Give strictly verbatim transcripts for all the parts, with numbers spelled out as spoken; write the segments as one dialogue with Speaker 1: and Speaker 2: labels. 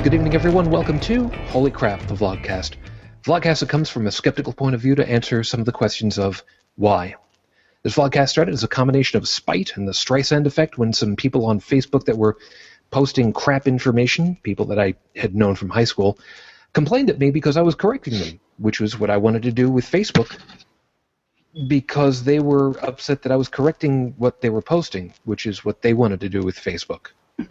Speaker 1: Good evening, everyone. Welcome to Holy Crap, the Vlogcast. Vlogcast that comes from a skeptical point of view to answer some of the questions of why. This vlogcast started as a combination of spite and the Streisand effect when some people on Facebook that were posting crap information, people that I had known from high school, complained at me because I was correcting them, which was what I wanted to do with Facebook, because they were upset that I was correcting what they were posting, which is what they wanted to do with Facebook.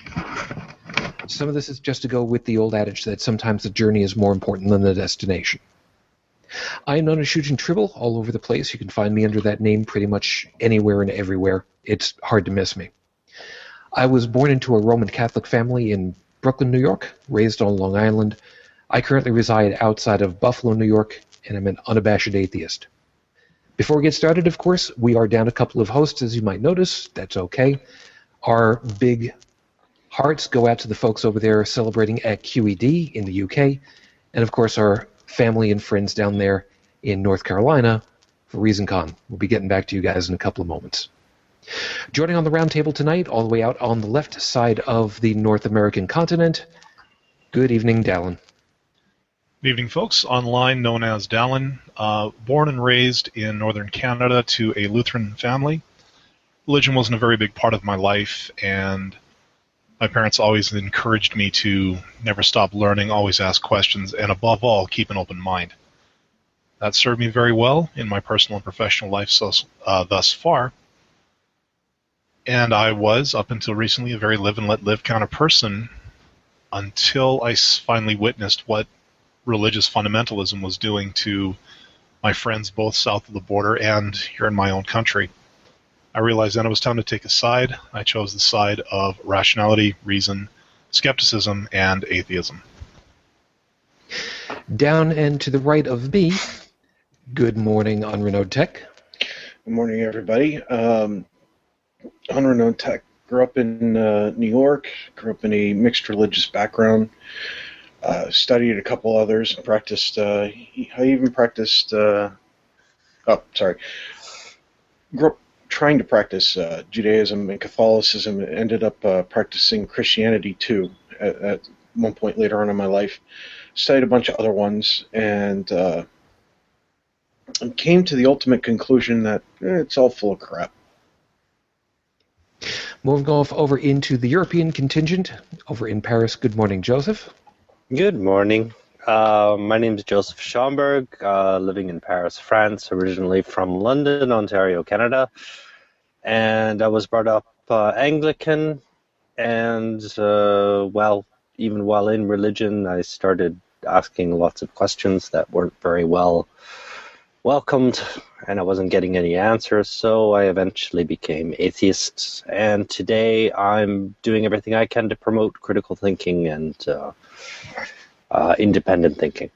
Speaker 1: Some of this is just to go with the old adage that sometimes the journey is more important than the destination. I am known as Shujin Tribble all over the place. You can find me under that name pretty much anywhere and everywhere. It's hard to miss me. I was born into a Roman Catholic family in Brooklyn, New York, raised on Long Island. I currently reside outside of Buffalo, New York, and I'm an unabashed atheist. Before we get started, of course, we are down a couple of hosts, as you might notice. That's okay. Our big hearts go out to the folks over there celebrating at Q E D in the U K, and of course our family and friends down there in North Carolina for ReasonCon. We'll be getting back to you guys in a couple of moments. Joining on the round table tonight, all the way out on the left side of the North American continent, good evening, Dallin.
Speaker 2: Good evening, folks. Online known as Dallin. Uh, born and raised in northern Canada to a Lutheran family. Religion wasn't a very big part of my life, and my parents always encouraged me to never stop learning, always ask questions, and above all, keep an open mind. That served me very well in my personal and professional life so, uh, thus far. And I was, up until recently, a very live and let live kind of person until I finally witnessed what religious fundamentalism was doing to my friends both south of the border and here in my own country. I realized then it was time to take a side. I chose the side of rationality, reason, skepticism, and atheism.
Speaker 1: Down and to the right of me, good morning, Unrenode Tech.
Speaker 3: Good morning, everybody. Um, Unrenode Tech. Grew up in uh, New York, grew up in a mixed religious background, uh, studied a couple others, practiced, uh, I even practiced, uh, oh, sorry, grew up trying to practice uh, Judaism and Catholicism, and ended up uh, practicing Christianity too at, at one point later on in my life. Studied a bunch of other ones, and uh, came to the ultimate conclusion that eh, it's all full of crap.
Speaker 1: Moving off over into the European contingent, over in Paris. Good morning, Joseph.
Speaker 4: Good morning. Uh, my name is Joseph Schomburg, uh, living in Paris, France, originally from London, Ontario, Canada. And I was brought up uh, Anglican, and, uh, well, even while in religion, I started asking lots of questions that weren't very well welcomed, and I wasn't getting any answers, so I eventually became atheist. And today I'm doing everything I can to promote critical thinking and uh, uh, independent thinking.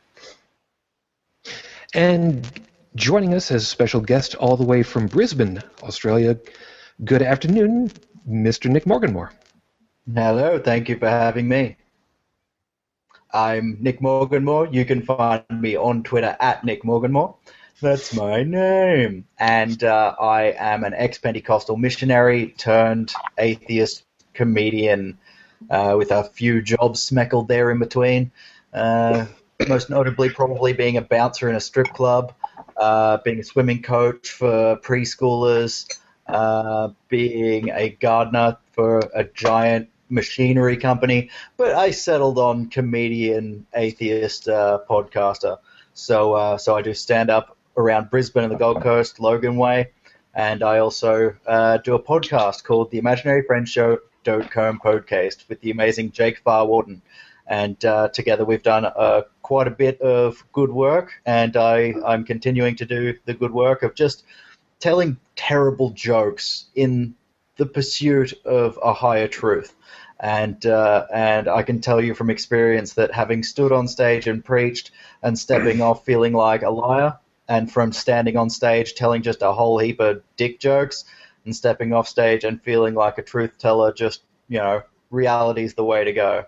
Speaker 1: And joining us as a special guest all the way from Brisbane, Australia, good afternoon, Mister Nick Morganmore.
Speaker 5: Hello, thank you for having me. I'm Nick Morganmore. You can find me on Twitter at Nick Morganmore. That's my name. And uh, I am an ex-Pentecostal missionary turned atheist comedian uh, with a few jobs smackled there in between. Uh, most notably probably being a bouncer in a strip club, uh, being a swimming coach for preschoolers, uh, being a gardener for a giant machinery company, but I settled on comedian, atheist, uh, podcaster. So uh, so I do stand-up around Brisbane and the Gold Coast, Logan Way, and I also uh, do a podcast called The Imaginary Friend Show Don't Comb Podcast with the amazing Jake Farwarden. And uh, together we've done uh, quite a bit of good work, and I, I'm continuing to do the good work of just telling terrible jokes in the pursuit of a higher truth. And uh, and I can tell you from experience that having stood on stage and preached and stepping off feeling like a liar, and from standing on stage telling just a whole heap of dick jokes and stepping off stage and feeling like a truth teller, just, you know, reality's the way to go.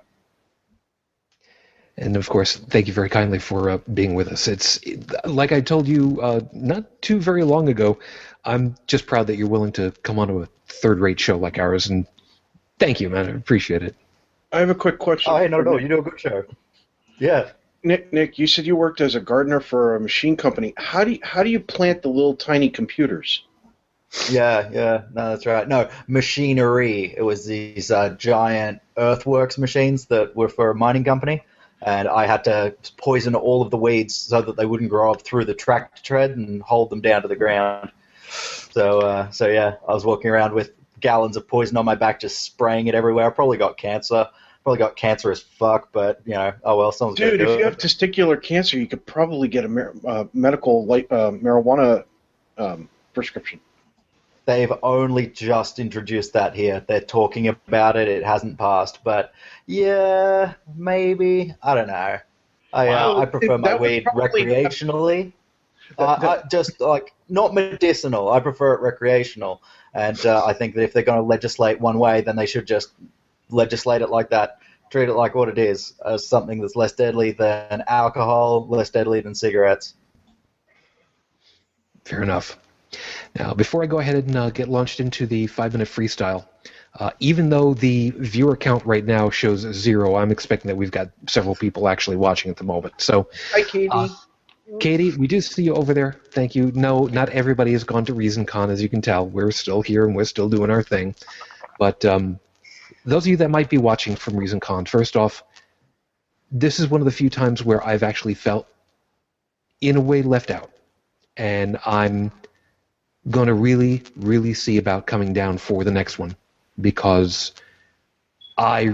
Speaker 1: And, of course, thank you very kindly for uh, being with us. It's like I told you uh, not too very long ago, I'm just proud that you're willing to come on to a third-rate show like ours, and thank you, man. I appreciate it.
Speaker 3: I have a quick question.
Speaker 5: Oh, hey, no,
Speaker 3: for
Speaker 5: no,
Speaker 3: Nick.
Speaker 5: you do a good show. Yeah.
Speaker 3: Nick, Nick, you said you worked as a gardener for a machine company. How do you, how do you plant the little tiny computers?
Speaker 5: Yeah, yeah, no, that's right. No, machinery. It was these uh, giant earthworks machines that were for a mining company, and I had to poison all of the weeds so that they wouldn't grow up through the tractor tread and hold them down to the ground. So, uh, so yeah, I was walking around with gallons of poison on my back, just spraying it everywhere. I probably got cancer. Probably got cancer as fuck, but you know, oh well, someone's
Speaker 3: Dude,
Speaker 5: gonna do
Speaker 3: if you
Speaker 5: it.
Speaker 3: have testicular cancer, you could probably get a mar- uh, medical like uh, marijuana um, prescription.
Speaker 5: They've only just introduced that here. They're talking about it. It hasn't passed, but yeah, maybe. I don't know. I uh,
Speaker 3: Well,
Speaker 5: I prefer
Speaker 3: it-
Speaker 5: my
Speaker 3: that would
Speaker 5: weed
Speaker 3: probably-
Speaker 5: recreationally.
Speaker 3: That-
Speaker 5: Uh, I, just like not medicinal. I prefer it recreational, and uh, I think that if they're going to legislate one way, then they should just legislate it like that. Treat it like what it is, as something that's less deadly than alcohol, less deadly than cigarettes.
Speaker 1: Fair enough. Now, before I go ahead and uh, get launched into the five-minute freestyle, uh, even though the viewer count right now shows zero, I'm expecting that we've got several people actually watching at the moment. So,
Speaker 3: Hi, Katie.
Speaker 1: uh, Katie, we do see you over there. Thank you. No, not everybody has gone to ReasonCon, as you can tell. We're still here, and we're still doing our thing. But um, those of you that might be watching from ReasonCon, first off, this is one of the few times where I've actually felt, in a way, left out. And I'm going to really, really see about coming down for the next one, because I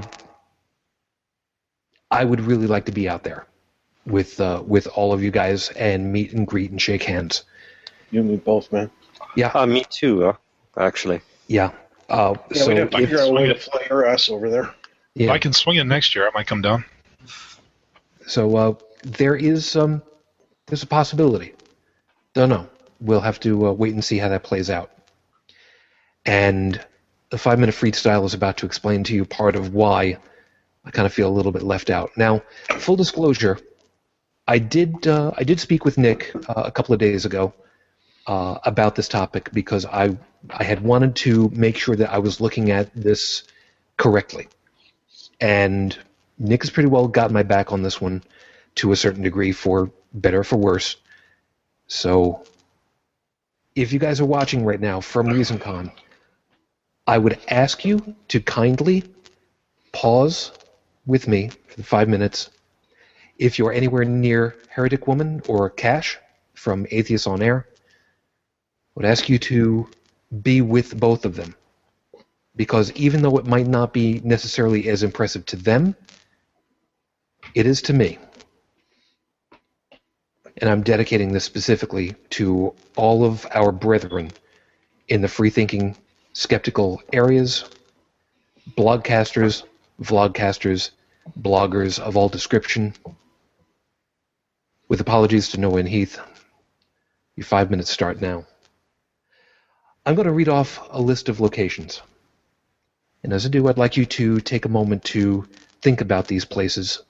Speaker 1: I would really like to be out there with uh, with all of you guys and meet and greet and shake hands.
Speaker 3: You and me both, man.
Speaker 1: Yeah,
Speaker 4: Uh, me too, uh, actually.
Speaker 1: yeah. Uh,
Speaker 3: Yeah,
Speaker 1: so
Speaker 3: we'd have to
Speaker 1: if-
Speaker 3: figure out a way to fly your ass over there.
Speaker 2: If
Speaker 1: yeah.
Speaker 2: I can swing it next year, I might come down.
Speaker 1: So uh, there is um, there's a possibility. Don't know. We'll have to uh, wait and see how that plays out. And the five-minute freestyle is about to explain to you part of why I kind of feel a little bit left out. Now, full disclosure, I did uh, I did speak with Nick uh, a couple of days ago uh, about this topic, because I I had wanted to make sure that I was looking at this correctly. And Nick has pretty well got my back on this one to a certain degree, for better or for worse. So if you guys are watching right now from ReasonCon, I would ask you to kindly pause with me for five minutes. If you're anywhere near Heretic Woman or Cash from Atheists on Air, I would ask you to be with both of them. Because even though it might not be necessarily as impressive to them, it is to me. And I'm dedicating this specifically to all of our brethren in the free-thinking, skeptical areas, blogcasters, vlogcasters, bloggers of all description. With apologies to Noah and Heath, your five minutes start now. I'm going to read off a list of locations. And as I do, I'd like you to take a moment to think about these places.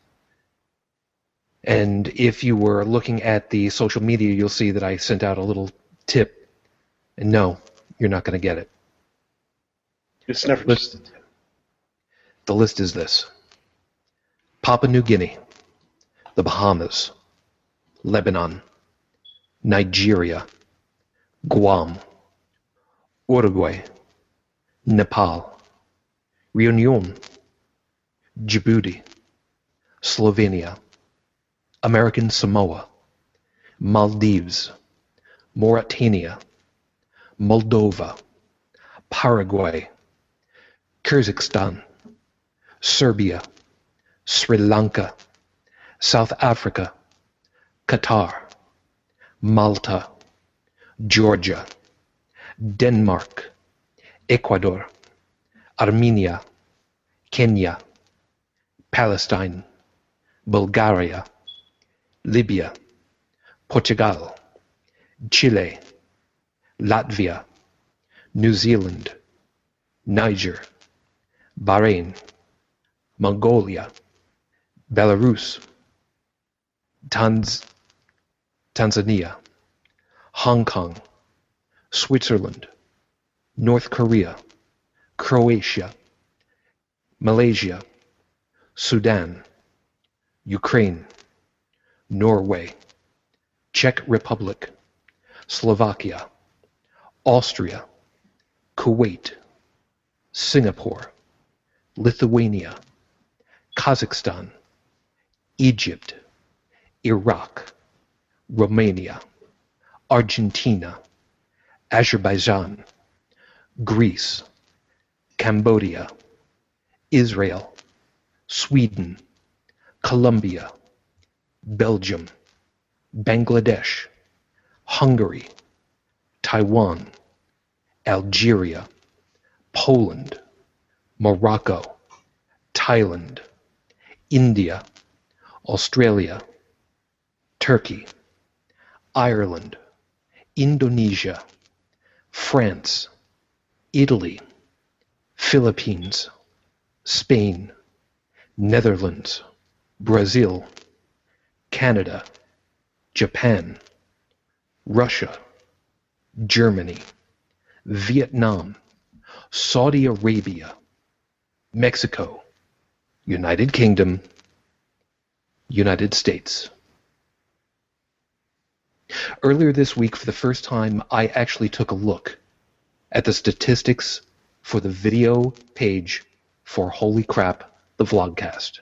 Speaker 1: And if you were looking at the social media, you'll see that I sent out a little tip. And no, you're not going to get it.
Speaker 3: It's never
Speaker 1: Let's-
Speaker 3: just.
Speaker 1: The list is this: Papua New Guinea, the Bahamas, Lebanon, Nigeria, Guam, Uruguay, Nepal, Reunion, Djibouti, Slovenia, American Samoa, Maldives, Mauritania, Moldova, Paraguay, Kyrgyzstan, Serbia, Sri Lanka, South Africa, Qatar, Malta, Georgia, Denmark, Ecuador, Armenia, Kenya, Palestine, Bulgaria, Libya, Portugal, Chile, Latvia, New Zealand, Niger, Bahrain, Mongolia, Belarus, Tanz- Tanzania, Hong Kong, Switzerland, North Korea, Croatia, Malaysia, Sudan, Ukraine, Norway, Czech Republic, Slovakia, Austria, Kuwait, Singapore, Lithuania, Kazakhstan, Egypt, Iraq, Romania, Argentina, Azerbaijan, Greece, Cambodia, Israel, Sweden, Colombia, Belgium, Bangladesh, Hungary, Taiwan, Algeria, Poland, Morocco, Thailand, India, Australia, Turkey, Ireland, Indonesia, France, Italy, Philippines, Spain, Netherlands, Brazil, Canada, Japan, Russia, Germany, Vietnam, Saudi Arabia, Mexico, United Kingdom, United States. Earlier this week, for the first time, I actually took a look at the statistics for the video page for Holy Crap, the Vlogcast.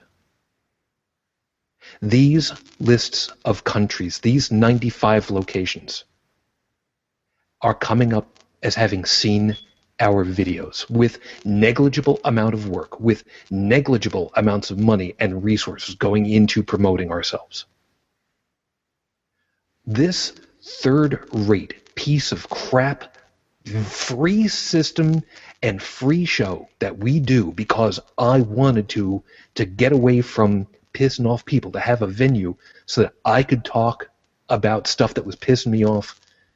Speaker 1: These lists of countries, these ninety-five locations, are coming up as having seen our videos with negligible amount of work, with negligible amounts of money and resources going into promoting ourselves. This third-rate piece of crap, free system and free show that we do because I wanted to, to get away from pissing off people, to have a venue so that I could talk about stuff that was pissing me off.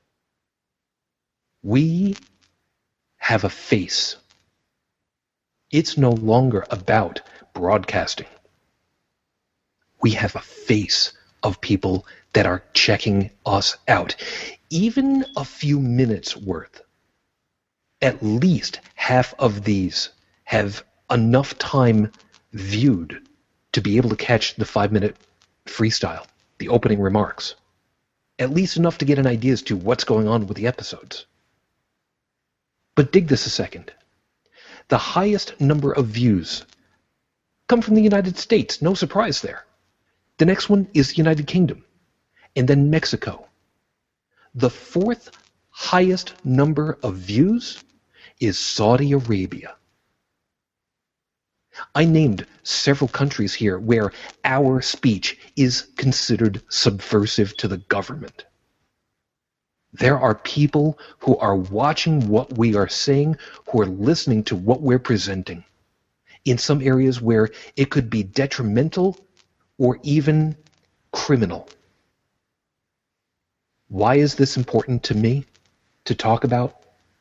Speaker 1: We have a face. It's no longer about broadcasting. We have a face of people that are checking us out. Even a few minutes worth. At least half of these have enough time viewed to be able to catch the five-minute freestyle, the opening remarks. At least enough to get an idea as to what's going on with the episodes. But dig this a second. The highest number of views come from the United States. No surprise there. The next one is the United Kingdom. And then Mexico. The fourth highest number of views is Saudi Arabia. I named several countries here where our speech is considered subversive to the government. There are people who are watching what we are saying, who are listening to what we're presenting, in some areas where it could be detrimental or even criminal. Why is this important to me to talk about?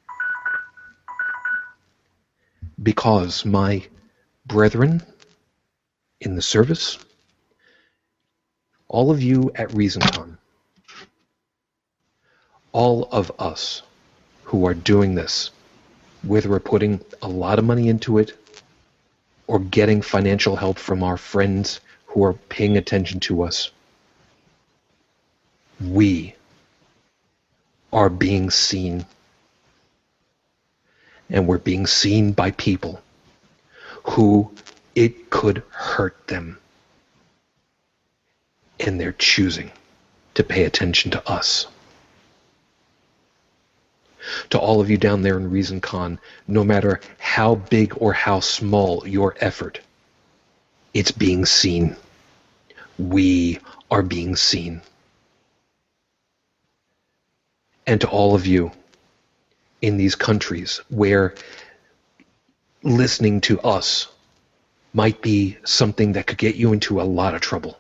Speaker 1: Because my brethren in the service, all of you at ReasonCon, all of us who are doing this, whether we're putting a lot of money into it or getting financial help from our friends who are paying attention to us, we are being seen. And we're being seen by people who it could hurt them. And they're choosing to pay attention to us. To all of you down there in ReasonCon, no matter how big or how small your effort, it's being seen. We are being seen. And to all of you in these countries where listening to us might be something that could get you into a lot of trouble,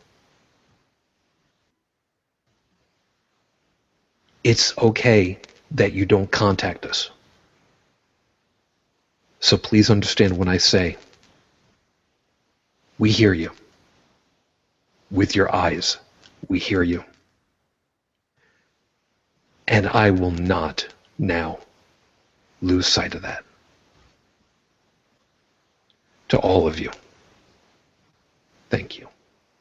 Speaker 1: it's okay that you don't contact us. So please understand when I say, we hear you. With your eyes, we hear you. And I will not now lose sight of that. To all of you, Thank you.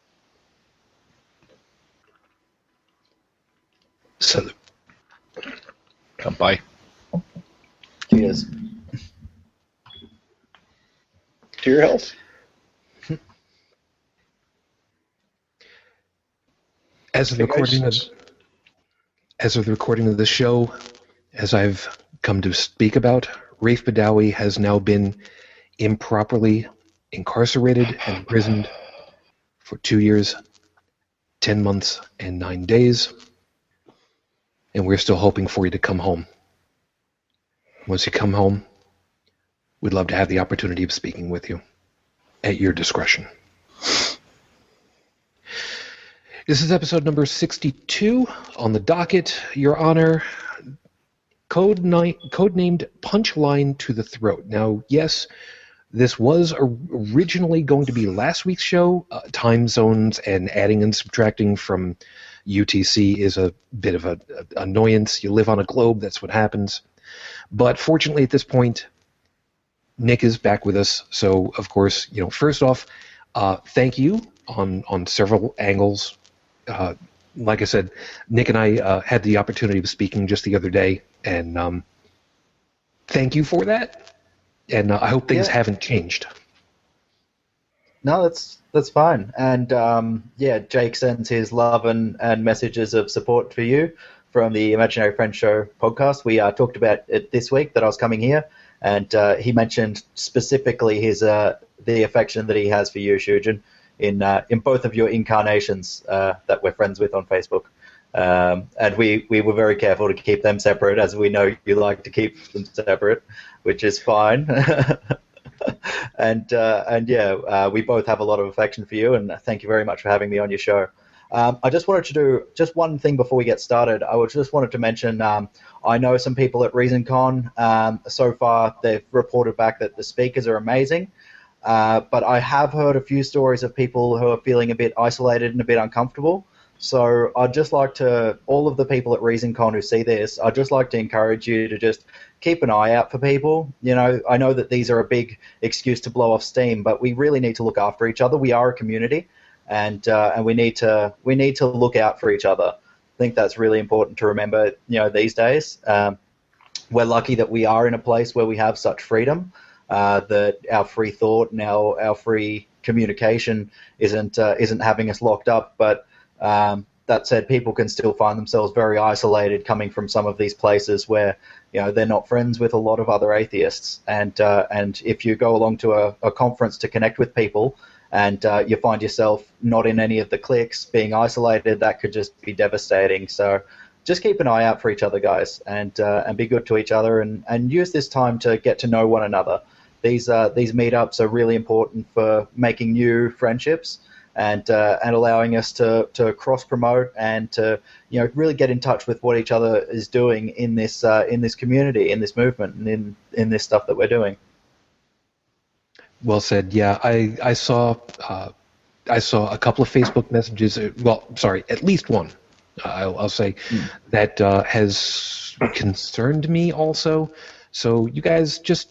Speaker 1: Salute.
Speaker 2: Come by.
Speaker 5: Cheers.
Speaker 3: To your health.
Speaker 1: As of the recording of, as of the recording of the show, as I've come to speak about, Rafe Badawi has now been improperly incarcerated and imprisoned for two years, ten months, and nine days. And we're still hoping for you to come home. Once you come home, we'd love to have the opportunity of speaking with you at your discretion. This is episode number sixty-two on the docket, Your Honor. Code ni- codenamed Punchline to the Throat. Now, yes, this was originally going to be last week's show. Uh, time zones and adding and subtracting from U T C is a bit of an annoyance. You live on a globe, that's what happens. But fortunately, at this point, Nick is back with us. So, of course, you know, first off, uh, thank you on, on several angles. Uh, like I said, Nick and I uh, had the opportunity of speaking just the other day, and um, thank you for that. And uh, I hope things
Speaker 5: Yeah.
Speaker 1: haven't changed.
Speaker 5: No, that's that's fine. And um, yeah, Jake sends his love and, and messages of support for you from the Imaginary Friends Show podcast. We uh, talked about it this week that I was coming here, and uh, he mentioned specifically his uh, the affection that he has for you, Shujin, in uh, in both of your incarnations uh, that we're friends with on Facebook. Um, and we, we were very careful to keep them separate, as we know you like to keep them separate, which is fine. and uh, and yeah, uh, we both have a lot of affection for you, and thank you very much for having me on your show. Um, I just wanted to do just one thing before we get started. I just wanted to mention um, I know some people at ReasonCon. Um, so far, they've reported back that the speakers are amazing. Uh, but I have heard a few stories of people who are feeling a bit isolated and a bit uncomfortable. So I'd just like to, all of the people at ReasonCon who see this, I'd just like to encourage you to just keep an eye out for people. You know, I know that these are a big excuse to blow off steam, but we really need to look after each other. We are a community, and uh, and we need to we need to look out for each other. I think that's really important to remember. You know, these days, um, we're lucky that we are in a place where we have such freedom. Uh, that our free thought and our, our free communication isn't uh, isn't having us locked up. But um, that said, people can still find themselves very isolated coming from some of these places where, you know, they're not friends with a lot of other atheists. And uh, and if you go along to a, a conference to connect with people and uh, you find yourself not in any of the cliques, being isolated, that could just be devastating. So just keep an eye out for each other, guys, and uh, and be good to each other, and, and use this time to get to know one another. These uh, these meetups are really important for making new friendships and uh, and allowing us to, to cross promote and to, you know, really get in touch with what each other is doing in this uh, in this community, in this movement, and in in this stuff that we're doing.
Speaker 1: Well said. Yeah, I I saw uh, I saw a couple of Facebook messages. Well, sorry, at least one. Uh, I'll, I'll say mm. that uh, has concerned me also. So you guys just.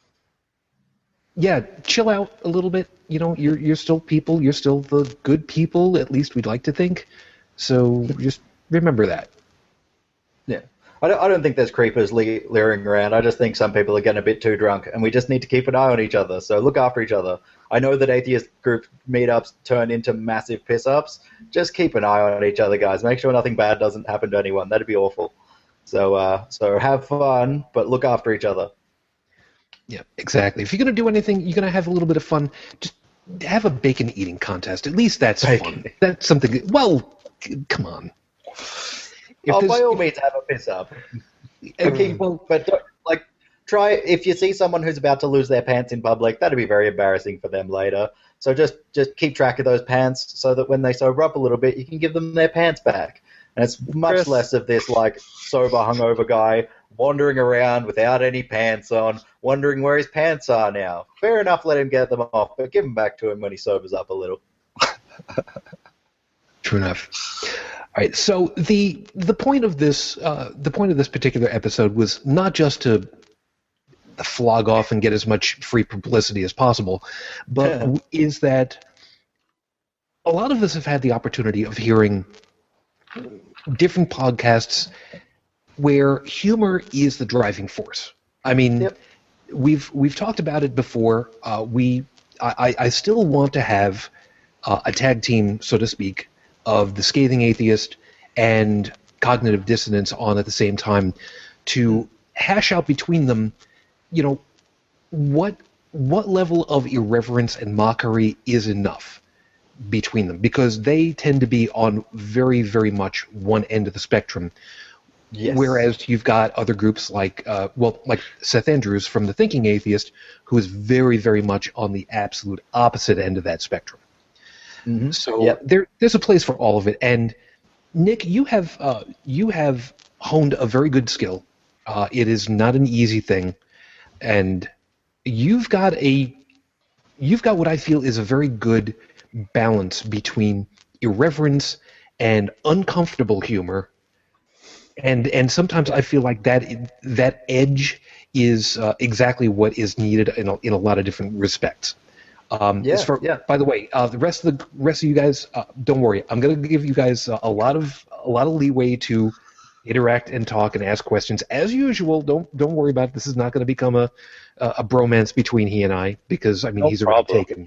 Speaker 1: Yeah, chill out a little bit. You know, you're you're still people. You're still the good people. At least we'd like to think. So just remember that.
Speaker 5: Yeah, I don't. I don't think there's creepers le- leering around. I just think some people are getting a bit too drunk, and we just need to keep an eye on each other. So look after each other. I know that atheist group meetups turn into massive piss ups. Just keep an eye on each other, guys. Make sure nothing bad doesn't happen to anyone. That'd be awful. So uh, so have fun, but look after each other.
Speaker 1: Yeah, exactly. If you're going to do anything, you're going to have a little bit of fun. Just have a bacon eating contest. At least that's bacon. Fun. That's something. Well, come on.
Speaker 5: If oh, by all means, have a piss up. Okay, well, but like, try if you see someone who's about to lose their pants in public, that'd be very embarrassing for them later. So just just keep track of those pants, so that when they sober up a little bit, you can give them their pants back. And it's much Chris. less of this like sober, hungover guy wandering around without any pants on, wondering where his pants are now. Fair enough, let him get them off, but give them back to him when he sobers up a little.
Speaker 1: True enough. All right, so the the point of this uh, the point of this particular episode was not just to flog off and get as much free publicity as possible, but yeah. is that a lot of us have had the opportunity of hearing different podcasts where humor is the driving force. I mean,
Speaker 5: Yep.
Speaker 1: we've we've talked about it before. Uh, we I, I still want to have uh, a tag team, so to speak, of the Scathing Atheist and Cognitive Dissonance on at the same time to hash out between them, you know, what what level of irreverence and mockery is enough between them, because they tend to be on very, very much one end of the spectrum.
Speaker 5: Yes.
Speaker 1: Whereas you've got other groups like, uh, well, like Seth Andrews from The Thinking Atheist, who is very, very much on the absolute opposite end of that spectrum.
Speaker 5: Mhm.
Speaker 1: So
Speaker 5: Yep.
Speaker 1: there, there's a place for all of it. And Nick, you have uh, you have honed a very good skill. Uh, it is not an easy thing, and you've got a you've got what I feel is a very good balance between irreverence and uncomfortable humor. And and sometimes I feel like that that edge is uh, exactly what is needed in a, in a lot of different respects. Um,
Speaker 5: Yeah,
Speaker 1: as for,
Speaker 5: yeah.
Speaker 1: By the way, uh, the rest of the rest of you guys, uh, don't worry. I'm going to give you guys a, a lot of a lot of leeway to interact and talk and ask questions as usual. Don't don't worry about it. This is not going to become a a bromance between he and I, because I mean
Speaker 4: No
Speaker 1: he's already
Speaker 4: problem.
Speaker 1: taken.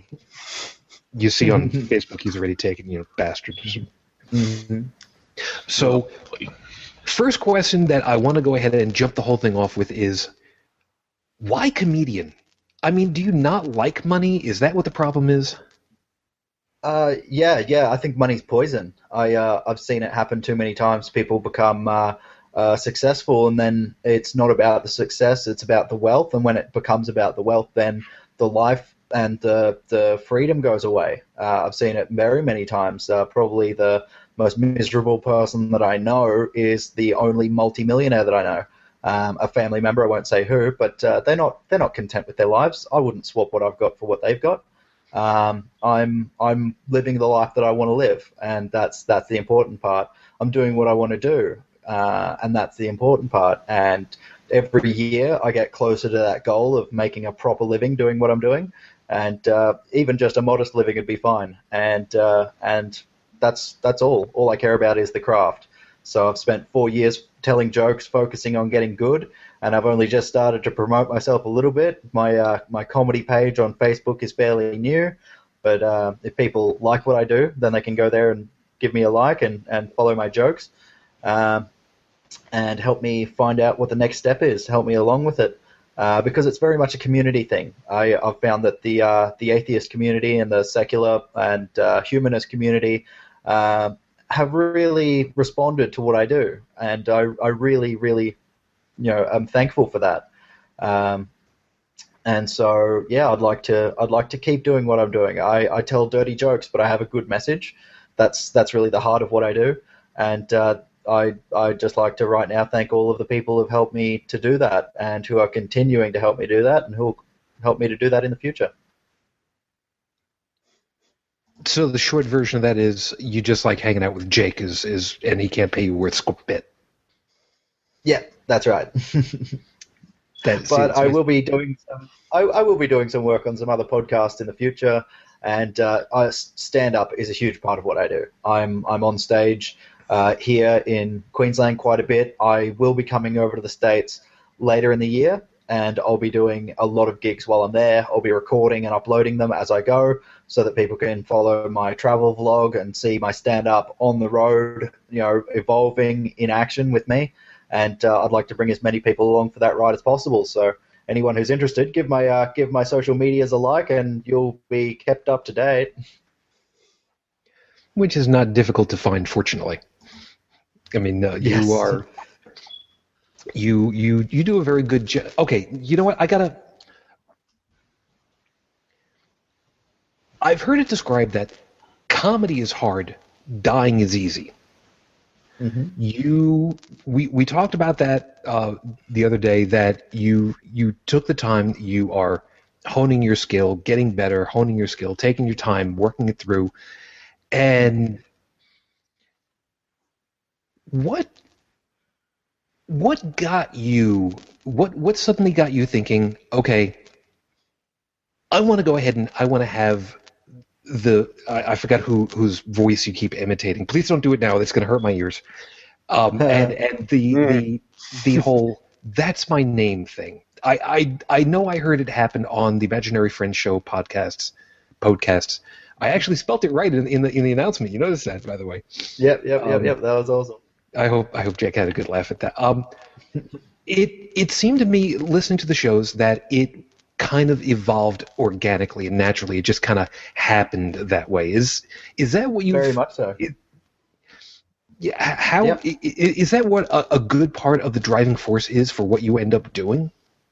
Speaker 1: You see on Facebook he's already taken, you know, bastard.
Speaker 5: Mhm.
Speaker 1: So. First question that I want to go ahead and jump the whole thing off with is, why comedian? I mean, do you not like money? Is that what the problem is?
Speaker 5: Uh, yeah, yeah. I think money's poison. I uh, I've seen it happen too many times. People become uh, uh, successful, and then it's not about the success; it's about the wealth. And when it becomes about the wealth, then the life and the the freedom goes away. Uh, I've seen it very many times. Uh, probably the most miserable person that I know is the only multimillionaire that I know. Um, a family member, I won't say who, but uh, they're not they're not content with their lives. I wouldn't swap what I've got for what they've got. Um, I'm I'm living the life that I want to live, and that's that's the important part. I'm doing what I want to do, uh, and that's the important part. And every year, I get closer to that goal of making a proper living doing what I'm doing, and uh, even just a modest living would be fine. And uh, and that's that's all. All I care about is the craft. So I've spent four years telling jokes, focusing on getting good, and I've only just started to promote myself a little bit. My uh, my comedy page on Facebook is fairly new, but uh, if people like what I do, then they can go there and give me a like and, and follow my jokes, um, and help me find out what the next step is. Help me along with it, uh, because it's very much a community thing. I, I've found that the uh, the atheist community and the secular and uh, humanist community uh, have really responded to what I do, and I, I really, really, you know, I'm thankful for that. Um, and so, yeah, I'd like to, I'd like to keep doing what I'm doing. I, I tell dirty jokes, but I have a good message. That's that's really the heart of what I do, and uh, I I just like to right now thank all of the people who've helped me to do that, and who are continuing to help me do that, and who will help me to do that in the future.
Speaker 1: So the short version of that is you just like hanging out with Jake, is is and he can't pay you worth a bit.
Speaker 5: Yeah, that's right.
Speaker 1: That,
Speaker 5: But
Speaker 1: see,
Speaker 5: I will be doing some, I, I will be doing some work on some other podcasts in the future, and uh, I, stand up is a huge part of what I do. I'm I'm on stage uh, here in Queensland quite a bit. I will be coming over to the States later in the year, and I'll be doing a lot of gigs while I'm there. I'll be recording and uploading them as I go, so that people can follow my travel vlog and see my stand up on the road, you know, evolving in action with me. And uh, I'd like to bring as many people along for that ride as possible. So anyone who's interested, give my uh, give my social medias a like, and you'll be kept up to date.
Speaker 1: which is not difficult to find, fortunately. I mean, uh,
Speaker 5: Yes.
Speaker 1: you are you you you do a very good job. Okay, you know what? I gotta. I've heard it described that comedy is hard, dying is easy.
Speaker 5: Mm-hmm.
Speaker 1: You, we, we talked about that uh, the other day, that you you took the time, you are honing your skill, getting better, honing your skill, taking your time, working it through. And what what got you, what what suddenly got you thinking, okay, I want to go ahead and I want to have the I, I forgot who whose voice you keep imitating. Please don't do it now. It's going to hurt my ears. Um, and and the the the whole "that's my name" thing. I, I I know I heard it happen on the Imaginary Friends Show podcasts podcasts. I actually spelt it right in, in the in the announcement. You noticed that, by the way.
Speaker 5: Yep, yep, yep,
Speaker 1: Um,
Speaker 5: yep. That was awesome.
Speaker 1: I hope I hope Jack had a good laugh at that. Um, it it seemed to me, listening to the shows, that it kind of evolved organically and naturally. It just kind of happened that way. Is is that what you?
Speaker 5: Very much so.
Speaker 1: It, yeah. How
Speaker 5: Yep.
Speaker 1: i- i- is that what a, a good part of the driving force is for what you end up doing?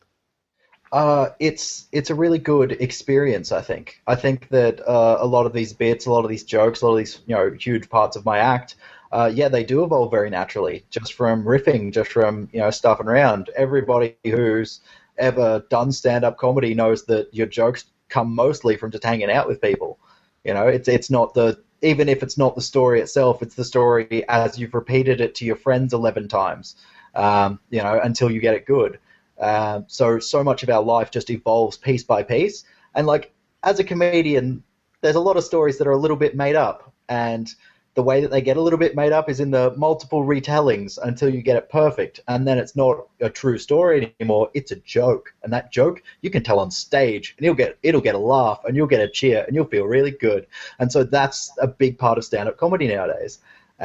Speaker 5: Uh, it's it's a really good experience, I think. I think that uh, a lot of these bits, a lot of these jokes, a lot of these you know huge parts of my act, uh, yeah, they do evolve very naturally, just from riffing, just from you know stuffing around. Everybody who's ever done stand-up comedy knows that your jokes come mostly from just hanging out with people. You know, it's it's not the even if it's not the story itself, it's the story as you've repeated it to your friends eleven times. Um, you know, until you get it good. Uh, so so much of our life just evolves piece by piece, and like as a comedian, there's a lot of stories that are a little bit made up, and the way that they get a little bit made up is in the multiple retellings until you get it perfect, and then it's not a true story anymore. It's a joke, and that joke you can tell on stage, and you'll get it'll get a laugh, and you'll get a cheer, and you'll feel really good. And so that's a big part of stand-up comedy nowadays.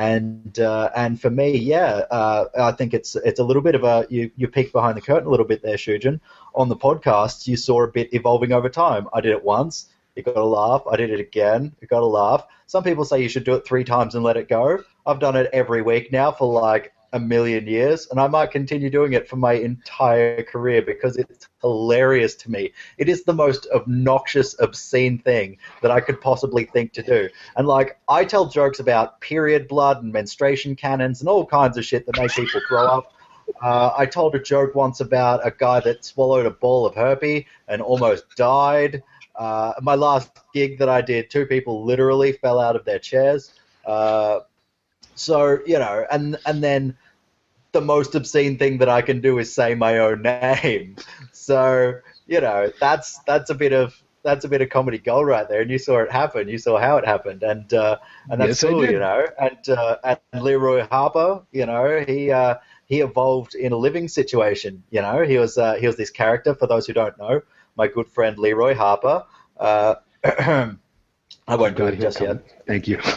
Speaker 5: And uh, and for me, yeah, uh, I think it's it's a little bit of a you you peek behind the curtain a little bit there, Shujin. On the podcast, you saw a bit evolving over time. I did it once, it got a laugh. I did it again, it got a laugh. Some people say you should do it three times and let it go. I've done it every week now for like a million years, and I might continue doing it for my entire career because it's hilarious to me. It is the most obnoxious, obscene thing that I could possibly think to do. And like, I tell jokes about period blood and menstruation cannons and all kinds of shit that make people throw up. Uh, I told a joke once about a guy that swallowed a ball of herpes and almost died. Uh, my last gig that I did, two people literally fell out of their chairs. Uh, So, you know, and and then the most obscene thing that I can do is say my own name. So, you know, that's that's a bit of that's a bit of comedy gold right there. And you saw it happen. You saw how it happened, and uh, and that's
Speaker 1: Yes, I
Speaker 5: cool,
Speaker 1: did.
Speaker 5: you know. And uh, and Leroy Harper, you know, he uh, he evolved in a living situation. You know, he was uh, he was this character. For those who don't know, my good friend Leroy Harper. Uh, I won't do
Speaker 1: God,
Speaker 5: it just
Speaker 1: he'll
Speaker 5: yet.
Speaker 1: come. Thank you.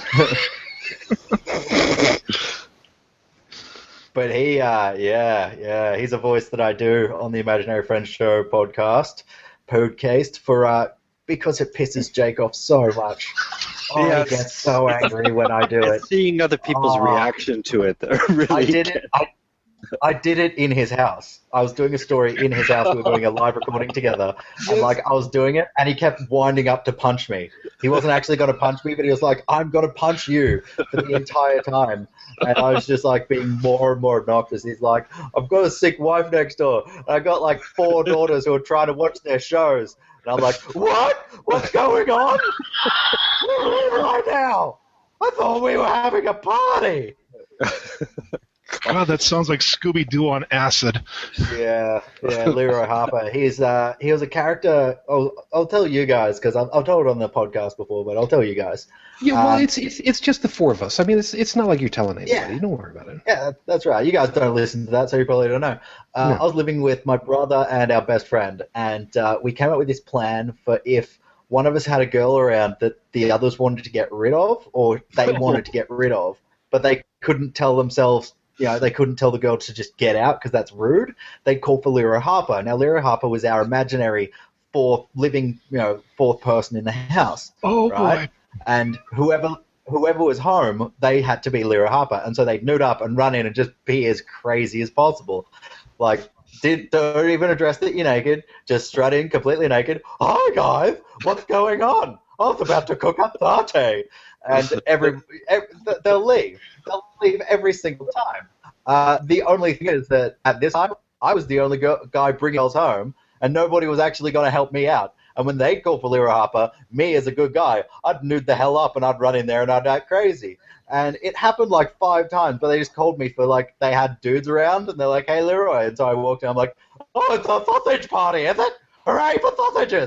Speaker 5: But he, uh, yeah, yeah, he's a voice that I do on the Imaginary Friends Show podcast, podcast, for uh, because it pisses Jake off so much. Oh,
Speaker 4: Yes.
Speaker 5: he gets so angry when I do it.
Speaker 4: It's seeing other people's
Speaker 5: Oh.
Speaker 4: reaction to it that really
Speaker 5: I did it. I, I did it in his house. I was doing a story in his house. We were doing a live recording together, and like I was doing it, and he kept winding up to punch me. He wasn't actually going to punch me, but he was like, "I'm going to punch you" for the entire time. And I was just like being more and more obnoxious. He's like, "I've got a sick wife next door. And I got like four daughters who are trying to watch their shows." And I'm like, "What? What's going on? Where are we right now? I thought we were having a party."
Speaker 2: God, that sounds like Scooby-Doo on acid.
Speaker 5: Yeah, yeah, Leroy Harper. He's uh, he was a character. I'll, I'll tell you guys because I've, I've told it on the podcast before, but I'll tell you guys.
Speaker 1: Yeah, well,
Speaker 5: Um,
Speaker 1: it's, it's it's just the four of us. I mean, it's it's not like you're telling anybody.
Speaker 5: Yeah.
Speaker 1: Don't worry about it.
Speaker 5: Yeah, that's right. You guys don't listen to that, so you probably don't know. Uh,
Speaker 1: No.
Speaker 5: I was living with my brother and our best friend, and uh, we came up with this plan for if one of us had a girl around that the others wanted to get rid of, or they wanted to get rid of, but they couldn't tell themselves. You know, they couldn't tell the girl to just get out because that's rude. They'd call for Leroy Harper. Now, Leroy Harper was our imaginary fourth living, you know, fourth person in the house.
Speaker 2: Oh,
Speaker 5: Right. And whoever whoever was home, they had to be Leroy Harper, and so they'd nude up and run in and just be as crazy as possible. Like, did, don't even address that you're naked. Just strut in completely naked. Hi guys, what's going on? I was about to cook up satay, and every, every they'll leave. They'll leave every single time. Uh, the only thing is that at this time, I was the only go- guy bringing girls home, and nobody was actually going to help me out. And when they called for Leroy Harper, me as a good guy, I'd nude the hell up and I'd run in there and I'd act crazy. And it happened like five times, but they just called me for like, they had dudes around and they're like, "Hey, Leroy." And so I walked in, I'm like, "Oh, it's a sausage party, is it? Hooray for sausages."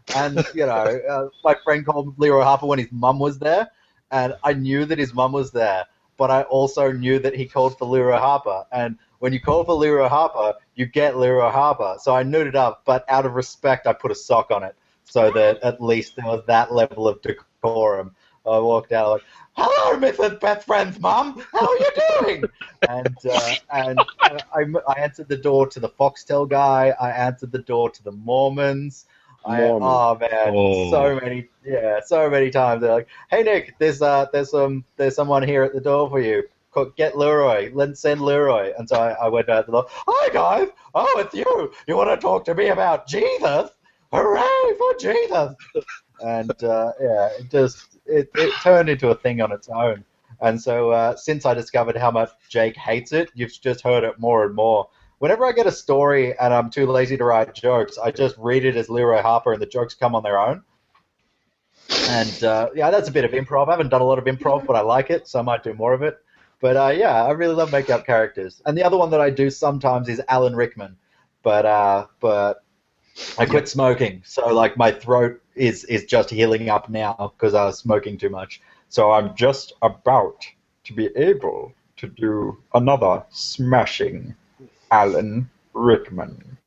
Speaker 5: And, you know, uh, my friend called Leroy Harper when his mum was there, and I knew that his mum was there, but I also knew that he called for Leroy Harper. And when you call for Leroy Harper, you get Leroy Harper. So I newed it up, but out of respect, I put a sock on it so that at least there was that level of decorum. I walked out like, "Hello, Missus Best Friend's mum. How are you doing?" And uh, and uh, I, I answered the door to the Foxtel guy. I answered the door to the Mormons. I, oh man,
Speaker 2: Oh.
Speaker 5: so many, yeah, so many times they're like, "Hey Nick, there's uh, there's some, there's someone here at the door for you. Get Leroy. Let's send Leroy." And so I, I went out the door. "Hi guys, oh it's you. You want to talk to me about Jesus? Hooray for Jesus!" And uh, yeah, it just it, it turned into a thing on its own. And so uh, since I discovered how much Jake hates it, you've just heard it more and more. Whenever I get a story and I'm too lazy to write jokes, I just read it as Leroy Harper and the jokes come on their own. And uh, yeah, that's a bit of improv. I haven't done a lot of improv, but I like it, so I might do more of it. But uh, yeah, I really love making up characters. And the other one that I do sometimes is Alan Rickman. But uh, but I quit smoking, so like my throat is, is just healing up now because I was smoking too much. So I'm just about to be able to do another smashing Alan Rickman.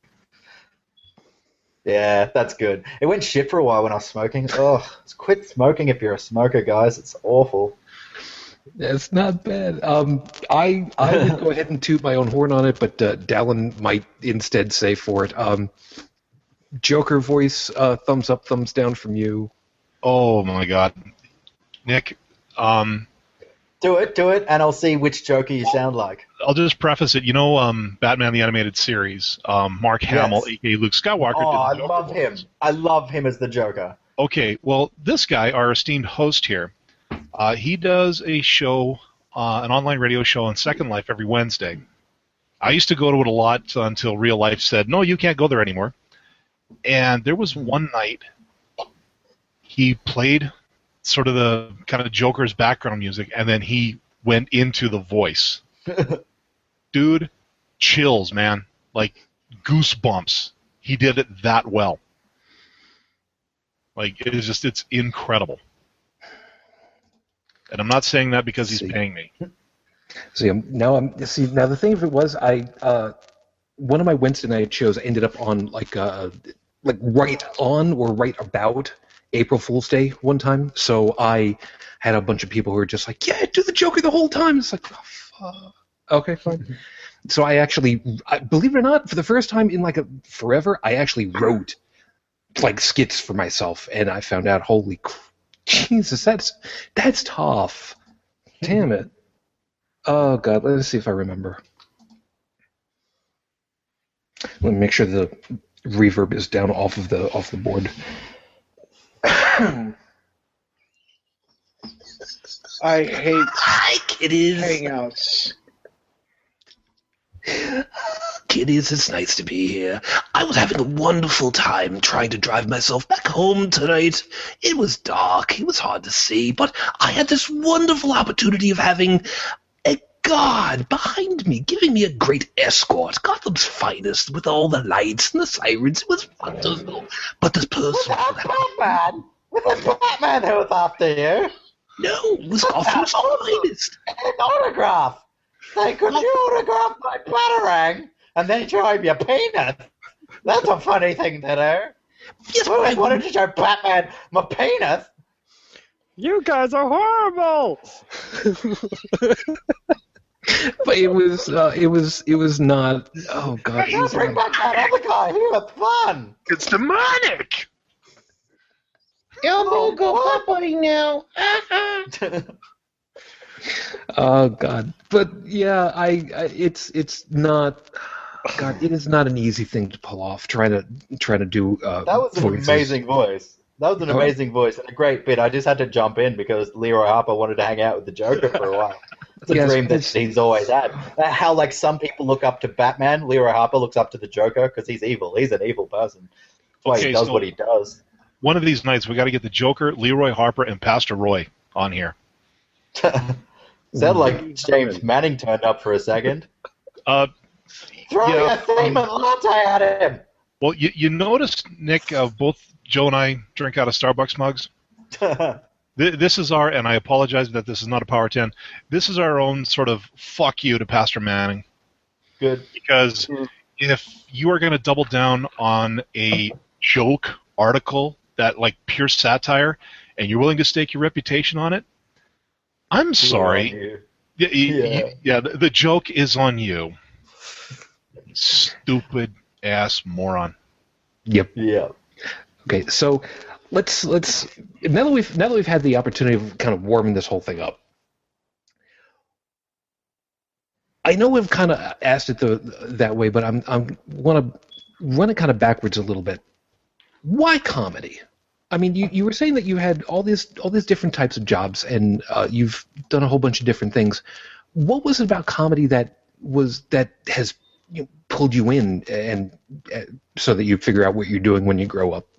Speaker 5: Yeah, that's good. It went shit for a while when I was smoking. Ugh, quit smoking if you're a smoker, guys. It's awful.
Speaker 1: It's not bad. Um, I I would go ahead and toot my own horn on it, but uh, Dallin might instead say for it. Um, Joker voice, uh, thumbs up, thumbs down from you.
Speaker 2: Oh my God, Nick. Um,
Speaker 5: do it, do it, and I'll see which Joker you sound like.
Speaker 2: I'll just preface it. You know, um, Batman the Animated Series. Um, Mark Hamill,
Speaker 5: Yes.
Speaker 2: aka Luke Skywalker.
Speaker 5: Oh, I
Speaker 2: did the Joker
Speaker 5: love him.
Speaker 2: voice.
Speaker 5: I love him as the Joker.
Speaker 2: Okay, well, this guy, our esteemed host here, uh, he does a show, uh, an online radio show on Second Life every Wednesday. I used to go to it a lot until real life said, no, you can't go there anymore. And there was one night he played sort of the kind of Joker's background music, and then he went into the voice. Dude, chills, man. Like, goosebumps. He did it that well. Like, it is just, it's incredible. And I'm not saying that because he's
Speaker 1: See.
Speaker 2: paying me.
Speaker 1: See, I'm, now I'm see. Now the thing of it was, I uh, one of my Wednesday night shows ended up on like uh, like right on or right about April Fool's Day one time. So I had a bunch of people who were just like, "Yeah, do the Joker the whole time." It's like, oh, fuck. Okay, fine. So I actually, I, believe it or not, for the first time in like a forever, I actually wrote like skits for myself, and I found out, holy cr- Jesus, that's that's tough. Damn it. Oh God, let's see if I remember. Let me make sure the reverb is down off of the off the board.
Speaker 3: I hate
Speaker 1: Hi, kiddies.
Speaker 3: hangouts.
Speaker 6: Kiddies, it's nice to be here. I was having a wonderful time trying to drive myself back home tonight. It was dark, it was hard to see, but I had this wonderful opportunity of having a guard behind me, giving me a great escort, Gotham's finest, with all the lights and the sirens. It was wonderful. But this person...
Speaker 5: That's Batman! With the Batman who was after you!
Speaker 6: No, it was Gotham's finest.
Speaker 5: An autograph! Say, could you autograph my Batarang? And then show him your penis? That's a funny thing to do.
Speaker 6: Yes,
Speaker 5: Well,
Speaker 6: but
Speaker 5: I
Speaker 6: I
Speaker 5: wanted to show Batman my penis.
Speaker 7: You guys are horrible!
Speaker 1: But it was uh, it was it was not. Oh God, it
Speaker 5: I'll
Speaker 1: was
Speaker 5: bring
Speaker 1: not,
Speaker 5: back that other guy. He was fun.
Speaker 2: It's demonic!
Speaker 3: Elbow, go
Speaker 5: What?
Speaker 3: buddy now.
Speaker 1: oh God. But yeah, I, I it's it's not. God, it is not an easy thing to pull off. Trying to trying to do. Uh,
Speaker 5: That was an
Speaker 1: voices.
Speaker 5: amazing voice. That was an
Speaker 1: Oh.
Speaker 5: amazing voice and a great bit. I just had to jump in because Leroy Harper wanted to hang out with the Joker for a while. It's a
Speaker 1: Yes,
Speaker 5: dream that
Speaker 1: it's-
Speaker 5: he's always had. Uh, How, like, some people look up to Batman, Leroy Harper looks up to the Joker because he's evil. He's an evil person. That's why
Speaker 2: Okay,
Speaker 5: he does
Speaker 2: so-
Speaker 5: what he does.
Speaker 2: One of these nights, we got to get the Joker, Leroy Harper, and Pastor Roy on here.
Speaker 5: Sounded like James Manning turned up for a second.
Speaker 2: Uh,
Speaker 5: Throwing
Speaker 2: Yeah,
Speaker 5: a semen latte at him.
Speaker 2: Well, you, you noticed, Nick, uh, both Joe and I drink out of Starbucks mugs. Th- this is our, and I apologize that this is not a Power ten, this is our own sort of fuck you to Pastor Manning.
Speaker 5: Good.
Speaker 2: Because
Speaker 5: Mm.
Speaker 2: if you are going to double down on a joke article that, like, pure satire, and you're willing to stake your reputation on it, I'm sorry. Yeah,
Speaker 5: Yeah.
Speaker 2: yeah. yeah the, the joke is on you. Stupid ass moron.
Speaker 1: Yep.
Speaker 5: Yeah.
Speaker 1: Okay, so let's let's now that we've now that we've had the opportunity of kind of warming this whole thing up. I know we've kind of asked it the, that way, but I'm I'm want to run it kind of backwards a little bit. Why comedy? I mean, you, you were saying that you had all these all these different types of jobs, and uh, you've done a whole bunch of different things. What was it about comedy that was that has you know, pulled you in, and uh, so that you figure out what you're doing when you grow up?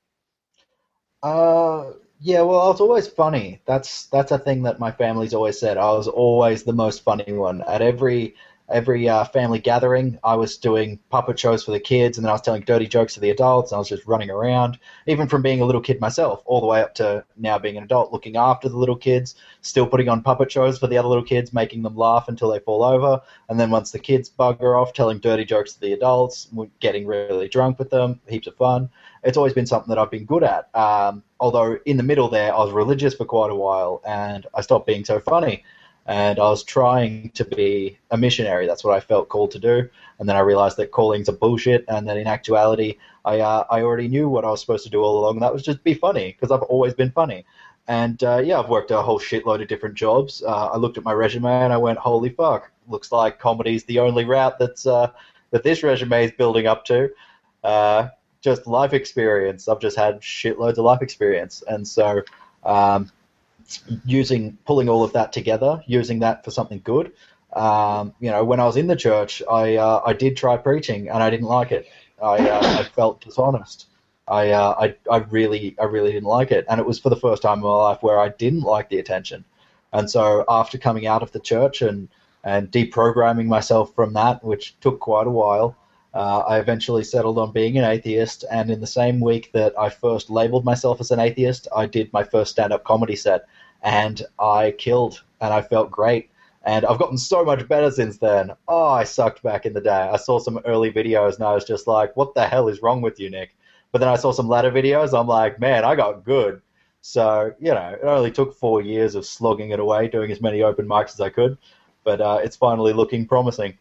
Speaker 5: Uh, yeah, well, I was always funny. That's that's a thing that my family's always said. I was always the most funny one. At every every uh, family gathering, I was doing puppet shows for the kids, and then I was telling dirty jokes to the adults, and I was just running around, even from being a little kid myself, all the way up to now being an adult, looking after the little kids, still putting on puppet shows for the other little kids, making them laugh until they fall over, and then once the kids bugger off, telling dirty jokes to the adults, getting really drunk with them, heaps of fun. It's always been something that I've been good at. Um, although in the middle there, I was religious for quite a while, and I stopped being so funny. And I was trying to be a missionary. That's what I felt called to do. And then I realized that callings are bullshit, and that in actuality, I uh, I already knew what I was supposed to do all along, and that was just be funny, because I've always been funny. And uh, yeah, I've worked a whole shitload of different jobs. Uh, I looked at my resume and I went, holy fuck, looks like comedy's the only route that's uh, that this resume is building up to. Uh, just life experience. I've just had shitloads of life experience. And so um, using, pulling all of that together, using that for something good. Um, you know, when I was in the church, I uh, I did try preaching and I didn't like it. I uh, I felt dishonest. I, uh, I I really I really didn't like it, and it was for the first time in my life where I didn't like the attention. And so after coming out of the church and and deprogramming myself from that, which took quite a while, uh, I eventually settled on being an atheist. And in the same week that I first labeled myself as an atheist, I did my first stand-up comedy set, and I killed, and I felt great. And I've gotten so much better since then. Oh, I sucked back in the day. I saw some early videos, and I was just like, what the hell is wrong with you, Nick? But then I saw some latter videos. I'm like, man, I got good. So, you know, it only took four years of slogging it away, doing as many open mics as I could. But uh, it's finally looking promising.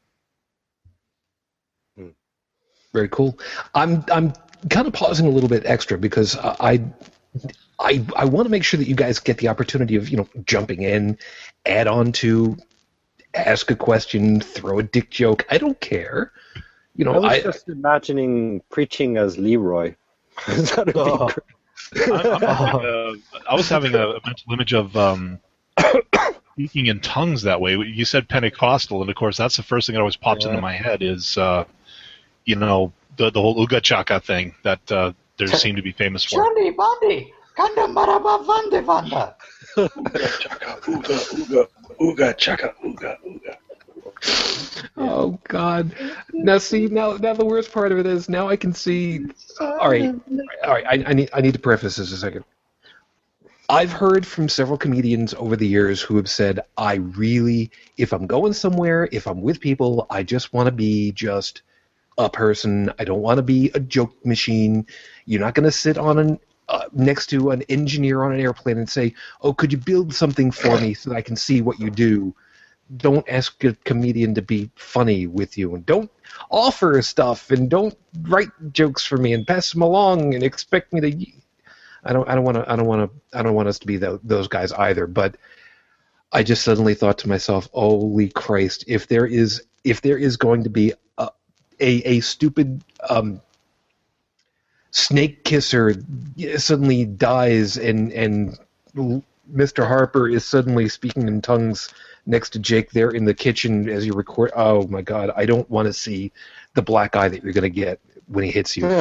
Speaker 1: Very cool. I'm I'm kind of pausing a little bit extra because I I I want to make sure that you guys get the opportunity of, you know, jumping in, add on to, ask a question, throw a dick joke. I don't care. You know,
Speaker 4: I was
Speaker 1: I,
Speaker 4: just imagining preaching as Leroy. That would be
Speaker 5: Oh.
Speaker 4: great.
Speaker 2: I'm, I'm having a, I was having a mental image of um, speaking in tongues that way. You said Pentecostal, and of course, that's the first thing that always pops
Speaker 5: Yeah.
Speaker 2: into my head is, uh, you know, the the whole Uga Chaka thing that uh, they seem to be famous for.
Speaker 5: Johnny Bundy, Kanda Maraba Vande Vanda.
Speaker 3: Ooga chaka, ooga, ooga, ooga chaka, ooga, ooga.
Speaker 1: oh God. Now see, now now the worst part of it is now I can see. All right, all right. I, I need I need to preface this a second. I've heard from several comedians over the years who have said, I really, if I'm going somewhere, if I'm with people, I just want to be just a person. I don't want to be a joke machine. You're not going to sit on an uh, next to an engineer on an airplane and say, oh, could you build something for me so that I can see what you do? Don't ask a comedian to be funny with you, and don't offer stuff, and don't write jokes for me and pass them along and expect me to. I don't. I don't want to. I don't want to. I don't want us to be tho- those guys either. But I just suddenly thought to myself, "Holy Christ! If there is, if there is going to be a a, a stupid um, snake kisser suddenly dies, and and Mister Harper is suddenly speaking in tongues next to Jake there in the kitchen as you record. Oh my God! I don't want to see the black eye that you're going to get when he hits you.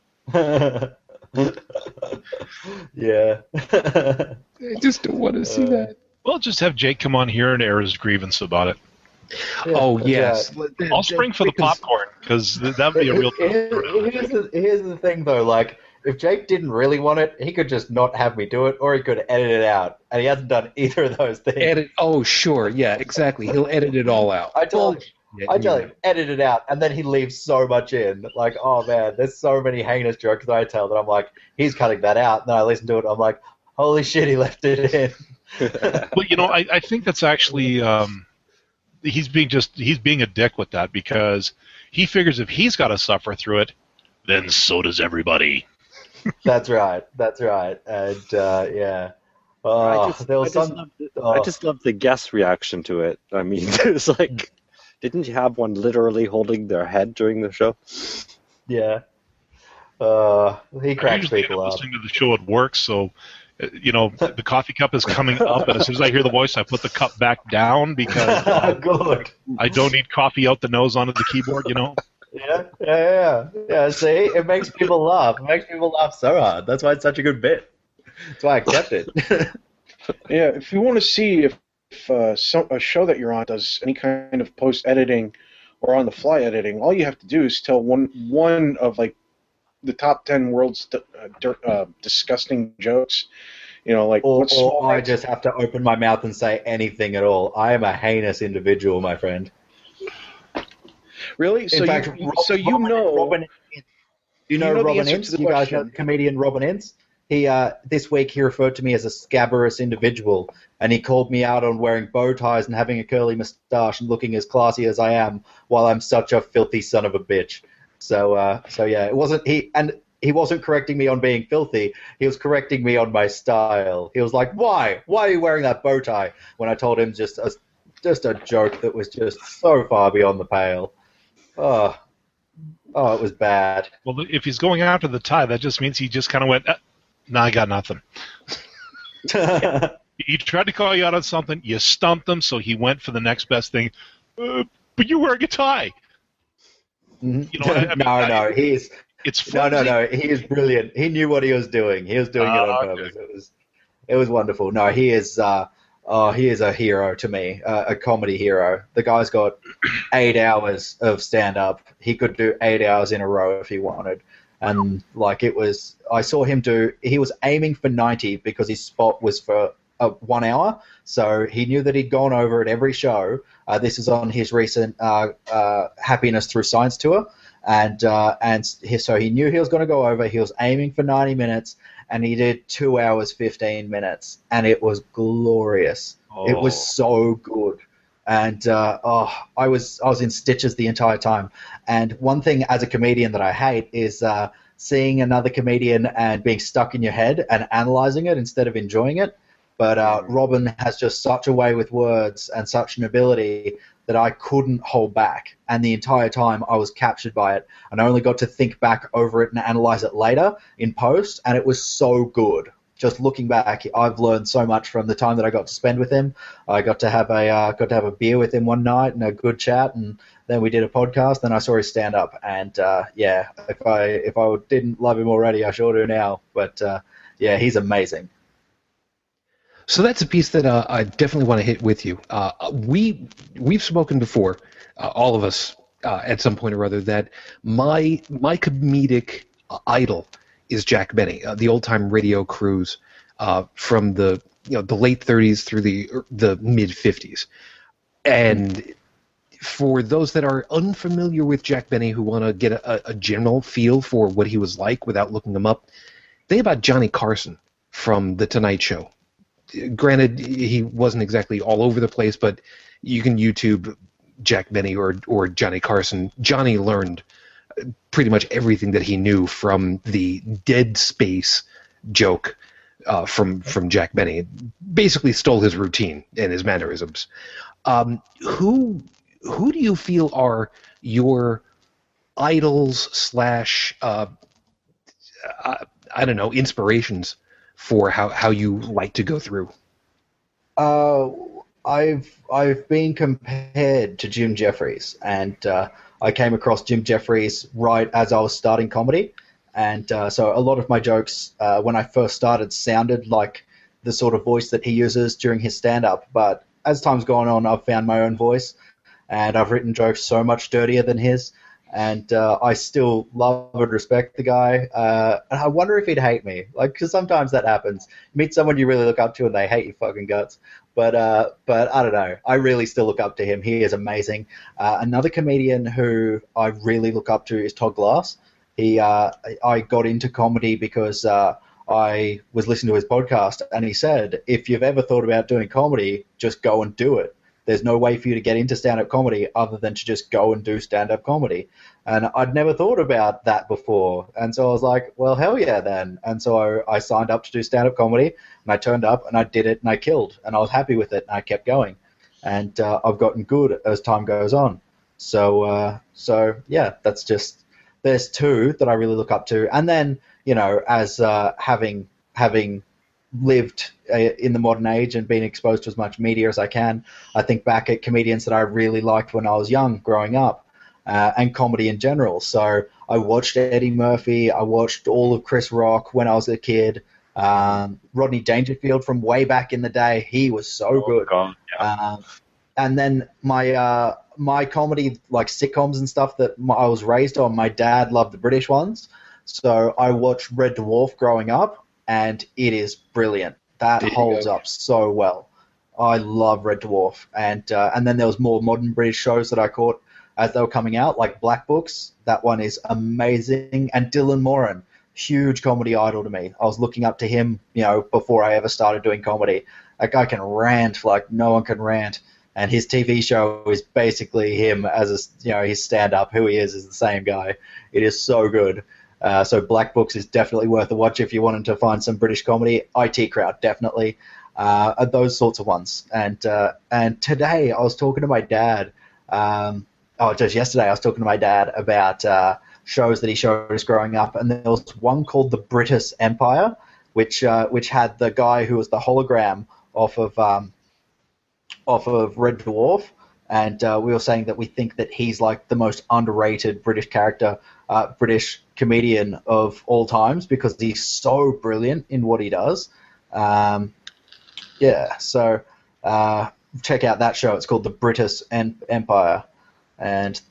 Speaker 5: Yeah.
Speaker 1: I just don't want to see that.
Speaker 2: Well, just have Jake come on here and air his grievance about it.
Speaker 1: Oh yes,
Speaker 2: I'll spring for the
Speaker 5: Because-
Speaker 2: popcorn because that would be a real.
Speaker 5: Here- here's, the, here's the thing, though. Like, if Jake didn't really want it, he could just not have me do it, or he could edit it out. And he hasn't done either of those things.
Speaker 1: Edit. Oh sure, yeah, exactly. He'll edit it all out.
Speaker 5: I tell him,
Speaker 1: Yeah,
Speaker 5: I tell
Speaker 1: yeah.
Speaker 5: him, edit it out, and then he leaves so much in. Like, oh man, there's so many heinous jokes that I tell that I'm like, he's cutting that out. And then I listen to it, I'm like, holy shit, he left it in.
Speaker 2: Well, you know, I, I think that's actually um, he's being just he's being a dick with that because he figures if he's got to suffer through it, then so does everybody.
Speaker 5: That's right. That's right. And uh, yeah, oh,
Speaker 7: I just,
Speaker 5: there
Speaker 7: I,
Speaker 5: was
Speaker 7: just
Speaker 5: some.
Speaker 7: love,
Speaker 5: oh.
Speaker 7: I just love the guest reaction to it. I mean, it's like, didn't you have one literally holding their head during the show?
Speaker 5: Yeah. Uh, he
Speaker 2: I
Speaker 5: cracks
Speaker 2: usually end
Speaker 5: people
Speaker 2: up
Speaker 5: up.
Speaker 2: listening to the show at work, so uh, you know the coffee cup is coming up, and as soon as I hear the voice, I put the cup back down because uh,
Speaker 5: Good.
Speaker 2: I don't need coffee out the nose onto the keyboard. You know.
Speaker 5: Yeah, yeah, yeah. Yeah, see, it makes people laugh. It makes people laugh so hard. That's why it's such a good bit. That's why I kept it.
Speaker 3: Yeah, if you want to see if, if uh, some, a show that you're on does any kind of post editing or on the fly editing, all you have to do is tell one one of like the top ten world's uh, dirt, uh, disgusting jokes. You know, like
Speaker 5: Or,
Speaker 3: what's
Speaker 5: or
Speaker 3: small
Speaker 5: I just have to open my mouth and say anything at all. I am a heinous individual, my friend.
Speaker 3: really.
Speaker 5: In
Speaker 3: So
Speaker 5: fact,
Speaker 3: you,
Speaker 5: Rob-
Speaker 3: so you
Speaker 5: Robin,
Speaker 3: know.
Speaker 5: Robin, you know,
Speaker 3: you know the
Speaker 5: Robin
Speaker 3: answer
Speaker 5: Ince?
Speaker 3: to the
Speaker 5: You guys know
Speaker 3: question.
Speaker 5: the comedian Robin Ince? He uh, this week he referred to me as a scabrous individual, and he called me out on wearing bow ties and having a curly moustache and looking as classy as I am, while I'm such a filthy son of a bitch. So, uh, so yeah, it wasn't he, and he wasn't correcting me on being filthy. He was correcting me on my style. He was like, "Why? Why are you wearing that bow tie?" When I told him just a, just a joke that was just so far beyond the pale. Oh, oh, it was bad.
Speaker 2: Well, if he's going after the tie, that just means he just kind of went, eh, "No, I got nothing." He tried to call you out on something, you stumped him, so he went for the next best thing. Uh, but you're wearing a tie.
Speaker 5: Mhm.
Speaker 2: You know, I- I mean,
Speaker 5: no,
Speaker 2: I-
Speaker 5: no, he's
Speaker 2: It's
Speaker 5: no, no,
Speaker 2: flimsy.
Speaker 5: no. He is brilliant. He knew what he was doing. He was doing it
Speaker 2: Ah,
Speaker 5: on
Speaker 2: okay.
Speaker 5: purpose. It was, it was wonderful. No, he is. Uh, oh, he is a hero to me, uh, a comedy hero. The guy's got eight hours of stand up. He could do eight hours in a row if he wanted. And like it was, I saw him do. He was aiming for ninety because his spot was for uh, one hour. So he knew that he'd gone over at every show. Uh, this is on his recent uh, uh, Happiness Through Science tour. And uh, and he, so he knew he was going to go over. He was aiming for ninety minutes, and he did two hours fifteen minutes, and it was glorious. It was
Speaker 2: Oh.
Speaker 5: so good, and uh, oh, I was I was in stitches the entire time. And one thing as a comedian that I hate is uh, seeing another comedian and being stuck in your head and analyzing it instead of enjoying it. But uh, Robin has just such a way with words and such an ability that I couldn't hold back. And the entire time I was captured by it. And I only got to think back over it and analyze it later in post. And it was so good. Just looking back, I've learned so much from the time that I got to spend with him. I got to have a uh, got to have a beer with him one night and a good chat, and then we did a podcast. Then I saw his stand up, and uh, yeah, if I if I didn't love him already, I sure do now. But uh, yeah, he's amazing.
Speaker 1: So that's a piece that uh, I definitely want to hit with you. Uh, we we've spoken before, uh, all of us uh, at some point or other, that my my comedic uh, idol is Jack Benny, uh, the old time radio crews uh, from the you know the late thirties through the the mid fifties, and for those that are unfamiliar with Jack Benny who want to get a, a general feel for what he was like without looking him up, think about Johnny Carson from The Tonight Show. Granted, he wasn't exactly all over the place, but you can YouTube Jack Benny or or Johnny Carson. Johnny learned pretty much everything that he knew from the dead space joke uh, from from Jack Benny. Basically, stole his routine and his mannerisms. Um, who who do you feel are your idols slash uh, I, I don't know inspirations for how, how you like to go through?
Speaker 5: Uh, I've I've been compared to Jim Jeffries, and uh, I came across Jim Jeffries right as I was starting comedy, and uh, so a lot of my jokes uh, when I first started sounded like the sort of voice that he uses during his stand-up. But as time's gone on, I've found my own voice, and I've written jokes so much dirtier than his, and uh, I still love and respect the guy. Uh, and I wonder if he'd hate me, like, because sometimes that happens. You meet someone you really look up to, and they hate your fucking guts. But uh, but I don't know. I really still look up to him. He is amazing. Uh, another comedian who I really look up to is Todd Glass. He uh, I got into comedy because uh, I was listening to his podcast, and he said, if you've ever thought about doing comedy, just go and do it. There's no way for you to get into stand-up comedy other than to just go and do stand-up comedy. And I'd never thought about that before. And so I was like, well, hell yeah, then. And so I, I signed up to do stand-up comedy, and I turned up, and I did it, and I killed. And I was happy with it, and I kept going. And uh, I've gotten good as time goes on. So, uh, so yeah, that's just, there's two that I really look up to. And then, you know, as uh, having having lived uh, in the modern age and been exposed to as much media as I can, I think back at comedians that I really liked when I was young, growing up, uh, and comedy in general. So I watched Eddie Murphy, I watched all of Chris Rock when I was a kid. Um, Rodney Dangerfield from way back in the day, he was so
Speaker 7: Oh,
Speaker 5: good.
Speaker 7: God, yeah.
Speaker 5: Um, and then my uh, my comedy, like sitcoms and stuff that my, I was raised on, my dad loved the British ones. So I watched Red Dwarf growing up, and it is brilliant. That
Speaker 3: There you
Speaker 5: holds
Speaker 3: go.
Speaker 5: up so well. I love Red Dwarf. And uh, and then there was more modern British shows that I caught as they were coming out, like Black Books. That one is amazing. And Dylan Moran, huge comedy idol to me. I was looking up to him, you know, before I ever started doing comedy. That guy can rant like no one can rant. And his T V show is basically him as a, you know, his stand-up. Who he is is the same guy. It is so good. Uh, so Black Books is definitely worth a watch if you wanted to find some British comedy. I T Crowd, definitely. Uh, those sorts of ones. And uh, and today I was talking to my dad. Um, oh, just yesterday I was talking to my dad about uh, shows that he showed us growing up. And there was one called The British Empire, which uh, which had the guy who was the hologram off of um, off of Red Dwarf. And uh, we were saying that we think that he's like the most underrated British character, uh, British comedian of all times, because he's so brilliant in what he does. Um, yeah, so uh, check out that show. It's called The British en- Empire. And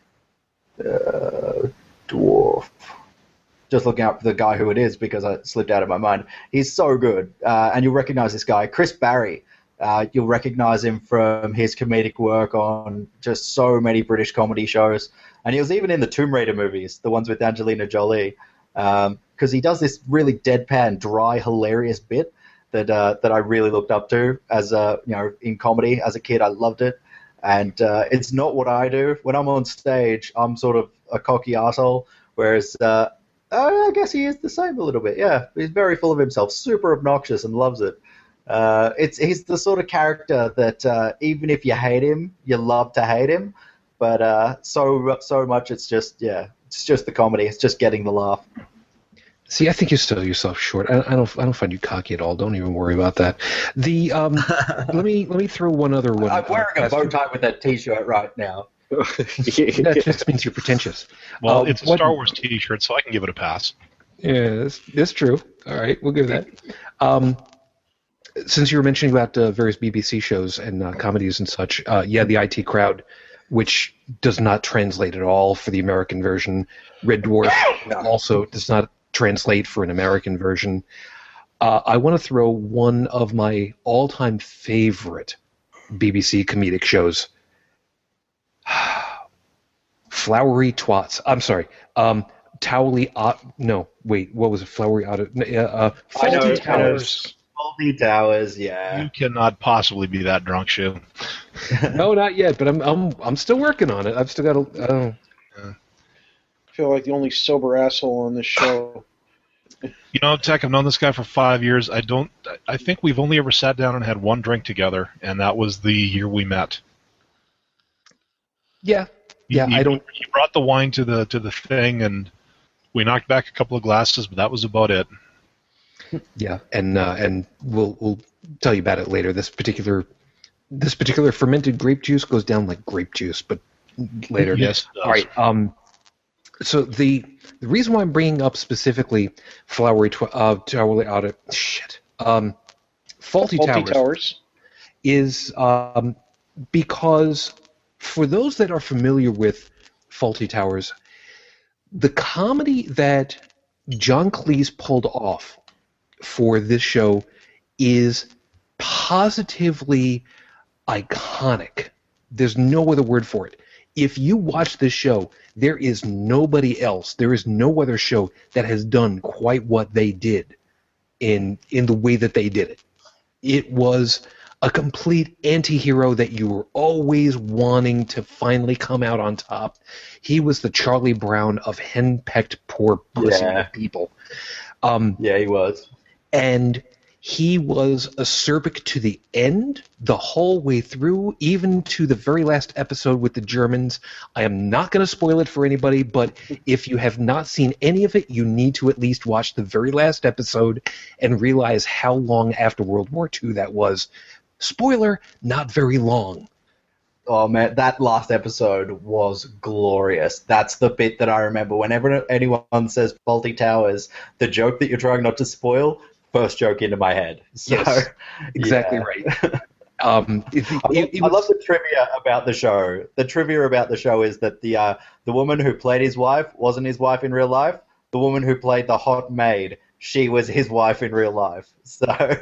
Speaker 5: the uh, Dwarf. Just looking up the guy who it is because it slipped out of my mind. He's so good. Uh, and you'll recognize this guy, Chris Barry. Uh, you'll recognize him from his comedic work on just so many British comedy shows. And he was even in the Tomb Raider movies, the ones with Angelina Jolie, because um, he does this really deadpan, dry, hilarious bit that uh, that I really looked up to as a, you know, in comedy. As a kid, I loved it. And uh, it's not what I do. When I'm on stage, I'm sort of a cocky asshole, whereas uh, I guess he is the same a little bit. Yeah, he's very full of himself, super obnoxious and loves it. Uh, it's he's the sort of character that uh, even if you hate him, you love to hate him. But uh, so so much, it's just yeah, it's just the comedy. It's just getting the laugh.
Speaker 1: See, I think you sell yourself short. I, I don't. I don't find you cocky at all. Don't even worry about that. The um, let me let me throw one other one.
Speaker 5: I'm wearing a bow tie with that T-shirt right now.
Speaker 1: That just means you're pretentious.
Speaker 2: Well,
Speaker 1: Uh,
Speaker 2: it's a
Speaker 1: what-
Speaker 2: Star Wars T-shirt, so I can give it a pass.
Speaker 1: Yeah, that's, that's true. All right, we'll give that. Um, since you were mentioning about uh, various B B C shows and uh, comedies and such, uh, yeah, the I T Crowd, which does not translate at all for the American version. Red Dwarf also does not translate for an American version. Uh, I want to throw one of my all-time favorite B B C comedic shows. Flowery Twats. I'm sorry. Um, Towley. Uh, no, wait. What was it? Flowery. Uh, uh,
Speaker 5: I know,
Speaker 1: Faulty
Speaker 5: I know.
Speaker 1: Towers.
Speaker 5: Faulty Towers, yeah.
Speaker 2: You cannot possibly be that drunk, Shu.
Speaker 1: No, not yet. But I'm I'm I'm still working on it. I've still got a. Uh,
Speaker 3: I feel like the only sober asshole on this show.
Speaker 2: You know, Tech, I've known this guy for five years. I don't. I think we've only ever sat down and had one drink together, and that was the year we met.
Speaker 1: yeah.
Speaker 2: You-
Speaker 1: Yeah,
Speaker 2: you,
Speaker 1: I don't-
Speaker 2: You brought the wine to the to the thing, and we knocked back a couple of glasses, but that was about it.
Speaker 1: Yeah, and uh, and we'll we'll tell you about it later. This particular this particular fermented grape juice goes down like grape juice, but later.
Speaker 2: Yes, it does.
Speaker 1: All right. Um. So the the reason why I'm bringing up specifically flowery tw- uh tower out of shit um faulty,
Speaker 3: Faulty
Speaker 1: towers,
Speaker 3: Towers.
Speaker 1: is um because for those that are familiar with Fawlty Towers, the comedy that John Cleese pulled off for this show is positively iconic. There's no other word for it. If you watch this show, there is nobody else, there is no other show that has done quite what they did in in the way that they did it. It was a complete anti-hero that you were always wanting to finally come out on top. He was the Charlie Brown of henpecked poor pussy
Speaker 5: Yeah.
Speaker 1: people. Um,
Speaker 5: Yeah, he was.
Speaker 1: and he was acerbic to the end, the whole way through, even to the very last episode with the Germans. I am not going to spoil it for anybody, but if you have not seen any of it, you need to at least watch the very last episode and realize how long after World War Two that was. Spoiler, not very long.
Speaker 5: Oh man, that last episode was glorious. That's the bit that I remember. Whenever anyone says Fawlty Towers, the joke that you're trying not to spoil, first joke into my head. So,
Speaker 1: Yes, exactly
Speaker 5: yeah.
Speaker 1: right. Um, it,
Speaker 5: I, love,
Speaker 1: it, it
Speaker 5: I
Speaker 1: was,
Speaker 5: love the trivia about the show. The trivia about the show is that the uh, the woman who played his wife wasn't his wife in real life. The woman who played the hot maid, she was his wife in real life. So,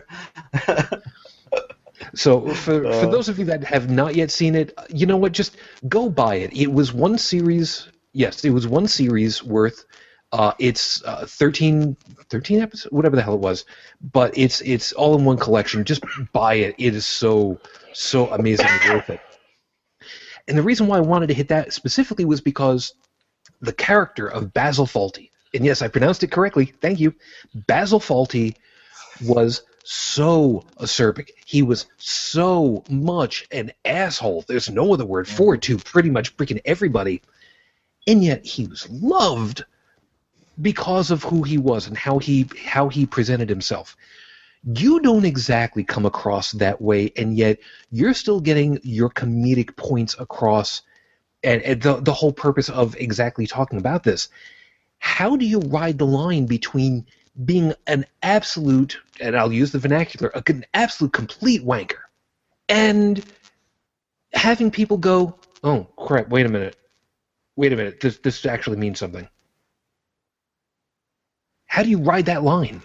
Speaker 1: So for,
Speaker 5: Uh.
Speaker 1: for those of you that have not yet seen it, you know what? Just go buy it. It was one series. Yes, it was one series worth. Uh, it's uh, thirteen, thirteen episodes, whatever the hell it was. But it's it's all in one collection. Just buy it. It is so so amazingly worth it. And the reason why I wanted to hit that specifically was because the character of Basil Fawlty, and yes, I pronounced it correctly. Thank you. Basil Fawlty was so acerbic. He was so much an asshole. There's no other word for it, to pretty much freaking everybody. And yet he was loved because of who he was and how he how he presented himself. You don't exactly come across that way, and yet you're still getting your comedic points across, and, and the, the whole purpose of exactly talking about this. How do you ride the line between being an absolute, and I'll use the vernacular, an absolute complete wanker, and having people go, oh, crap, wait a minute. Wait a minute, this this actually means something. How do you ride that line?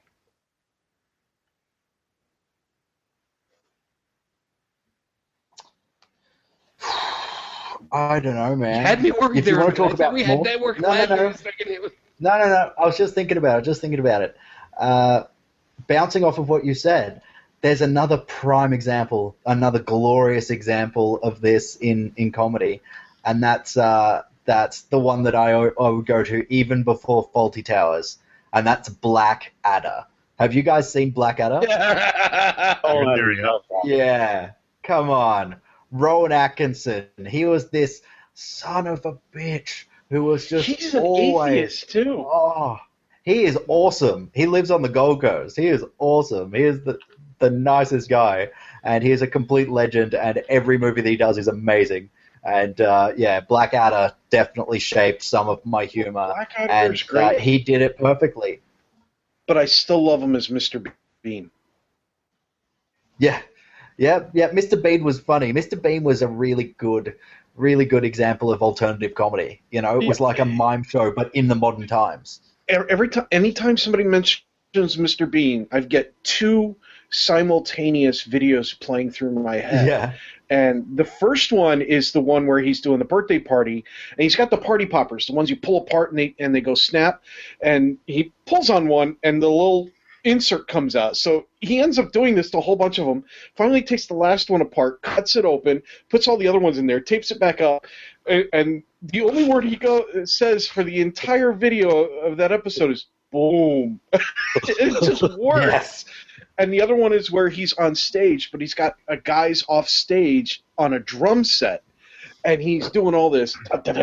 Speaker 5: I don't know, man.
Speaker 1: Had me worried
Speaker 5: If you
Speaker 1: there.
Speaker 5: want to talk
Speaker 1: I thought
Speaker 5: about
Speaker 1: we had
Speaker 5: more-
Speaker 1: network
Speaker 5: No, no,
Speaker 1: lag
Speaker 5: no.
Speaker 1: there a second. It was-
Speaker 5: No, no, no. I was just thinking about it. Just thinking about it. Uh, bouncing off of what you said, there's another prime example, another glorious example of this in, in comedy, and that's uh, that's the one that I, I would go to even before Fawlty Towers, and that's Black Adder. Have you guys seen Black Adder?
Speaker 7: Oh,
Speaker 2: There
Speaker 7: I
Speaker 2: you go.
Speaker 7: love that.
Speaker 5: Yeah, come on. Rowan Atkinson. He was this son of a bitch who was just
Speaker 3: He's an
Speaker 5: always...
Speaker 3: atheist too.
Speaker 5: Oh, he is awesome. He lives on the Gold Coast. He is awesome. He is the, the nicest guy, and he is a complete legend, and every movie that he does is amazing. And, uh, yeah, Blackadder definitely shaped some of my humor,
Speaker 3: Blackadder's
Speaker 5: and uh,
Speaker 3: great.
Speaker 5: he did it perfectly.
Speaker 3: But I still love him as Mister Bean.
Speaker 5: Yeah, yeah, yeah. Mister Bean was funny. Mister Bean was a really good, really good example of alternative comedy. You know, it was
Speaker 3: Yeah.
Speaker 5: like a mime show, but in the modern times.
Speaker 3: Every time, anytime somebody mentions Mister Bean, I get two simultaneous videos playing through my head.
Speaker 5: Yeah,
Speaker 3: And the first one is the one where he's doing the birthday party, and he's got the party poppers, the ones you pull apart and they and they go snap. And he pulls on one, and the little insert comes out. So he ends up doing this to a whole bunch of them. Finally takes the last one apart, cuts it open, puts all the other ones in there, tapes it back up, and, and the only word he go says for the entire video of that episode is "boom." It just works.
Speaker 5: Yes.
Speaker 3: And the other one is where he's on stage, but he's got a guys off stage on a drum set, and he's doing all this.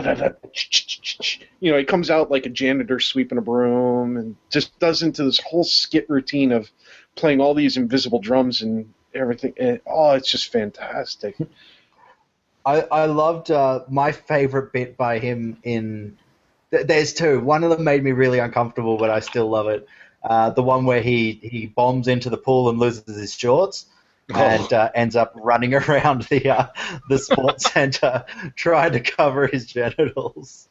Speaker 3: You know, he comes out like a janitor sweeping a broom, and just does into this whole skit routine of playing all these invisible drums and everything. And, oh, it's just fantastic.
Speaker 5: I, I loved uh, my favorite bit by him in. Th- there's two. One of them made me really uncomfortable, but I still love it. Uh, the one where he, he bombs into the pool and loses his shorts. and uh, ends up running around the uh, the sports center trying to cover his genitals.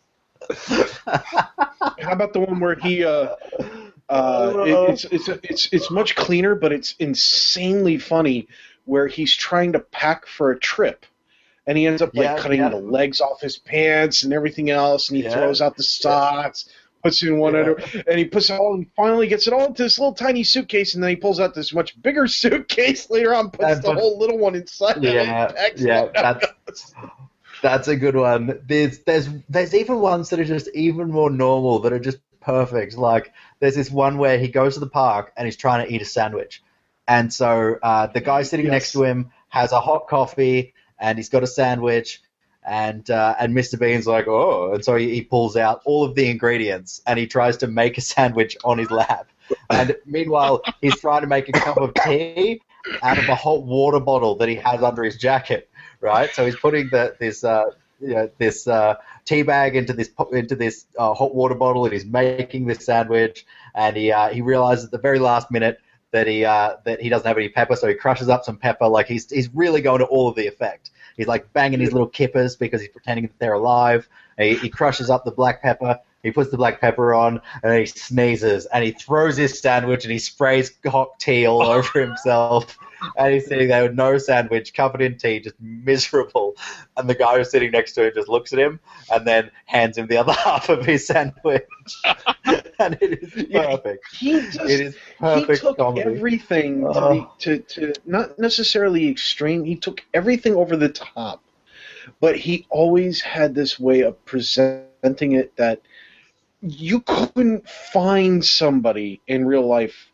Speaker 3: How about the one where he? Uh, uh, it, it's it's it's it's much cleaner, but it's insanely funny. Where he's trying to pack for a trip, and he ends up like
Speaker 5: Yeah,
Speaker 3: cutting
Speaker 5: yeah.
Speaker 3: the legs off his pants and everything else, and he
Speaker 5: Yeah.
Speaker 3: throws out the socks, puts it in one
Speaker 5: Yeah.
Speaker 3: under, and he puts it all, and finally gets it all into this little tiny suitcase, and then he pulls out this much bigger suitcase later on, puts
Speaker 5: And
Speaker 3: the
Speaker 5: put-
Speaker 3: whole little one inside.
Speaker 5: Yeah,
Speaker 3: and packs
Speaker 5: yeah,
Speaker 3: it up.
Speaker 5: that's that's a good one. There's there's there's even ones that are just even more normal that are just perfect. Like there's this one where he goes to the park and he's trying to eat a sandwich, and so uh, the guy sitting
Speaker 3: Yes.
Speaker 5: next to him has a hot coffee and he's got a sandwich, and uh, and Mister Bean's like, oh, and so he, he pulls out all of the ingredients and he tries to make a sandwich on his lap, and meanwhile he's trying to make a cup of tea out of a hot water bottle that he has under his jacket, right? So he's putting the this uh, you know, this uh, tea bag into this po- into this uh, hot water bottle, and he's making this sandwich, and he uh, he realizes at the very last minute that he uh, that he doesn't have any pepper, so he crushes up some pepper. Like he's he's really going to all of the effect. He's like banging his little kippers because he's pretending that they're alive. He, he crushes up the black pepper. He puts the black pepper on, and then he sneezes, and he throws his sandwich, and he sprays hot tea all over himself. And he's sitting there with no sandwich, covered in tea, just miserable. And the guy who's sitting next to him just looks at him and then hands him the other half of his sandwich. And it is
Speaker 3: Yeah,
Speaker 5: perfect.
Speaker 3: He just
Speaker 5: It is
Speaker 3: he
Speaker 5: perfect
Speaker 3: took
Speaker 5: comedy.
Speaker 3: everything to,
Speaker 5: Uh.
Speaker 3: be, to to not necessarily extreme. He took everything over the top, but he always had this way of presenting it that you couldn't find somebody in real life.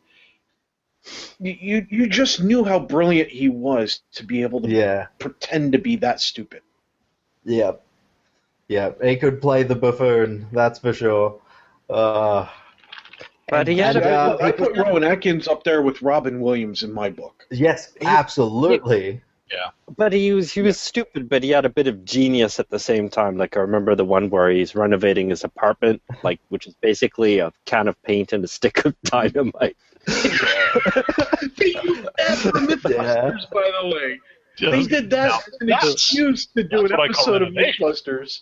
Speaker 3: You you, you just knew how brilliant he was to be able to
Speaker 5: Yeah,
Speaker 3: pretend to be that stupid.
Speaker 5: yeah, yeah. He could play the buffoon, that's for sure. Uh,
Speaker 7: But he had
Speaker 5: and,
Speaker 7: a
Speaker 5: uh,
Speaker 3: I, I
Speaker 5: he
Speaker 3: put
Speaker 5: was-
Speaker 3: Rowan Atkins up there with Robin Williams in my book.
Speaker 5: yes, absolutely.
Speaker 7: But he was he was stupid, but he had a bit of genius at the same time. Like I remember the one where he's renovating his apartment, like which is basically a can of paint and a stick of dynamite.
Speaker 3: They used that for Mythbusters, by the way. They did that
Speaker 2: Now,
Speaker 3: as an
Speaker 2: that's-
Speaker 3: excuse to do
Speaker 2: that's
Speaker 3: an
Speaker 2: what I call
Speaker 3: episode of
Speaker 2: innovation.
Speaker 3: Mythbusters.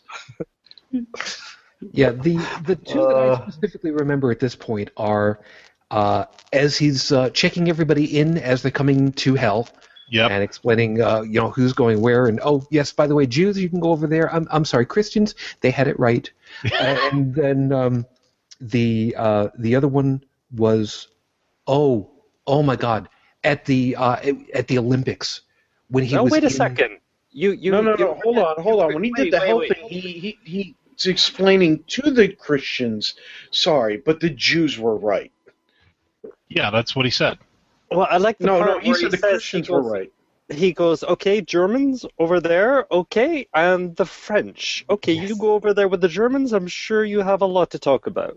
Speaker 1: Yeah, the the two that
Speaker 5: Uh.
Speaker 1: I specifically remember at this point are uh, as he's uh, checking everybody in as they're coming to hell
Speaker 2: Yep.
Speaker 1: and explaining, uh, you know, who's going where, and oh yes, by the way, Jews, you can go over there. I'm I'm sorry, Christians, they had it right. And then um, the uh, the other one was, oh oh my God, at the uh, at the Olympics when he
Speaker 7: No,
Speaker 1: was
Speaker 7: wait a
Speaker 1: in-
Speaker 7: second. You you
Speaker 3: No, no,
Speaker 7: you-
Speaker 3: no. Hold on, hold on. When he
Speaker 7: Wait,
Speaker 3: did the
Speaker 7: wait,
Speaker 3: hell
Speaker 7: wait.
Speaker 3: thing, he he he was explaining to the Christians, sorry, but the Jews were right.
Speaker 2: Yeah, that's what he said.
Speaker 7: Well, I like the
Speaker 3: No,
Speaker 7: part
Speaker 3: no, he
Speaker 7: where
Speaker 3: said the
Speaker 7: says-
Speaker 3: Christians
Speaker 7: he
Speaker 3: were
Speaker 7: goes,
Speaker 3: right.
Speaker 7: He goes, okay, Germans over there, okay, and the French. Okay, you go over there with the Germans. I'm sure you have a lot to talk about.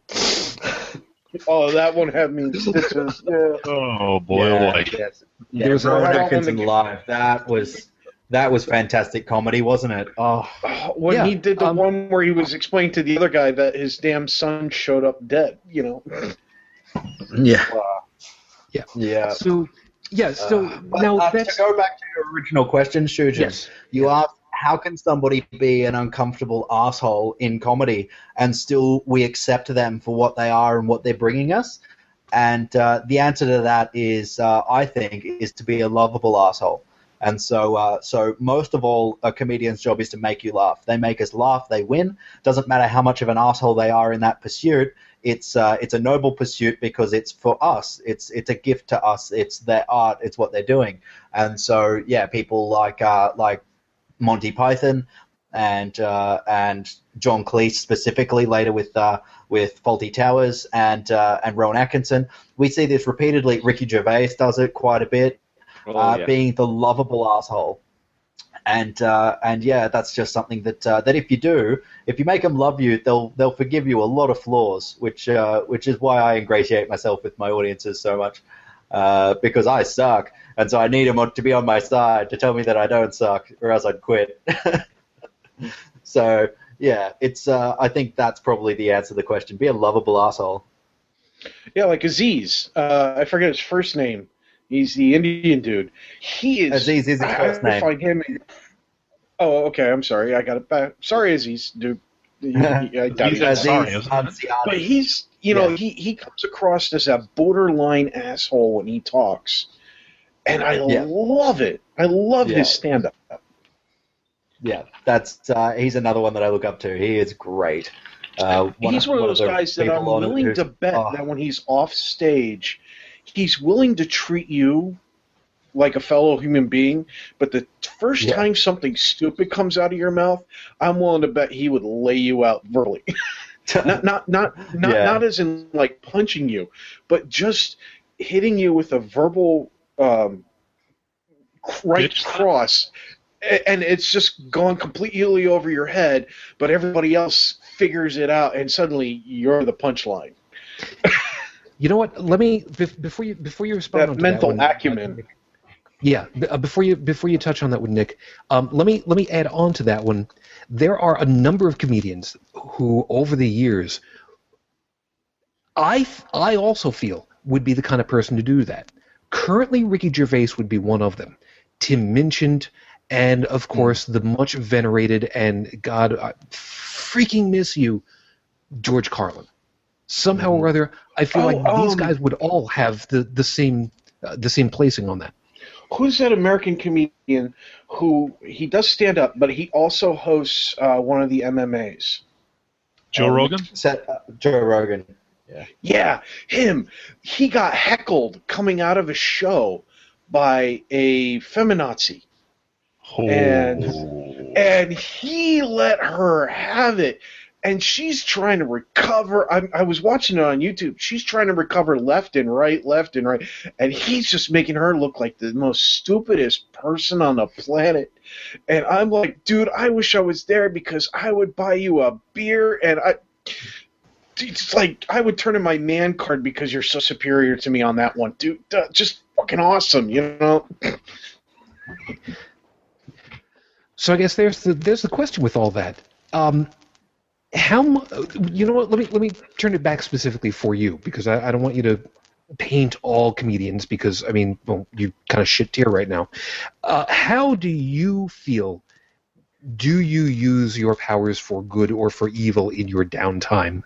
Speaker 3: Oh, that one had me in stitches. Yeah.
Speaker 2: Oh boy,
Speaker 5: Yeah,
Speaker 2: oh boy.
Speaker 5: yes. Yeah,
Speaker 1: There was a-
Speaker 5: Rowan
Speaker 3: Right on
Speaker 5: Atkinson
Speaker 3: the-
Speaker 5: live. That was that was fantastic comedy, wasn't it? Oh,
Speaker 3: When
Speaker 1: Yeah,
Speaker 3: he did the
Speaker 1: um,
Speaker 3: one where he was explaining to the other guy that his damn son showed up dead, you know.
Speaker 5: yeah,
Speaker 1: Yeah.
Speaker 5: yeah.
Speaker 1: So yeah, so
Speaker 5: Uh, but,
Speaker 1: now
Speaker 5: uh,
Speaker 1: that's
Speaker 5: to go back to your original question, Shujin.
Speaker 1: yes.
Speaker 5: You asked, how can somebody be an uncomfortable asshole in comedy and still we accept them for what they are and what they're bringing us? And uh, the answer to that is, uh, I think, is to be a lovable asshole. And so, uh, so most of all, a comedian's job is to make you laugh. They make us laugh, they win. Doesn't matter how much of an asshole they are in that pursuit. It's uh, it's a noble pursuit because it's for us. It's it's a gift to us. It's their art. It's what they're doing. And so, yeah, people like uh, like Monty Python and uh, and John Cleese specifically later with uh, with Fawlty Towers and uh, and Rowan Atkinson. We see this repeatedly. Ricky Gervais does it quite a bit.
Speaker 7: Oh,
Speaker 5: uh,
Speaker 7: yeah.
Speaker 5: being the lovable asshole, and uh, and yeah, that's just something that uh, that if you do, if you make them love you, they'll they'll forgive you a lot of flaws, which uh, which is why I ingratiate myself with my audiences so much, uh, because I suck, and so I need them to be on my side to tell me that I don't suck, or else I'd quit. So yeah, it's uh, I think that's probably the answer to the question: be a lovable asshole.
Speaker 3: Yeah, like Aziz. Uh, I forget his first name. He's the Indian dude. He is.
Speaker 5: Aziz is his
Speaker 3: I,
Speaker 5: first
Speaker 3: I
Speaker 5: name.
Speaker 3: find him. Oh, okay. I'm sorry. I got it back. Sorry, Aziz, dude. He- he- I doubt
Speaker 2: Aziz
Speaker 3: he-
Speaker 2: is- sorry,
Speaker 5: Aziz
Speaker 2: isn't it?
Speaker 5: Ansari.
Speaker 3: But he's, you know,
Speaker 5: Yeah.
Speaker 3: he, he comes across as a borderline asshole when he talks, and I
Speaker 5: Yeah.
Speaker 3: love it. I love
Speaker 5: Yeah.
Speaker 3: his stand-up.
Speaker 5: Yeah, that's uh, he's another one that I look up to. He is great. Uh,
Speaker 3: He's one of those
Speaker 5: the
Speaker 3: guys that
Speaker 5: people
Speaker 3: I'm
Speaker 5: on it
Speaker 3: willing
Speaker 5: who's-
Speaker 3: to bet
Speaker 5: oh,
Speaker 3: that when he's off stage, he's willing to treat you like a fellow human being, but the first
Speaker 5: Yeah.
Speaker 3: time something stupid comes out of your mouth, I'm willing to bet he would lay you out verbally. not not not not,
Speaker 5: Yeah.
Speaker 3: not as in like punching you, but just hitting you with a verbal um, right
Speaker 2: Bitch.
Speaker 3: cross, a- and it's just gone completely over your head, but everybody else figures it out, and suddenly you're the punchline.
Speaker 1: You know what? Let me bef- before you before you respond
Speaker 3: That
Speaker 1: onto
Speaker 3: mental
Speaker 1: that one,
Speaker 3: acumen.
Speaker 1: Yeah, b- uh, before you before you touch on that with Nick, um, let me let me add on to that one. There are a number of comedians who, over the years, I f- I also feel would be the kind of person to do that. Currently, Ricky Gervais would be one of them. Tim Minchin, and of course the much venerated and God, I freaking miss you, George Carlin. Somehow or other, I feel
Speaker 3: Oh,
Speaker 1: like these
Speaker 3: um,
Speaker 1: guys would all have the the same uh, the same placing on that.
Speaker 3: Who's that American comedian who he does stand up, but he also hosts uh, one of the M M As?
Speaker 2: Joe
Speaker 3: Um,
Speaker 2: Rogan?
Speaker 5: Set, uh, Joe Rogan.
Speaker 3: Yeah, him. He got heckled coming out of a show by a feminazi,
Speaker 2: Oh.
Speaker 3: and and he let her have it. And she's trying to recover. I, I was watching it on YouTube. She's trying to recover left and right, left and right. And he's just making her look like the most stupidest person on the planet. And I'm like, dude, I wish I was there because I would buy you a beer. And I, it's like, I would turn in my man card because you're so superior to me on that one, dude. Uh, Just fucking awesome, you know?
Speaker 1: So I guess there's the there's the question with all that. Um, how mu- you know what? Let me let me turn it back specifically for you because I, I don't want you to paint all comedians because I mean, well, you kind of shit tier right now. Uh, how do you feel? Do you use your powers for good or for evil in your downtime?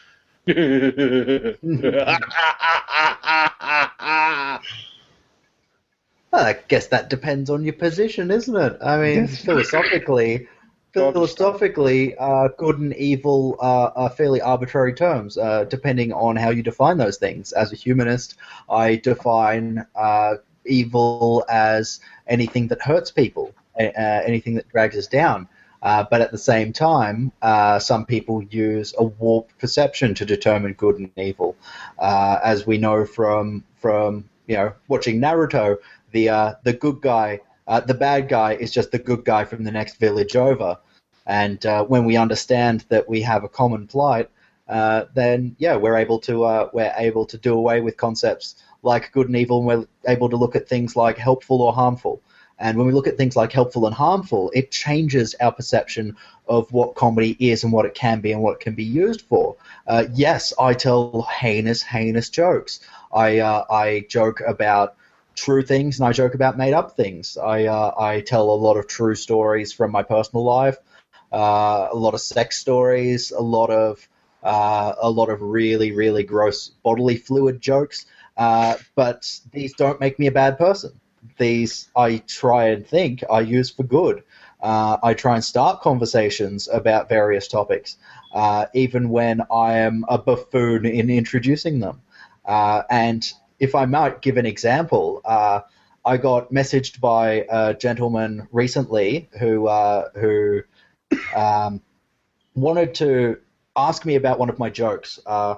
Speaker 5: Well, I guess that depends on your position, isn't it? I mean, philosophically, philosophically, uh, good and evil are, are fairly arbitrary terms, uh, depending on how you define those things. As a humanist, I define uh, evil as anything that hurts people, uh, anything that drags us down. Uh, but at the same time, uh, some people use a warped perception to determine good and evil, uh, as we know from from you know watching Naruto. The uh, the good guy, uh, the bad guy is just the good guy from the next village over. And uh, when we understand that we have a common plight, uh, then yeah, we're able to uh, we're able to do away with concepts like good and evil, and we're able to look at things like helpful or harmful. And when we look at things like helpful and harmful, it changes our perception of what comedy is and what it can be and what it can be used for. Uh, yes, I tell heinous, heinous jokes. I uh, I joke about true things and I joke about made up things. I uh, I tell a lot of true stories from my personal life, uh, a lot of sex stories, a lot of uh, a lot of really really gross bodily fluid jokes. Uh, but these don't make me a bad person. These I try and think I use for good. Uh, I try and start conversations about various topics, uh, even when I am a buffoon in introducing them. Uh, and if I might give an example, uh, I got messaged by a gentleman recently who uh, who um, wanted to ask me about one of my jokes. Uh,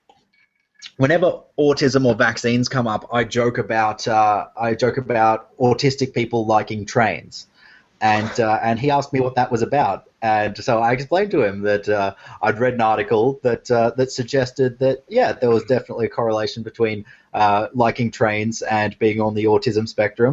Speaker 5: whenever autism or vaccines come up, I joke about uh, I joke about autistic people liking trains, and uh, and he asked me what that was about, and so I explained to him that uh, I'd read an article that uh, that suggested that yeah, there was definitely a correlation between uh, liking trains and being on the autism spectrum,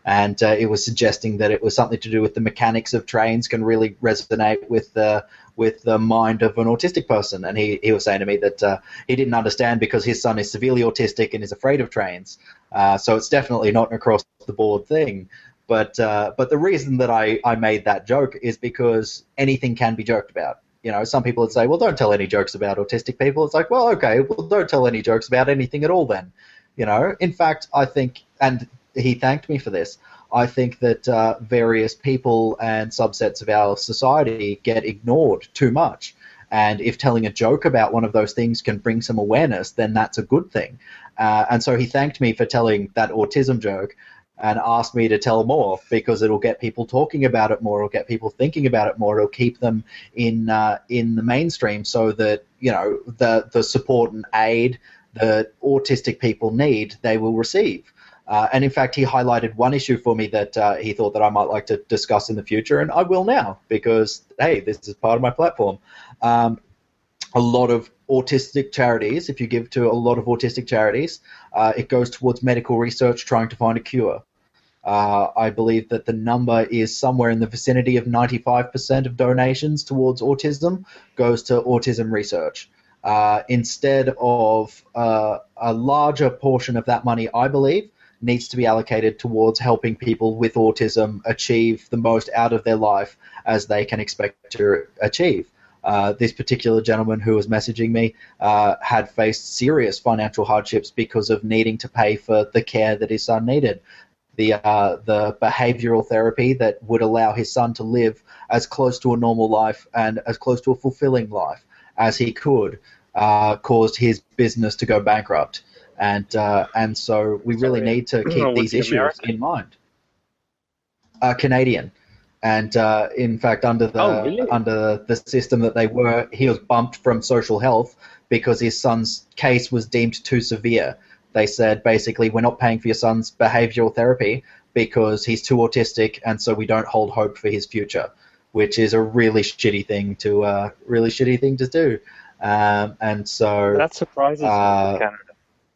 Speaker 5: and uh, it was suggesting that it was something to do with the mechanics of trains can really resonate with the with the mind of an autistic person. And he, he was saying to me that uh, he didn't understand because his son is severely autistic and is afraid of trains. Uh, so it's definitely not an across-the-board thing. But uh, but the reason that I, I made that joke is because anything can be joked about. You know, some people would say, well, don't tell any jokes about autistic people. It's like, well, okay, well, don't tell any jokes about anything at all then. You know, in fact, I think, and he thanked me for this, I think that uh, various people and subsets of our society get ignored too much. And if telling a joke about one of those things can bring some awareness, then that's a good thing. Uh, and so he thanked me for telling that autism joke and asked me to tell more because it'll get people talking about it more, it'll get people thinking about it more, it'll keep them in uh, in the mainstream so that, you know, the, the support and aid that autistic people need, they will receive. Uh, and in fact, he highlighted one issue for me that uh, he thought that I might like to discuss in the future, and I will now because, hey, this is part of my platform. Um, a lot of autistic charities, if you give to a lot of autistic charities, uh, it goes towards medical research trying to find a cure. Uh, I believe that the number is somewhere in the vicinity of ninety-five percent of donations towards autism goes to autism research. Uh, instead of uh, a larger portion of that money, I believe, needs to be allocated towards helping people with autism achieve the most out of their life as they can expect to achieve. Uh, this particular gentleman who was messaging me uh, had faced serious financial hardships because of needing to pay for the care that his son needed. The, uh, the behavioral therapy that would allow his son to live as close to a normal life and as close to a fulfilling life as he could uh, caused his business to go bankrupt. And uh, and so we really
Speaker 7: Sorry.
Speaker 5: need to keep
Speaker 7: No,
Speaker 5: these
Speaker 7: the
Speaker 5: issues
Speaker 7: American?
Speaker 5: in mind. Uh, Canadian. And uh, in fact, under the
Speaker 7: Oh, really?
Speaker 5: under the system that they were, he was bumped from social health because his son's case was deemed too severe. They said, basically, we're not paying for your son's behavioral therapy because he's too autistic, and so we don't hold hope for his future, which is a really shitty thing to uh, really shitty thing to do. Um, and so
Speaker 7: That surprises me
Speaker 5: uh,
Speaker 7: in Canada.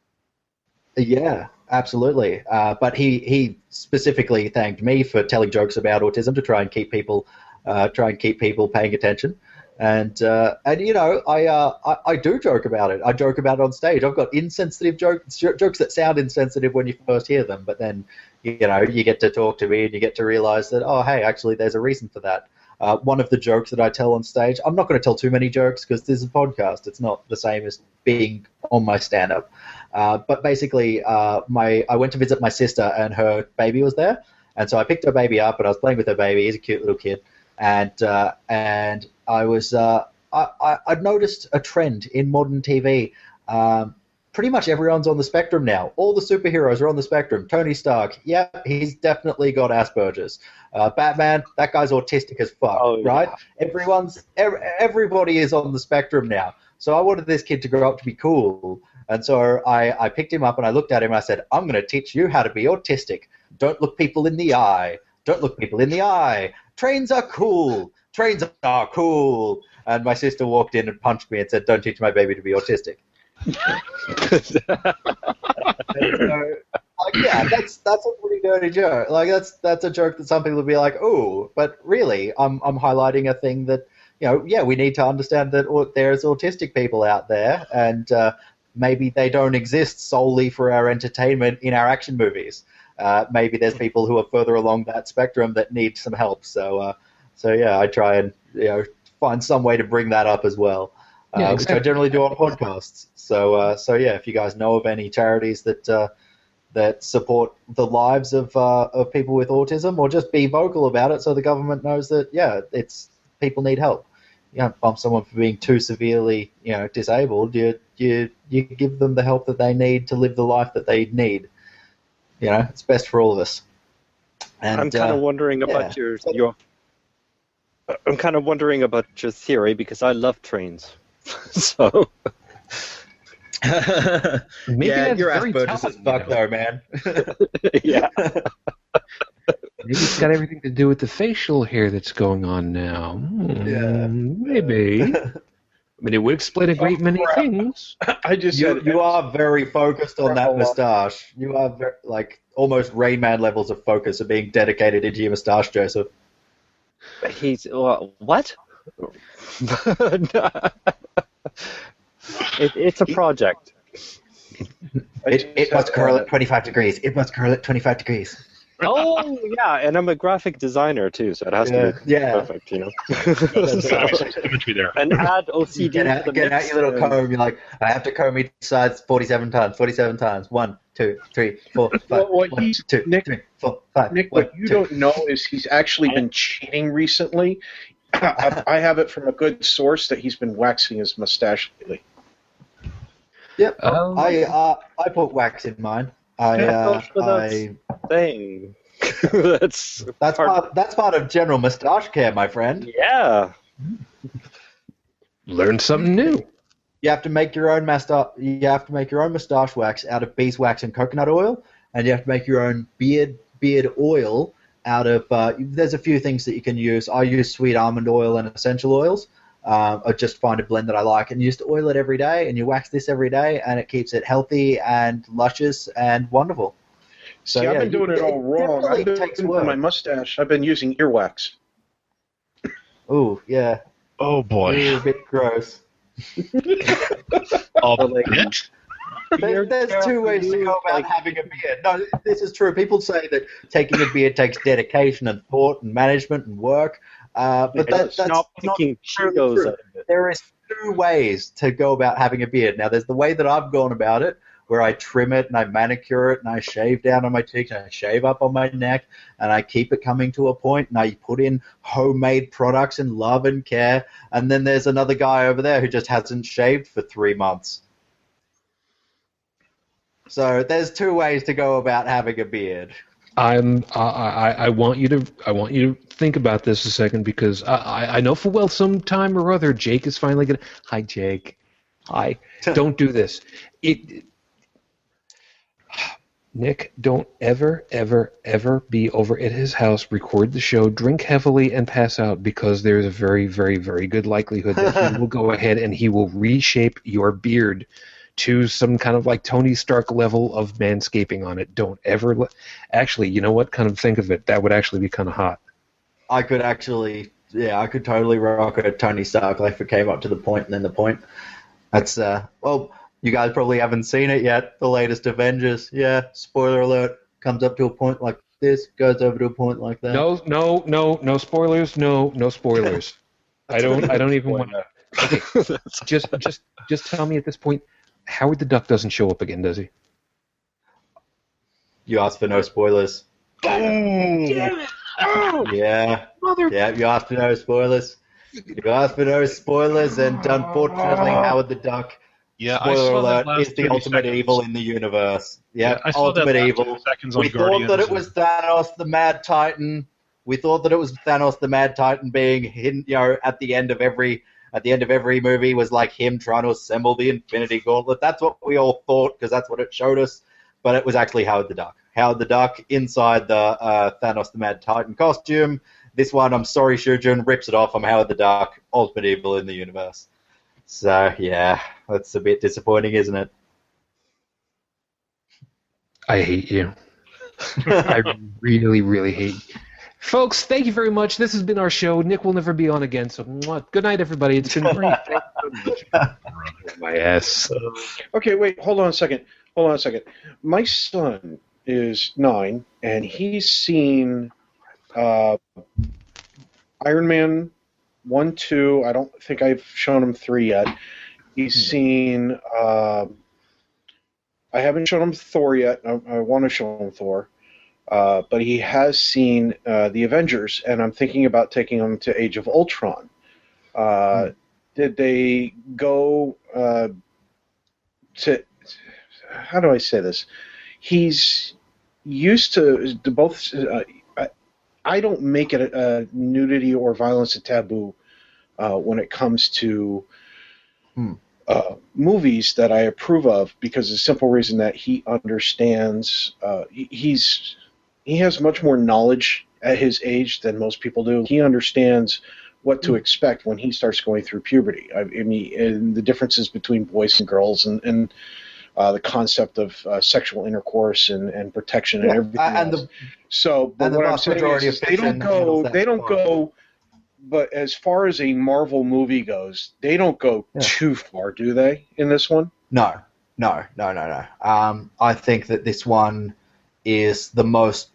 Speaker 5: yeah, absolutely. Uh, but he, he specifically thanked me for telling jokes about autism to try and keep people uh, try and keep people paying attention. And uh, and you know, I, uh, I I do joke about it. I joke about it on stage. I've got insensitive jokes jokes that sound insensitive when you first hear them, but then you know you get to talk to me and you get to realize that, oh hey, actually there's a reason for that. Uh, one of the jokes that I tell on stage, I'm not going to tell too many jokes because this is a podcast. It's not the same as being on my stand-up. Uh, but basically, uh, my I went to visit my sister and her baby was there, and so I picked her baby up and I was playing with her baby. He's a cute little kid, and uh, and I was uh, I, I I'd noticed a trend in modern T V. Um, pretty much everyone's on the spectrum now. All the superheroes are on the spectrum. Tony Stark, yeah, he's definitely got Asperger's. Uh, Batman, that guy's autistic as fuck,
Speaker 7: Oh,
Speaker 5: right?
Speaker 7: yeah.
Speaker 5: Everyone's ev- everybody is on the spectrum now. So I wanted this kid to grow up to be cool. And so I, I picked him up and I looked at him and I said, I'm going to teach you how to be autistic. Don't look people in the eye. Don't look people in the eye. Trains are cool. Trains are cool. And my sister walked in and punched me and said, don't teach my baby to be autistic. so, like, yeah, that's that's a pretty dirty joke. Like that's that's a joke that some people would be like, "Ooh," but really, I'm I'm highlighting a thing that, you know, yeah, we need to understand that au- there's autistic people out there, and uh, maybe they don't exist solely for our entertainment in our action movies. Uh, maybe there's people who are further along that spectrum that need some help. So, uh, so yeah, I try and you know find some way to bring that up as well. Uh,
Speaker 1: Yeah,
Speaker 5: which I
Speaker 1: exactly.
Speaker 5: generally do on podcasts. So, uh, so yeah, if you guys know of any charities that uh, that support the lives of uh, of people with autism, or just be vocal about it, so the government knows that yeah, it's people need help. You don't bump someone for being too severely, you know, disabled. You you you give them the help that they need to live the life that they need. You know, it's best for all of us. And,
Speaker 7: I'm kind
Speaker 5: uh,
Speaker 7: of wondering about
Speaker 5: yeah.
Speaker 7: your your. I'm kind of wondering about your theory because I love trains. So
Speaker 1: Maybe
Speaker 5: yeah,
Speaker 1: that's
Speaker 5: you're
Speaker 1: very
Speaker 5: Asperger's as
Speaker 1: telling,
Speaker 5: fuck,
Speaker 1: you know.
Speaker 5: though, man.
Speaker 7: yeah,
Speaker 1: Maybe it's got everything to do with the facial hair that's going on now. Hmm,
Speaker 5: Yeah.
Speaker 1: Maybe. I mean, it would explain a great
Speaker 3: Oh,
Speaker 1: many
Speaker 3: crap.
Speaker 1: things.
Speaker 3: I just
Speaker 5: You
Speaker 3: said
Speaker 5: you are very focused on that
Speaker 3: Crap.
Speaker 5: moustache. You are very, like almost Rain Man levels of focus are being dedicated into your moustache, Joseph.
Speaker 7: He's uh, what? it, it's a project.
Speaker 3: I
Speaker 5: It
Speaker 3: just
Speaker 5: it must
Speaker 3: had,
Speaker 5: curl
Speaker 3: uh,
Speaker 5: at twenty-five degrees. It must curl at twenty-five degrees.
Speaker 7: Oh yeah, and I'm a graphic designer too, so it has
Speaker 5: Yeah,
Speaker 7: to be
Speaker 5: yeah.
Speaker 7: perfect, you know.
Speaker 2: There's gotta be some symmetry there.
Speaker 7: And add O C D
Speaker 5: Get
Speaker 7: to
Speaker 5: out,
Speaker 7: the
Speaker 5: get out
Speaker 7: mix.
Speaker 5: your little comb. You're like, I have to comb each side forty-seven times. forty-seven times. One, two, three, four, five.
Speaker 3: Well, what
Speaker 5: One,
Speaker 3: he's-
Speaker 5: two,
Speaker 3: Nick-
Speaker 5: three, four, five.
Speaker 3: Nick,
Speaker 5: One,
Speaker 3: what you
Speaker 5: two.
Speaker 3: don't know is he's actually been cheating recently. I, I have it from a good source that he's been waxing his mustache lately.
Speaker 5: Yep.
Speaker 1: Oh.
Speaker 5: I uh, I put wax in mine. I
Speaker 7: Yeah,
Speaker 5: uh,
Speaker 7: so that's-
Speaker 5: I
Speaker 7: Thing. That's
Speaker 5: that's
Speaker 7: part-
Speaker 5: part that's part of general moustache care, my friend.
Speaker 7: yeah.
Speaker 1: Learn something new.
Speaker 5: You have to make your own mustache. You have to make your own moustache wax out of beeswax and coconut oil, and you have to make your own beard beard oil out of. Uh, there's a few things that you can use. I use sweet almond oil and essential oils. Um, I just find a blend that I like and used to oil it every day. And you wax this every day, and it keeps it healthy and luscious and wonderful. So
Speaker 3: See, I've
Speaker 5: yeah,
Speaker 3: been doing
Speaker 5: you-
Speaker 3: it all wrong.
Speaker 5: definitely
Speaker 3: I've been
Speaker 5: takes
Speaker 3: for
Speaker 5: work.
Speaker 3: my mustache. I've been using earwax.
Speaker 5: Ooh, yeah,
Speaker 2: Oh boy.
Speaker 5: Ooh, a bit gross.
Speaker 2: A
Speaker 7: like-
Speaker 2: bit?
Speaker 5: There, there's two ways to go about having a beard. No, this is true. People say that taking a beard takes dedication and thought and management and work, uh, but that,
Speaker 7: It's
Speaker 5: that's
Speaker 7: not
Speaker 5: not
Speaker 7: picking
Speaker 5: true.
Speaker 7: Cheetos out of it.
Speaker 5: There is two ways to go about having a beard. Now, there's the way that I've gone about it, where I trim it and I manicure it and I shave down on my cheeks and I shave up on my neck and I keep it coming to a point and I put in homemade products and love and care. And then there's another guy over there who just hasn't shaved for three months. So there's two ways to go about having a beard.
Speaker 1: I'm. I, I. I want you to. I want you to think about this a second because I. I I know full well sometime or other Jake is finally gonna. Hi, Jake. Hi. Don't do this. It. Nick, don't ever, ever, ever be over at his house, record the show, drink heavily, and pass out because there's a very, very, very good likelihood that he will go ahead and he will reshape your beard to some kind of like Tony Stark level of manscaping on it. Don't ever. Le- actually, you know what? Kind of think of it. That would actually be kind of hot.
Speaker 5: I could actually, yeah, I could totally rock a Tony Stark if it came up to the point and then the point. That's, uh, well, you guys probably haven't seen it yet. The latest Avengers, yeah, spoiler alert, comes up to a point like this, goes over to a point like that.
Speaker 1: No, no, no, no spoilers. No, no spoilers. I don't. I don't even want to. Okay, just, just, just tell me at this point. Howard the Duck doesn't show up again, does he?
Speaker 5: You asked for no spoilers. Yeah, yeah, you asked for no spoilers. You asked for no spoilers, and unfortunately, Howard the Duck,
Speaker 2: Yeah, I
Speaker 5: spoiler
Speaker 2: saw that
Speaker 5: alert,
Speaker 2: last
Speaker 5: is the
Speaker 2: thirty
Speaker 5: ultimate
Speaker 2: seconds.
Speaker 5: evil in the universe. Yeah,
Speaker 2: Yeah, I saw that
Speaker 5: ultimate
Speaker 2: last
Speaker 5: evil.
Speaker 2: thirty seconds on
Speaker 5: We thought
Speaker 2: Guardians
Speaker 5: that it
Speaker 2: and-
Speaker 5: was Thanos, the Mad Titan. We thought that it was Thanos, the Mad Titan, being hidden, you know, at the end of every at the end of every movie was like him trying to assemble the Infinity Gauntlet. That's what we all thought because that's what it showed us. But it was actually Howard the Duck. Howard the Duck inside the uh, Thanos, the Mad Titan costume. This one, I'm sorry, Shujun, rips it off. I'm Howard the Duck, ultimate evil in the universe. So yeah, that's a bit disappointing, isn't it?
Speaker 1: I hate you. I really, really hate you. Folks, thank you very much. This has been our show. Nick will never be on again, so mwah. Good night, everybody. It's been great. Thank you so much. My ass.
Speaker 3: Okay, wait, hold on a second. Hold on a second. My son is nine, and he's seen uh, Iron Man one, two. I don't think I've shown him three yet. He's seen. Uh, I haven't shown him Thor yet. I, I want to show him Thor. Uh, but he has seen uh, the Avengers, and I'm thinking about taking him to Age of Ultron. Uh, hmm. Did they go uh, to? How do I say this? He's used to, to both. Uh, I, I don't make it a, a nudity or violence a taboo uh, when it comes to
Speaker 5: hmm.
Speaker 3: uh, movies that I approve of, because of the simple reason that he understands. Uh, he, he's He has much more knowledge at his age than most people do. He understands what to expect when he starts going through puberty. I, I mean, and the differences between boys and girls, and, and uh, the concept of uh, sexual intercourse and, and protection and
Speaker 5: Yeah,
Speaker 3: everything
Speaker 5: and
Speaker 3: else.
Speaker 5: the-
Speaker 3: so, but
Speaker 5: and the
Speaker 3: what I'm
Speaker 5: vast
Speaker 3: saying
Speaker 5: majority
Speaker 3: is,
Speaker 5: of
Speaker 3: they don't
Speaker 5: fiction
Speaker 3: go.
Speaker 5: handles that
Speaker 3: They don't
Speaker 5: fine.
Speaker 3: go. But as far as a Marvel movie goes, they don't go
Speaker 5: Yeah.
Speaker 3: too far, do they? In this one?
Speaker 5: No, no, no, no, no. Um, I think that this one is the most.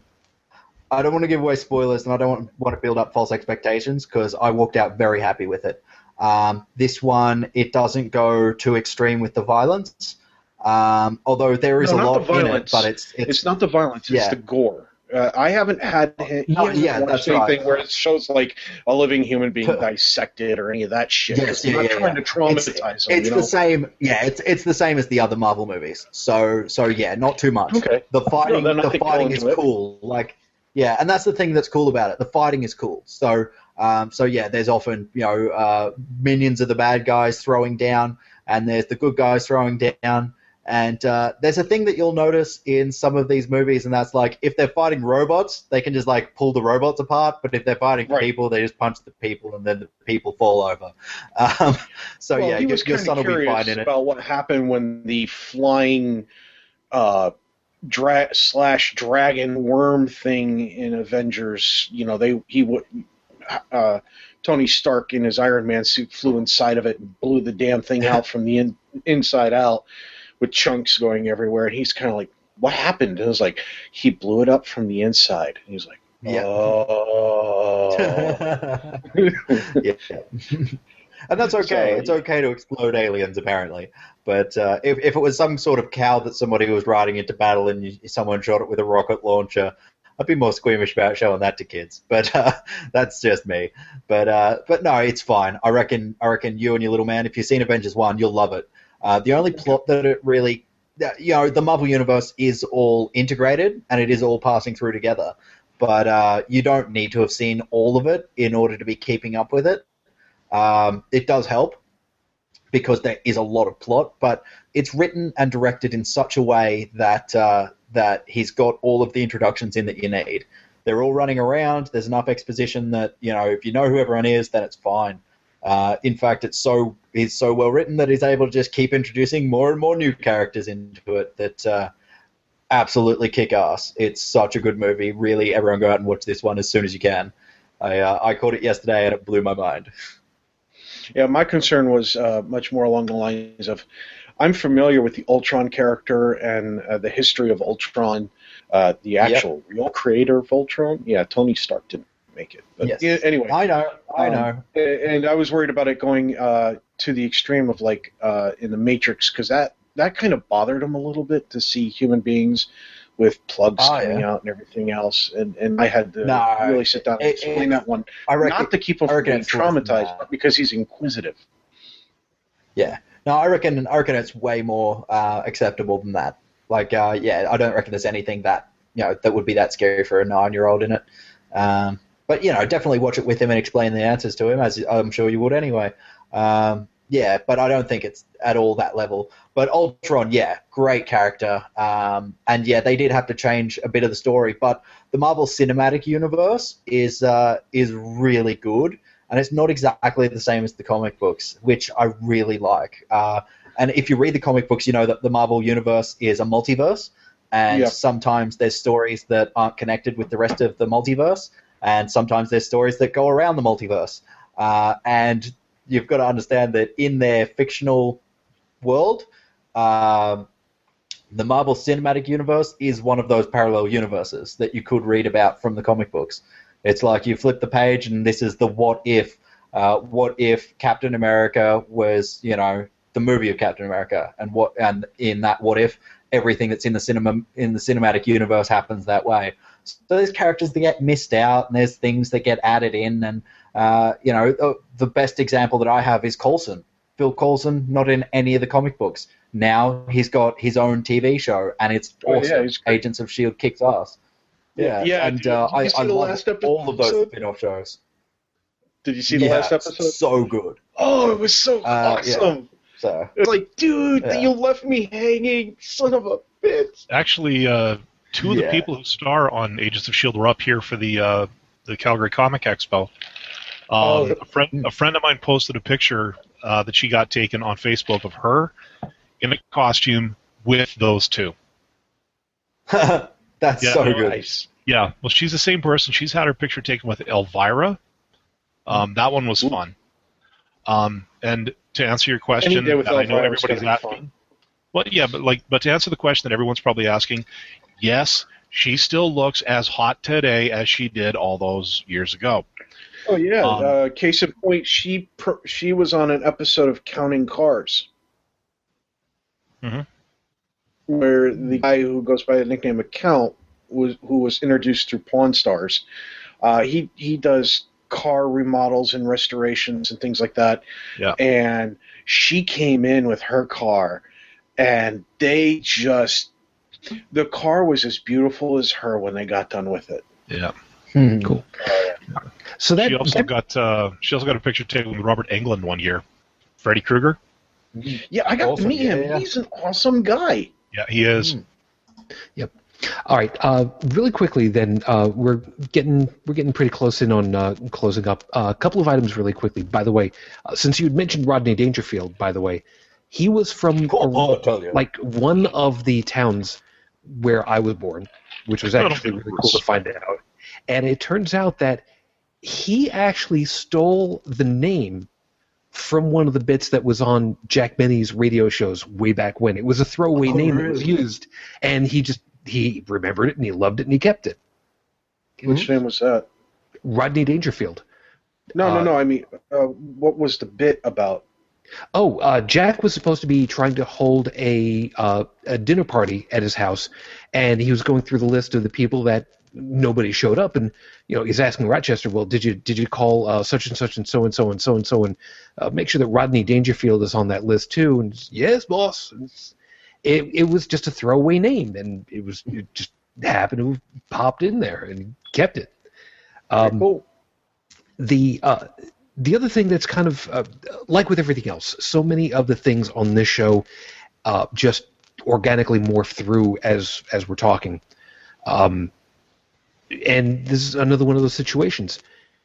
Speaker 5: I don't want to give away spoilers, and I don't want, want to build up false expectations because I walked out very happy with it. Um, this one, it doesn't go too extreme with the violence, um, although there is
Speaker 3: No,
Speaker 5: a
Speaker 3: not
Speaker 5: lot
Speaker 3: the
Speaker 5: in it.
Speaker 3: violence.
Speaker 5: But it's it's,
Speaker 3: It's not the violence; it's
Speaker 5: yeah.
Speaker 3: the gore. Uh, I haven't had. He
Speaker 5: No,
Speaker 3: hasn't
Speaker 5: yeah,
Speaker 3: watched
Speaker 5: that's
Speaker 3: anything
Speaker 5: right.
Speaker 3: where it shows like a living human being
Speaker 5: Huh.
Speaker 3: dissected or any of that shit.
Speaker 5: Yes,
Speaker 3: I'm
Speaker 5: yeah,
Speaker 3: not
Speaker 5: yeah,
Speaker 3: trying
Speaker 5: yeah.
Speaker 3: to traumatize
Speaker 5: It's,
Speaker 3: them.
Speaker 5: it's
Speaker 3: you know?
Speaker 5: the same. Yeah, it's it's the same as the other Marvel movies. So so yeah, not too much.
Speaker 3: Okay.
Speaker 5: The fighting
Speaker 3: then I
Speaker 5: the
Speaker 3: think
Speaker 5: fighting
Speaker 3: go
Speaker 5: is
Speaker 3: into it.
Speaker 5: cool. Like yeah, and that's the thing that's cool about it. The fighting is cool. So um so yeah, there's often you know uh, minions of the bad guys throwing down, and there's the good guys throwing down. And uh, there's a thing that you'll notice in some of these movies, and that's like if they're fighting robots, they can just like pull the robots apart. But if they're fighting
Speaker 3: Right.
Speaker 5: people, they just punch the people, and then the people fall over. Um, so
Speaker 3: well,
Speaker 5: yeah,
Speaker 3: he
Speaker 5: your,
Speaker 3: was
Speaker 5: your
Speaker 3: kind
Speaker 5: son
Speaker 3: of
Speaker 5: will be
Speaker 3: curious
Speaker 5: fine in it.
Speaker 3: about what happened when the flying uh, dra- slash dragon worm thing in Avengers. You know, they he would uh, Tony Stark in his Iron Man suit flew inside of it and blew the damn thing out from the in, inside out, with chunks going everywhere. And he's kind of like, "What happened?" And it was like, he blew it up from the inside. And he's like,
Speaker 5: Yeah.
Speaker 3: "Oh."
Speaker 5: yeah. And that's okay.
Speaker 3: So-
Speaker 5: It's okay to explode aliens, apparently. But uh, if, if it was some sort of cow that somebody was riding into battle and you, someone shot it with a rocket launcher, I'd be more squeamish about showing that to kids. But uh, that's just me. But uh, but no, it's fine. I reckon I reckon you and your little man, if you've seen Avengers one, you'll love it. Uh, the only plot that it really, you know, the Marvel Universe is all integrated and it is all passing through together. But uh, you don't need to have seen all of it in order to be keeping up with it. Um, it does help because there is a lot of plot, but it's written and directed in such a way that uh, that he's got all of the introductions in that you need. They're all running around. There's enough exposition that, you know, if you know who everyone is, then it's fine. Uh, in fact, it's so he's so well written that he's able to just keep introducing more and more new characters into it that uh, absolutely kick ass. It's such a good movie. Really, everyone go out and watch this one as soon as you can. I uh, I caught it yesterday and it blew my mind.
Speaker 3: Yeah, my concern was uh, much more along the lines of, I'm familiar with the Ultron character and uh, the history of Ultron, uh, the actual real creator of Ultron. Yeah, Tony Stark didn't make it. But
Speaker 5: Yes.
Speaker 3: yeah, anyway,
Speaker 5: I know, I
Speaker 3: um,
Speaker 5: know.
Speaker 3: and I was worried about it going uh, to the extreme of like uh, in the Matrix, because that that kind of bothered him a little bit to see human beings with plugs
Speaker 5: Oh,
Speaker 3: coming
Speaker 5: yeah.
Speaker 3: out and everything else, and, and I had to
Speaker 5: No,
Speaker 3: really sit down and
Speaker 5: it-
Speaker 3: explain
Speaker 5: it-
Speaker 3: that one,
Speaker 5: I reckon.
Speaker 3: not to keep him
Speaker 5: I
Speaker 3: from
Speaker 5: reckon
Speaker 3: being
Speaker 5: it's less than
Speaker 3: traumatized,
Speaker 5: that.
Speaker 3: but because he's inquisitive.
Speaker 5: Yeah. No, I reckon. I reckon it's way more uh, acceptable than that. Like, uh, yeah, I don't reckon there's anything that you know that would be that scary for a nine-year-old in it. Um, but you know, definitely watch it with him and explain the answers to him, as I'm sure you would anyway. Um, yeah, but I don't think it's at all that level. But Ultron, yeah, great character. Um, and yeah, they did have to change a bit of the story, but the Marvel Cinematic Universe is uh, is really good. And it's not exactly the same as the comic books, which I really like. Uh, and if you read the comic books, you know that the Marvel Universe is a multiverse, and
Speaker 3: Yeah.
Speaker 5: sometimes there's stories that aren't connected with the rest of the multiverse, and sometimes there's stories that go around the multiverse. Uh, and you've got to understand that in their fictional world, um, the Marvel Cinematic Universe is one of those parallel universes that you could read about from the comic books. It's like you flip the page and this is the what if. Uh, what if Captain America was, you know, the movie of Captain America, and what and in that what if everything that's in the cinema in the cinematic universe happens that way. So there's characters that get missed out, and there's things that get added in, and uh, you know, the, the best example that I have is Coulson. Phil Coulson, not in any of the comic books. Now he's got his own T V show, and it's
Speaker 3: Oh, yeah,
Speaker 5: awesome.
Speaker 3: he's great.
Speaker 5: Agents of S H I E L D kicks ass. Yeah,
Speaker 3: Yeah,
Speaker 5: and
Speaker 3: did-
Speaker 5: uh,
Speaker 3: did you
Speaker 5: I,
Speaker 3: see
Speaker 5: I
Speaker 3: the
Speaker 5: love
Speaker 3: last episode?
Speaker 5: all of those spin-off shows.
Speaker 3: Did you see the
Speaker 5: yeah,
Speaker 3: last episode?
Speaker 5: So good.
Speaker 3: Oh, it was so
Speaker 5: Uh, yeah.
Speaker 3: awesome.
Speaker 5: So
Speaker 3: It was like, dude,
Speaker 5: Yeah.
Speaker 3: you left me hanging, son of a bitch.
Speaker 2: Actually, uh, two of the
Speaker 5: Yeah.
Speaker 2: people who star on Agents of S H I E L D were up here for the uh, the Calgary Comic Expo.
Speaker 3: Oh.
Speaker 2: Um, a friend, a friend of mine posted a picture uh, that she got taken on Facebook of her in a costume with those two.
Speaker 5: That's
Speaker 2: Yeah,
Speaker 5: so
Speaker 2: no,
Speaker 5: good.
Speaker 3: Nice.
Speaker 2: Yeah, well, she's the same person. She's had her picture taken with Elvira. Um, that one was fun. Um, and to answer your question,
Speaker 3: Any day with
Speaker 2: that I know
Speaker 3: Elvira was
Speaker 2: everybody's
Speaker 3: gonna be
Speaker 2: asking.
Speaker 3: fun.
Speaker 2: Well, yeah, but like, but to answer the question that everyone's probably asking, yes, she still looks as hot today as she did all those years ago.
Speaker 3: Oh yeah.
Speaker 2: Um,
Speaker 3: uh, case in point, she pr- she was on an episode of Counting Cars,
Speaker 2: Mhm.
Speaker 3: where the guy who goes by the nickname of Count was who was introduced through Pawn Stars. Uh, he he does car remodels and restorations and things like that.
Speaker 2: Yeah.
Speaker 3: And she came in with her car, and they just the car was as beautiful as her when they got done with it.
Speaker 2: Yeah.
Speaker 1: Cool. So that,
Speaker 2: She also
Speaker 1: that-
Speaker 2: got uh, she also got a picture taken with Robert Englund one year. Freddy Krueger.
Speaker 3: Yeah, I got
Speaker 5: Awesome.
Speaker 3: to meet
Speaker 5: Yeah,
Speaker 3: him.
Speaker 5: yeah.
Speaker 3: He's an awesome guy.
Speaker 2: Yeah, he is.
Speaker 1: all right. Uh, really quickly, then uh, we're getting we're getting pretty close in on uh, closing up. Uh, a couple of items really quickly. By the way, uh, since you had mentioned Rodney Dangerfield, by the way, he was from
Speaker 5: Oh, I'll tell you.
Speaker 1: like one of the towns where I was born, which was actually really cool to find out. And it turns out that he actually stole the name from one of the bits that was on Jack Benny's radio shows way back when. It was a throwaway
Speaker 5: Oh,
Speaker 1: name that was
Speaker 5: really?
Speaker 1: used, and he just he remembered it and he loved it and he kept it.
Speaker 3: Which name was that?
Speaker 1: Rodney Dangerfield.
Speaker 3: No,
Speaker 1: Uh,
Speaker 3: no, no. I mean, uh, what was the bit about?
Speaker 1: Oh, uh, Jack was supposed to be trying to hold a uh, a dinner party at his house, and he was going through the list of the people that nobody showed up, and you know he's asking Rochester, well, did you did you call uh, such and such and so and so and so and so and uh, make sure that Rodney Dangerfield is on that list too? And it's, yes, boss. And it's- it it was just a throwaway name, and it was it just happened to have popped in there, and he kept it. Um,
Speaker 3: Cool.
Speaker 1: the uh, the other thing that's kind of uh, like with everything else, so many of the things on this show uh, just organically morph through as as we're talking, um, and this is another one of those situations.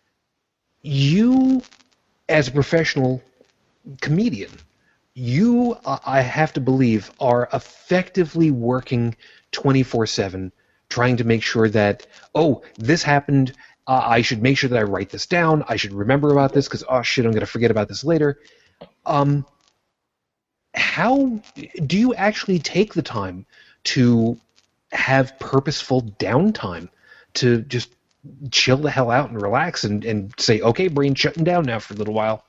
Speaker 1: You, as a professional comedian, you, uh, I have to believe, are effectively working twenty-four seven, trying to make sure that, oh, this happened. Uh, I should make sure that I write this down. I should remember about this because, oh, shit, I'm going to forget about this later. Um, how do you actually take the time to have purposeful downtime to just chill the hell out and relax and, and say, okay, brain shutting down now for a little while?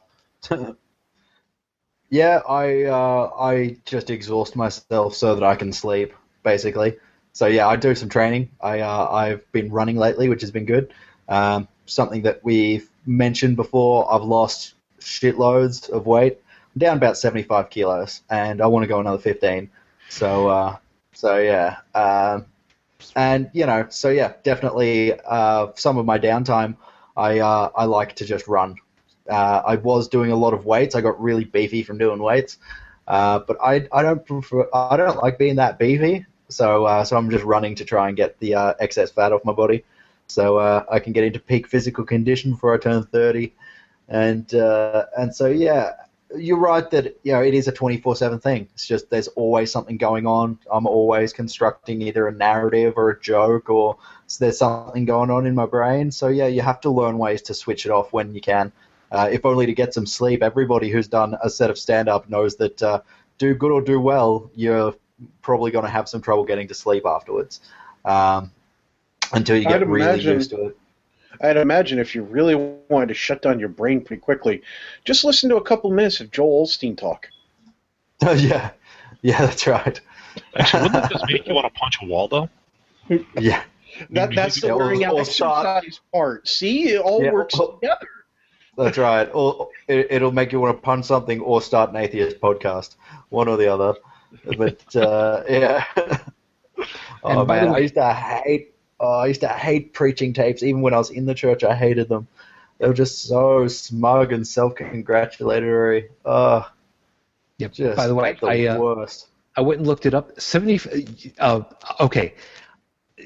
Speaker 5: Yeah, I uh, I just exhaust myself so that I can sleep, basically. So yeah, I do some training. I uh, I've been running lately, which has been good. Um, something that we've mentioned before. I've lost shitloads of weight. I'm down about seventy-five kilos, and I want to go another fifteen. So uh, so yeah, um, and you know, so yeah, definitely. Uh, some of my downtime, I uh, I like to just run. Uh, I was doing a lot of weights. I got really beefy from doing weights, uh, but I I don't prefer. I don't like being that beefy. So uh, so I'm just running to try and get the uh, excess fat off my body, so uh, I can get into peak physical condition before I turn thirty, and uh, and so yeah, you're right that you know it is a twenty-four seven thing. It's just there's always something going on. I'm always constructing either a narrative or a joke, or so there's something going on in my brain. So yeah, you have to learn ways to switch it off when you can. Uh, if only to get some sleep. Everybody who's done a set of stand-up knows that uh, do good or do well, you're probably going to have some trouble getting to sleep afterwards um, until you get
Speaker 3: I'd
Speaker 5: really
Speaker 3: imagine-
Speaker 5: used to it.
Speaker 3: I'd imagine if you really wanted to shut down your brain pretty quickly, just listen to a couple minutes of Joel Osteen talk.
Speaker 5: yeah, yeah, that's right.
Speaker 2: Actually, wouldn't that just make you want to punch a wall, though?
Speaker 5: Yeah,
Speaker 3: That, that's the
Speaker 5: Yeah, or-
Speaker 3: wearing out
Speaker 5: or start-
Speaker 3: exercise part. See, it all
Speaker 5: Yeah,
Speaker 3: works
Speaker 5: or-
Speaker 3: together.
Speaker 5: that's right. Or it, it'll make you want to punch something or start an atheist podcast, one or the other. But uh, yeah. Oh
Speaker 1: And by the
Speaker 5: man,
Speaker 1: way-
Speaker 5: I used to hate. Oh, I used to hate preaching tapes. Even when I was in the church, I hated them. They were just so smug and self-congratulatory. Oh,
Speaker 1: Yep.
Speaker 5: just
Speaker 1: By the way,
Speaker 5: the
Speaker 1: I uh,
Speaker 5: worst.
Speaker 1: I went and looked it up. Seventy. Uh, okay.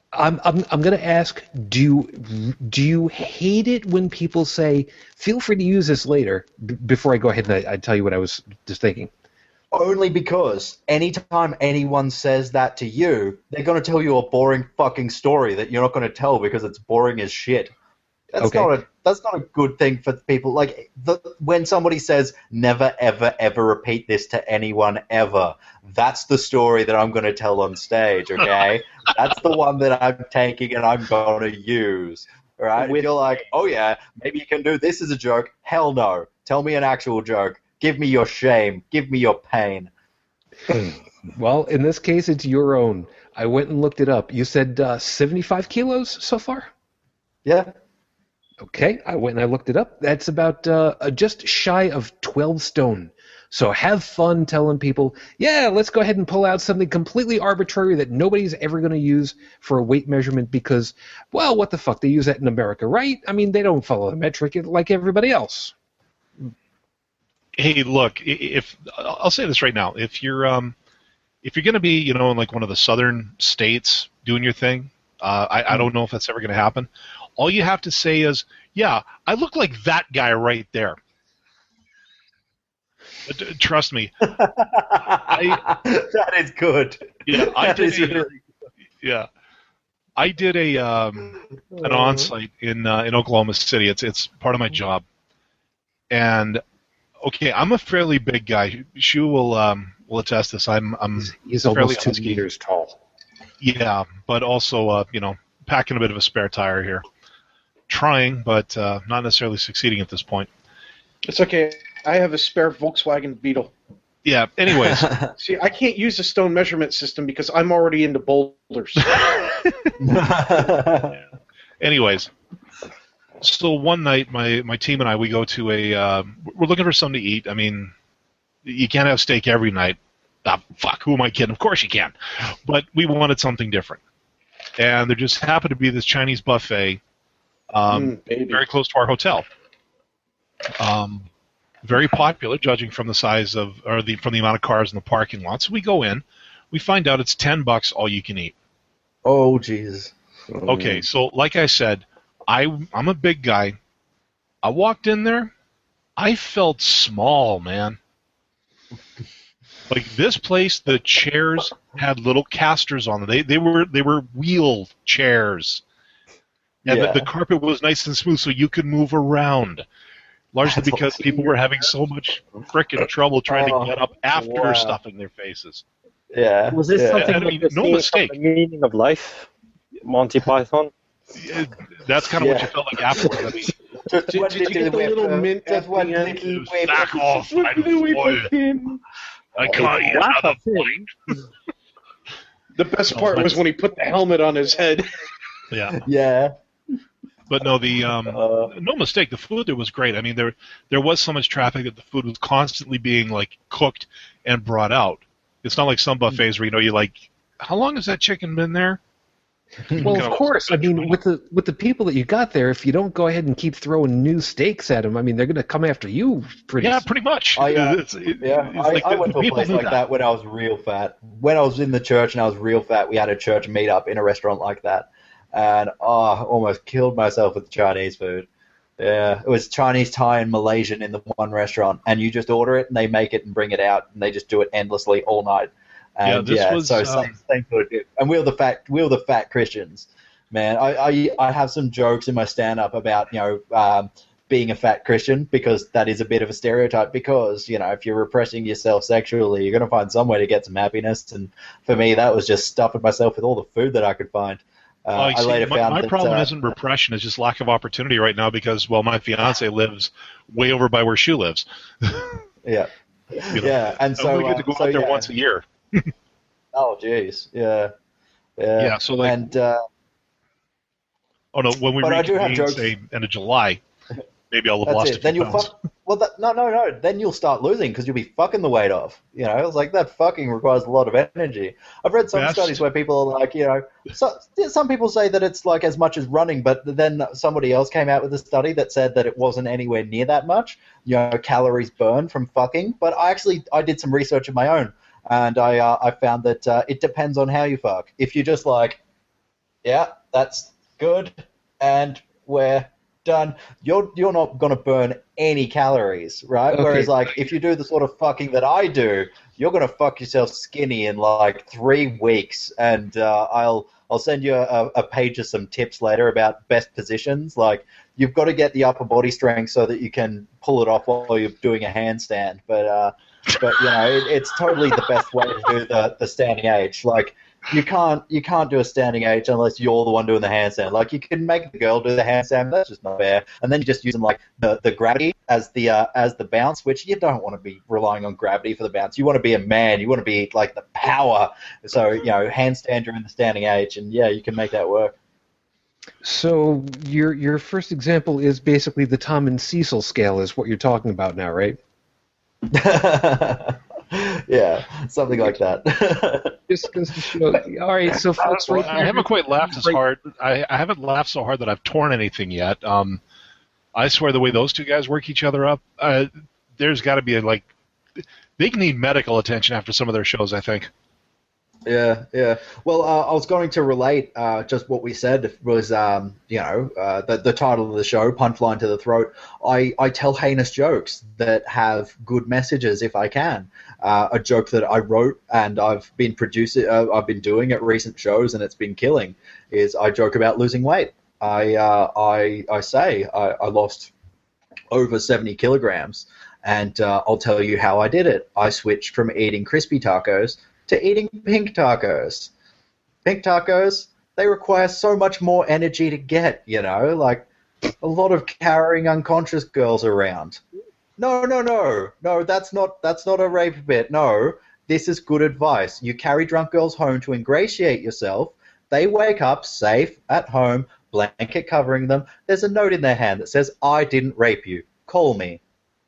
Speaker 1: I'm I'm I'm gonna ask. Do you do you hate it when people say, "Feel free to use this later"? B- before I go ahead and I, I tell you what I was just thinking.
Speaker 5: Only because anytime anyone says that to you, they're going to tell you a boring fucking story that you're not going to tell because it's boring as shit. That's
Speaker 1: Okay.
Speaker 5: not a that's not a good thing for people. Like the, when somebody says never ever ever repeat this to anyone ever, that's the story that I'm going to tell on stage. Okay, that's the one that I'm taking and I'm going to use. All right, if you're like, oh yeah, maybe you can do this as a joke. Hell no, tell me an actual joke. Give me your shame. Give me your pain.
Speaker 1: Well, in this case, it's your own. I went and looked it up. You said uh, seventy-five kilos so far?
Speaker 5: Yeah.
Speaker 1: Okay, I went and I looked it up. That's about uh, uh, just shy of twelve stone. So have fun telling people, yeah, let's go ahead and pull out something completely arbitrary that nobody's ever going to use for a weight measurement because, well, what the fuck? They use that in America, right? I mean, they don't follow the metric like everybody else.
Speaker 2: Hey, look, i- if I'll say this right now, if you're um, if you're going to be, you know, in like one of the southern states doing your thing, uh, I, I don't know if that's ever going to happen. All you have to say is, yeah, I look like that guy right there. Uh, d- Trust me. I,
Speaker 5: that is good.
Speaker 2: yeah, I
Speaker 5: That
Speaker 2: did
Speaker 5: is
Speaker 2: a,
Speaker 5: really
Speaker 2: yeah, I did a um, an on-site in uh, in Oklahoma City. It's it's part of my job, and okay, I'm a fairly big guy. Shu will um, will attest this. I'm I'm
Speaker 1: He's
Speaker 2: fairly
Speaker 1: almost two
Speaker 2: husky.
Speaker 1: meters tall.
Speaker 2: Yeah, but also uh, you know, packing a bit of a spare tire here. Trying, but uh, not necessarily succeeding at this point.
Speaker 3: It's okay. I have a spare Volkswagen Beetle.
Speaker 2: Yeah. Anyways,
Speaker 3: See, I can't use a stone measurement system because I'm already into boulders.
Speaker 2: anyways. So one night, my, my team and I, we go to a. Uh, we're looking for something to eat. I mean, you can't have steak every night. Ah, fuck, who am I kidding? Of course you can. But we wanted something different, and there just happened to be this Chinese buffet. Um,
Speaker 3: Mm, baby.
Speaker 2: very close to our hotel. Um, very popular, judging from the size of or the from the amount of cars in the parking lot. So we go in, we find out it's ten bucks all you can eat.
Speaker 5: Oh, jeez.
Speaker 2: Okay, so like I said, I I'm a big guy. I walked in there, I felt small, man. Like this place, the chairs had little casters on them. They they were they were wheel chairs. And
Speaker 5: Yeah.
Speaker 2: the, the carpet was nice and smooth, so you could move around. Largely
Speaker 5: That's
Speaker 2: because
Speaker 5: awesome.
Speaker 2: people were having so much frickin' trouble trying
Speaker 5: Oh,
Speaker 2: to get up after
Speaker 5: wow.
Speaker 2: stuffing their faces.
Speaker 5: Yeah.
Speaker 7: Was this
Speaker 5: yeah.
Speaker 7: something
Speaker 2: I
Speaker 7: like
Speaker 2: mean,
Speaker 7: the
Speaker 2: no
Speaker 7: scene
Speaker 2: mistake.
Speaker 7: from The Meaning of Life, Monty Python?
Speaker 2: Yeah, That's kind of what
Speaker 5: Yeah.
Speaker 2: you felt like afterwards. I mean,
Speaker 5: Just
Speaker 3: Did-
Speaker 5: one
Speaker 3: did you
Speaker 5: little
Speaker 3: get the
Speaker 5: whip,
Speaker 3: little
Speaker 5: uh,
Speaker 3: mint
Speaker 5: just
Speaker 3: at the
Speaker 5: one
Speaker 3: end?
Speaker 5: little whip.
Speaker 2: back off, I'm full. I can't eat
Speaker 7: Wow.
Speaker 2: another plate.
Speaker 3: The best
Speaker 2: Oh,
Speaker 3: part was
Speaker 2: that's-
Speaker 3: when he put the helmet on his head.
Speaker 2: Yeah,
Speaker 5: Yeah.
Speaker 2: but no, the um,
Speaker 5: Uh,
Speaker 2: no mistake, the food there was great. I mean, there there was so much traffic that the food was constantly being like cooked and brought out. It's not like some buffets where you know you like, how long has that chicken been there?
Speaker 1: Well,
Speaker 2: Kinda
Speaker 1: of course. I mean, with the with the people that you got there, if you don't go ahead and keep throwing new steaks at them, I mean, they're going to come after you pretty
Speaker 2: Yeah,
Speaker 1: soon.
Speaker 2: pretty much.
Speaker 5: I, uh,
Speaker 2: It's- it-
Speaker 5: Yeah,
Speaker 2: it's
Speaker 5: I,
Speaker 2: like
Speaker 5: I
Speaker 2: the-
Speaker 5: went to
Speaker 2: the
Speaker 5: a
Speaker 2: people
Speaker 5: place
Speaker 2: do
Speaker 5: like that. when I was real fat. When I was in the church and I was real fat, we had a church meetup in a restaurant like that. And oh, I almost killed myself with the Chinese food. Yeah, it was Chinese, Thai, and Malaysian in the one restaurant. And you just order it and they make it and bring it out. And they just do it endlessly all night. And
Speaker 2: Yeah,
Speaker 5: yeah,
Speaker 2: this was,
Speaker 5: so
Speaker 2: um,
Speaker 5: same, same sort of shit. And we're the fat, we're the fat Christians. Man, I, I, I have some jokes in my stand-up about, you know, um, being a fat Christian because that is a bit of a stereotype because, you know, if you're repressing yourself sexually, you're going to find some way to get some happiness. And for me, that was just stuffing myself with all the food that I could find. Uh,
Speaker 2: Oh, you
Speaker 5: I
Speaker 2: see,
Speaker 5: later
Speaker 2: my,
Speaker 5: found
Speaker 2: my
Speaker 5: that,
Speaker 2: problem
Speaker 5: uh,
Speaker 2: isn't repression; it's just lack of opportunity right now because, well, my fiance lives way over by where she lives.
Speaker 5: Yeah.
Speaker 2: You know?
Speaker 5: Yeah, and
Speaker 2: I
Speaker 5: so,
Speaker 2: only get to
Speaker 5: uh,
Speaker 2: go
Speaker 5: so,
Speaker 2: out there
Speaker 5: yeah.
Speaker 2: once a year.
Speaker 5: Oh, jeez. Yeah. Yeah.
Speaker 2: Yeah, so like,
Speaker 5: and, uh,
Speaker 2: oh no, when we
Speaker 5: but I do have
Speaker 2: reconvene,
Speaker 5: jokes.
Speaker 2: say end of July, maybe I'll have
Speaker 5: That's
Speaker 2: lost
Speaker 5: it.
Speaker 2: a
Speaker 5: Then
Speaker 2: few
Speaker 5: you'll
Speaker 2: pounds.
Speaker 5: fuck. Well, that, no, no, no. Then you'll start losing because you'll be fucking the weight off. You know, it's like that fucking requires a lot of energy. I've read some
Speaker 2: Best.
Speaker 5: studies where people are like, you know, so, some people say that it's like as much as running, but then somebody else came out with a study that said that it wasn't anywhere near that much. You know, calories burned from fucking. But I actually I did some research of my own, and I uh, I found that uh, it depends on how you fuck. If you just like Yeah, that's good. And we're done. You're you're not gonna burn any calories, right?
Speaker 1: Okay.
Speaker 5: Whereas like if you do the sort of fucking that I do, you're gonna fuck yourself skinny in like three weeks. And uh, I'll I'll send you a, a page of some tips later about best positions. Like you've got to get the upper body strength so that you can pull it off while you're doing a handstand. But uh, but you know it, it's totally the best way to do the the standing H. Like. You can't you can't do a standing H unless you're the one doing the handstand. Like you can make the girl do the handstand, but that's just not fair. And then you just using like the, the gravity as the uh, as the bounce, which you don't want to be relying on gravity for the bounce. You want to be a man. You want to be like the power. So you know, handstand during the standing H, and yeah, you can make that work.
Speaker 1: So your your first example is basically the Tom and Cecil scale, is what you're talking about now, right?
Speaker 5: Yeah, something like that.
Speaker 1: Just goes to show. All right, so folks,
Speaker 2: Well,
Speaker 1: right
Speaker 2: I haven't quite laughed as hard. I, I haven't laughed so hard that I've torn anything yet. Um, I swear the way those two guys work each other up, uh, there's got to be a, like, they need medical attention after some of their shows, I think.
Speaker 5: Yeah, yeah. Well, uh, I was going to relate uh, just what we said was, um, you know, uh, the, the title of the show, Punchline to the Throat. I, I tell heinous jokes that have good messages if I can. Uh, a joke that I wrote and I've been producing, uh, I've been doing at recent shows and it's been killing is I joke about losing weight. I uh, I I say I, I lost over seventy kilograms, and uh, I'll tell you how I did it. I switched from eating crispy tacos to eating pink tacos. Pink tacos, they require so much more energy to get, you know, like a lot of carrying unconscious girls around. No, no, no, no, that's not that's not a rape bit. No, this is good advice. You carry drunk girls home to ingratiate yourself. They wake up safe at home, blanket covering them. There's a note in their hand that says, I didn't rape you. Call me.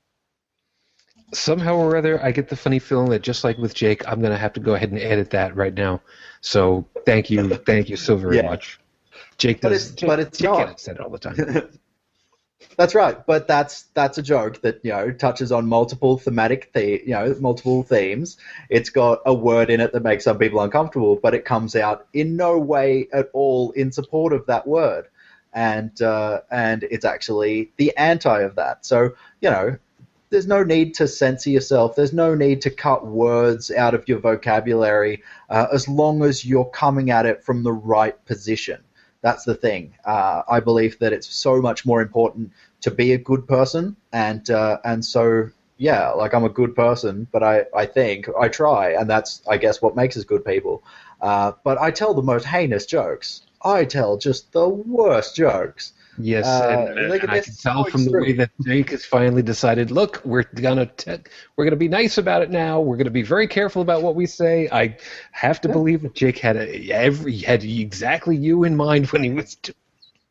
Speaker 1: Somehow or other, I get the funny feeling that just like with Jake, I'm going to have to go ahead and edit that right now. So thank you, thank you so very
Speaker 5: Yeah.
Speaker 1: much. Jake
Speaker 5: But
Speaker 1: does.
Speaker 5: it's-
Speaker 1: Jake,
Speaker 5: but it's
Speaker 1: Jake
Speaker 5: not.
Speaker 1: edits that all the time.
Speaker 5: That's right, but that's that's a joke that you know touches on multiple thematic, the, you know, multiple themes. It's got a word in it that makes some people uncomfortable, but it comes out in no way at all in support of that word, and uh, and it's actually the anti of that. So you know, there's no need to censor yourself. There's no need to cut words out of your vocabulary, uh, as long as you're coming at it from the right position. That's the thing. Uh, I believe that it's so much more important to be a good person, and uh, and so yeah, like I'm a good person, but I, I think I try, and that's I guess what makes us good people. Uh, but I tell the most heinous jokes. I tell just the worst jokes.
Speaker 1: Yes,
Speaker 5: Uh,
Speaker 1: and,
Speaker 5: look
Speaker 1: and
Speaker 5: at
Speaker 1: I
Speaker 5: this
Speaker 1: can tell
Speaker 5: so
Speaker 1: from the way
Speaker 5: extreme.
Speaker 1: that Jake has finally decided. Look, we're gonna te- we're gonna be nice about it now. We're gonna be very careful about what we say. I have to
Speaker 5: Yeah.
Speaker 1: believe that Jake had a, every had exactly you in mind when he was. T-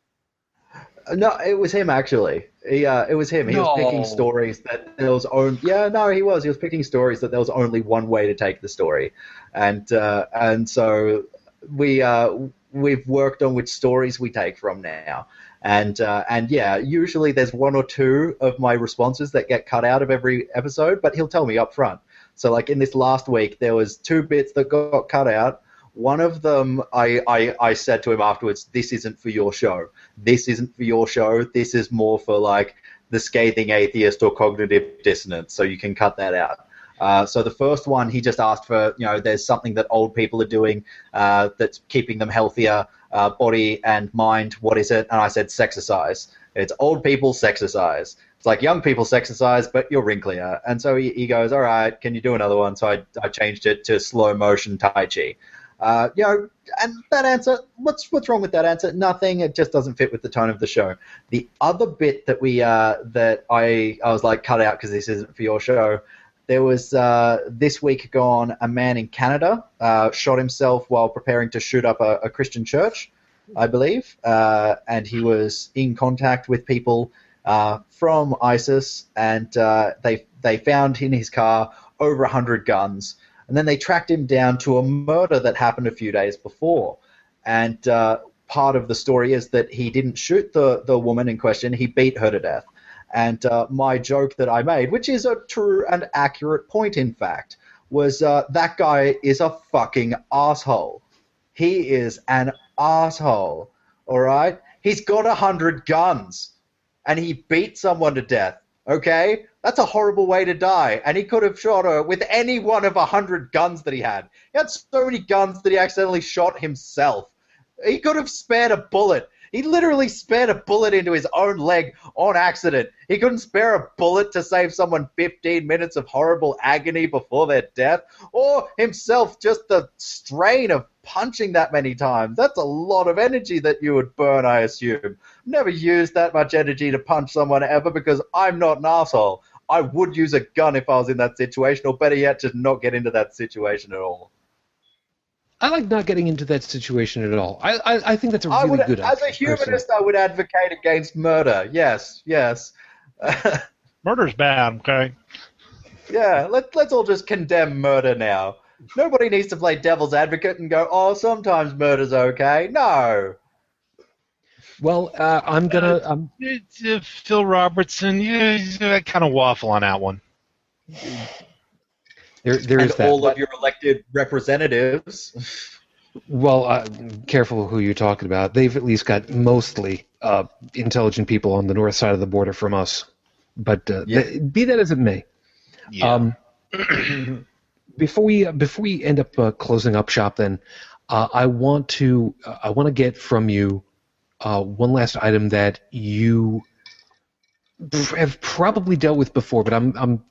Speaker 5: No, it was him actually. He, uh, it was him. He
Speaker 1: No.
Speaker 5: was picking stories that there was only. Yeah, no, he was. He was picking stories that there was only one way to take the story, and uh, and so we uh, we've worked on which stories we take from now, and uh, and yeah, usually there's one or two of my responses that get cut out of every episode, but he'll tell me up front. So like in this last week, there was two bits that got cut out. One of them, I, I, I said to him afterwards, this isn't for your show. This isn't for your show. This is more for, like, the scathing atheist or cognitive dissonance, so you can cut that out. Uh, so the first one, he just asked for, you know, there's something that old people are doing uh, that's keeping them healthier, uh, body and mind. What is it? And I said sexercise. It's old people sexercise. It's like young people sexercise, but you're wrinklier. And so he, he goes, all right, can you do another one? So I, I changed it to slow motion Tai Chi. Uh, you know, and that answer, what's what's wrong with that answer? Nothing. It just doesn't fit with the tone of the show. The other bit that we uh, that I I was like cut out because this isn't for your show. There was uh, this week gone a man in Canada uh, shot himself while preparing to shoot up a, a Christian church, I believe, uh, and he was in contact with people uh, from ISIS, and uh, they they found in his car over a hundred guns. And then they tracked him down to a murder that happened a few days before. And uh, part of the story is that he didn't shoot the, the woman in question, he beat her to death. And uh, my joke that I made, which is a true and accurate point, in fact, was uh, that guy is a fucking asshole. He is an asshole, all right? He's got a hundred guns, and he beat someone to death, okay? That's a horrible way to die, and he could have shot her with any one of a hundred guns that he had. He had so many guns that he accidentally shot himself. He could have spared a bullet. He literally spared a bullet into his own leg on accident. He couldn't spare a bullet to save someone fifteen minutes of horrible agony before their death, or himself just the strain of punching that many times. That's a lot of energy that you would burn, I assume. Never used that much energy to punch someone ever because I'm not an asshole. I would use a gun if I was in that situation, or better yet, just not get into that situation at all.
Speaker 1: I like not getting into that situation at all. I I, I think that's a
Speaker 5: I
Speaker 1: really
Speaker 5: would,
Speaker 1: good
Speaker 5: as a
Speaker 1: idea,
Speaker 5: humanist,
Speaker 1: personally.
Speaker 5: I would advocate against murder. Yes, yes.
Speaker 2: Murder's bad, okay?
Speaker 5: Yeah, let, let's all just condemn murder now. Nobody needs to play devil's advocate and go, oh, sometimes murder's okay. No.
Speaker 1: Well, uh, I'm gonna. Um,
Speaker 2: It's, uh, Phil Robertson, yeah, kind of waffle on that one.
Speaker 1: there, there
Speaker 5: And
Speaker 1: is that.
Speaker 5: all
Speaker 1: but-
Speaker 5: of your elected representatives.
Speaker 1: Well, uh, careful who you're talking about. They've at least got mostly uh, intelligent people on the north side of the border from us. But uh,
Speaker 5: Yeah.
Speaker 1: th- be that as it may, um, before we uh, before we end up uh, closing up shop, then uh, I want to uh, I want to get from you uh, one last item that you have probably dealt with before, but I'm I'm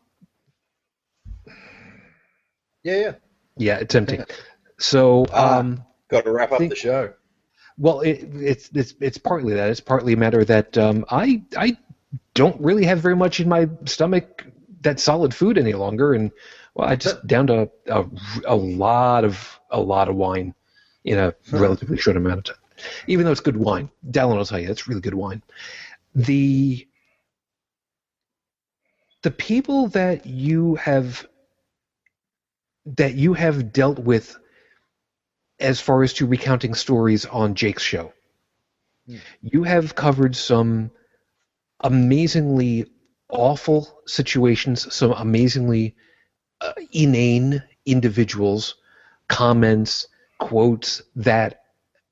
Speaker 5: Yeah, yeah.
Speaker 1: yeah, it's empty. So.
Speaker 5: Ah.
Speaker 1: Um,
Speaker 5: Got to wrap up
Speaker 1: Think-
Speaker 5: the show.
Speaker 1: Well, it, it's it's it's partly that. It's partly a matter that um, I I don't really have very much in my stomach that's solid food any longer, and well, I just downed a, a a lot of a lot of wine in a relatively short amount of time. Even though it's good wine, Dallin will tell you it's really good wine. The the people that you have that you have dealt with as far as to recounting stories on Jake's show. You have covered some amazingly awful situations, some amazingly uh, inane individuals, comments, quotes that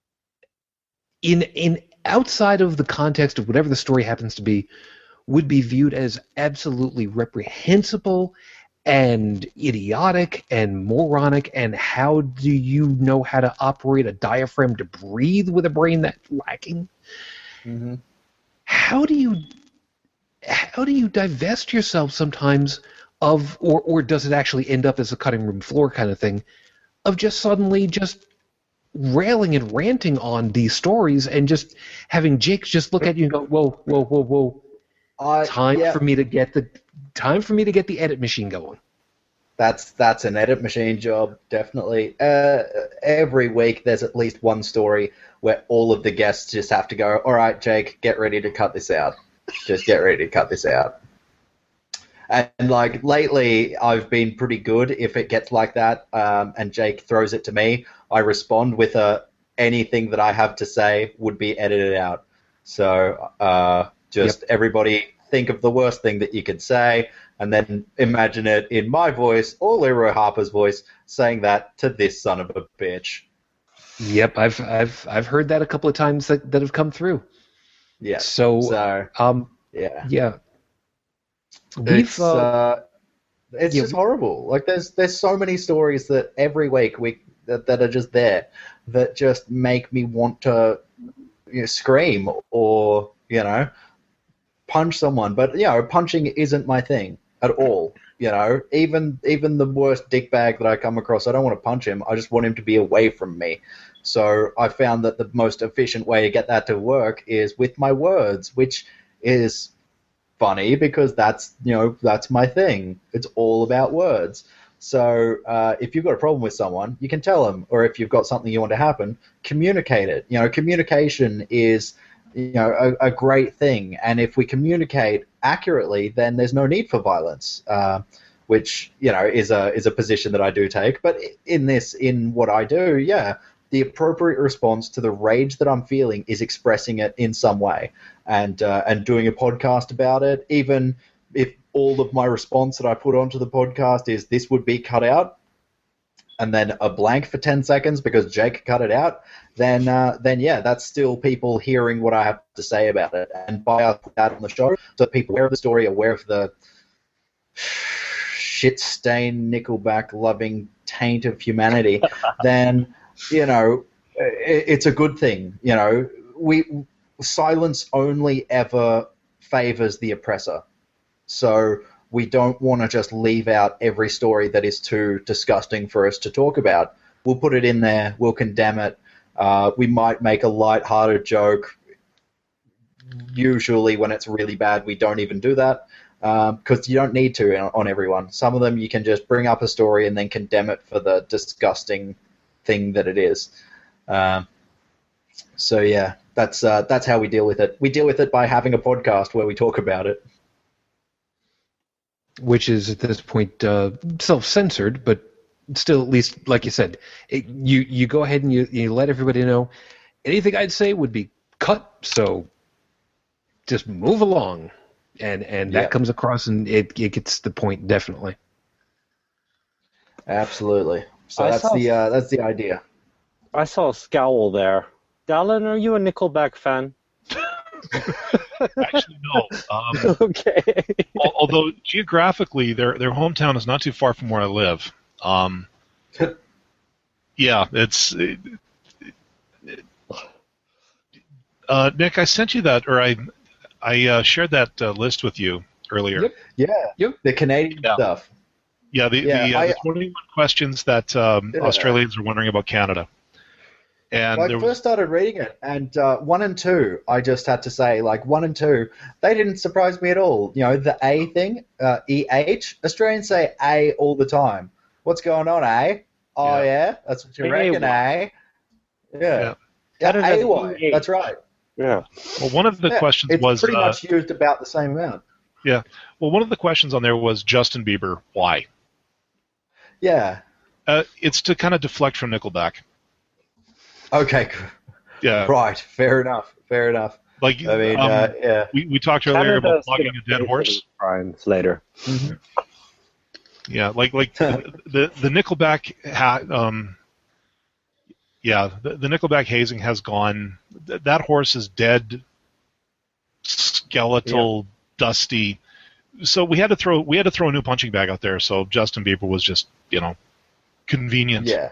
Speaker 1: in in outside of the context of whatever the story happens to be would be viewed as absolutely reprehensible and idiotic and moronic. And how do you know how to operate a diaphragm to breathe with a brain that's lacking?
Speaker 5: Mm-hmm.
Speaker 1: How do you how do you divest yourself sometimes of, or or does it actually end up as a cutting room floor kind of thing, of just suddenly just railing and ranting on these stories and just having Jake just look at you and go, whoa, whoa, whoa, whoa,
Speaker 5: I,
Speaker 1: time
Speaker 5: yeah.
Speaker 1: for me to get the time for me to get the edit machine going.
Speaker 5: That's that's an edit machine job, definitely. Uh, every week there's at least one story where all of the guests just have to go, all right, Jake, get ready to cut this out. Just get ready to cut this out. And, like, lately I've been pretty good if it gets like that, um, and Jake throws it to me. I respond with a, anything that I have to say would be edited out. So uh, just yep. Everybody think of the worst thing that you could say, and then imagine it in my voice or Leroy Harper's voice saying that to this son of a bitch.
Speaker 1: Yep, I've I've I've heard that a couple of times that, that have come through.
Speaker 5: Yeah.
Speaker 1: So,
Speaker 5: so
Speaker 1: um,
Speaker 5: yeah,
Speaker 1: yeah. We've,
Speaker 5: it's uh, uh, it's
Speaker 1: yeah,
Speaker 5: just horrible. Like there's there's so many stories that every week we that, that are just there that just make me want to you know, scream or you know punch someone. But you know, punching isn't my thing at all. You know, even even the worst dickbag that I come across, I don't want to punch him. I just want him to be away from me. So I found that the most efficient way to get that to work is with my words, which is funny because that's you know that's my thing. It's all about words. So uh, if you've got a problem with someone, you can tell them, or if you've got something you want to happen, communicate it. You know, communication is you know a, a great thing, and if we communicate accurately, then there's no need for violence. Uh, which you know is a is a position that I do take. But in this, in what I do, yeah. The appropriate response to the rage that I'm feeling is expressing it in some way, and uh, and doing a podcast about it. Even if all of my response that I put onto the podcast is this would be cut out, and then a blank for ten seconds because Jake cut it out, then uh, then yeah, that's still people hearing what I have to say about it. And by us put that on the show, so that people are aware of the story, aware of the shit-stained, Nickelback-loving taint of humanity, then, you know, it, it's a good thing. You know, we silence only ever favors the oppressor. So we don't want to just leave out every story that is too disgusting for us to talk about. We'll put it in there. We'll condemn it. Uh, we might make a light-hearted joke. Usually when it's really bad, we don't even do that because um, you don't need to on, on everyone. Some of them you can just bring up a story and then condemn it for the disgusting thing that it is. Um, so, yeah, that's uh, that's how we deal with it. We deal with it by having a podcast where we talk about it.
Speaker 1: Which is, at this point, uh, self-censored, but still, at least, like you said, it, you, you go ahead and you, you let everybody know anything I'd say would be cut, so just move along. And and that
Speaker 5: yeah.
Speaker 1: comes across, and it, it gets the point, definitely.
Speaker 5: Absolutely. So
Speaker 7: I
Speaker 5: that's
Speaker 7: saw-
Speaker 5: the uh, that's the idea.
Speaker 7: I saw a scowl there. Dallin, are you a Nickelback fan?
Speaker 2: Actually, no. Um,
Speaker 7: Okay.
Speaker 2: al- although geographically, their their hometown is not too far from where I live. Um, yeah, it's. It, it, uh, Nick, I sent you that, or I I uh, shared that uh, list with you earlier.
Speaker 1: Yep.
Speaker 5: Yeah.
Speaker 1: Yep.
Speaker 5: The Canadian
Speaker 2: Yeah.
Speaker 5: stuff.
Speaker 2: Yeah, the
Speaker 5: Yeah,
Speaker 2: the, uh,
Speaker 5: I-
Speaker 2: the twenty-one questions that um,
Speaker 5: Yeah.
Speaker 2: Australians are wondering about Canada. And
Speaker 5: When
Speaker 2: there
Speaker 5: I
Speaker 2: was,
Speaker 5: first started reading it, and uh, one and two, I just had to say, like, one and two, they didn't surprise me at all. You know, the A thing, uh, E H, Australians say A all the time. What's going on, A? Oh,
Speaker 2: Yeah.
Speaker 5: yeah? That's what you
Speaker 7: A
Speaker 5: reckon,
Speaker 7: what?
Speaker 5: A? Yeah.
Speaker 2: Yeah.
Speaker 5: Yeah,
Speaker 7: Canada's
Speaker 5: A Y.
Speaker 7: E H.
Speaker 5: That's right.
Speaker 7: Yeah.
Speaker 2: well, one of the
Speaker 5: Yeah,
Speaker 2: questions
Speaker 5: it's
Speaker 2: was
Speaker 5: pretty
Speaker 2: uh,
Speaker 5: much used about the same amount.
Speaker 2: well, one of the questions on there was Justin Bieber. Why?
Speaker 5: Yeah.
Speaker 2: Uh, it's to kind of deflect from Nickelback.
Speaker 5: Okay, good.
Speaker 2: Yeah,
Speaker 5: Right. Fair enough. Fair enough.
Speaker 2: like
Speaker 5: I mean,
Speaker 2: um,
Speaker 5: uh, yeah.
Speaker 2: we we talked earlier
Speaker 7: Canada's
Speaker 2: about flogging
Speaker 7: gonna
Speaker 2: a dead
Speaker 7: pay for
Speaker 2: horse.
Speaker 7: these crimes later.
Speaker 2: Yeah, like like the, the the Nickelback ha, um yeah, the, the Nickelback hazing has gone. Th- that horse is dead, skeletal, dusty. So we had to throw we had to throw a new punching bag out there. So Justin Bieber was just you know convenient.
Speaker 5: Yeah.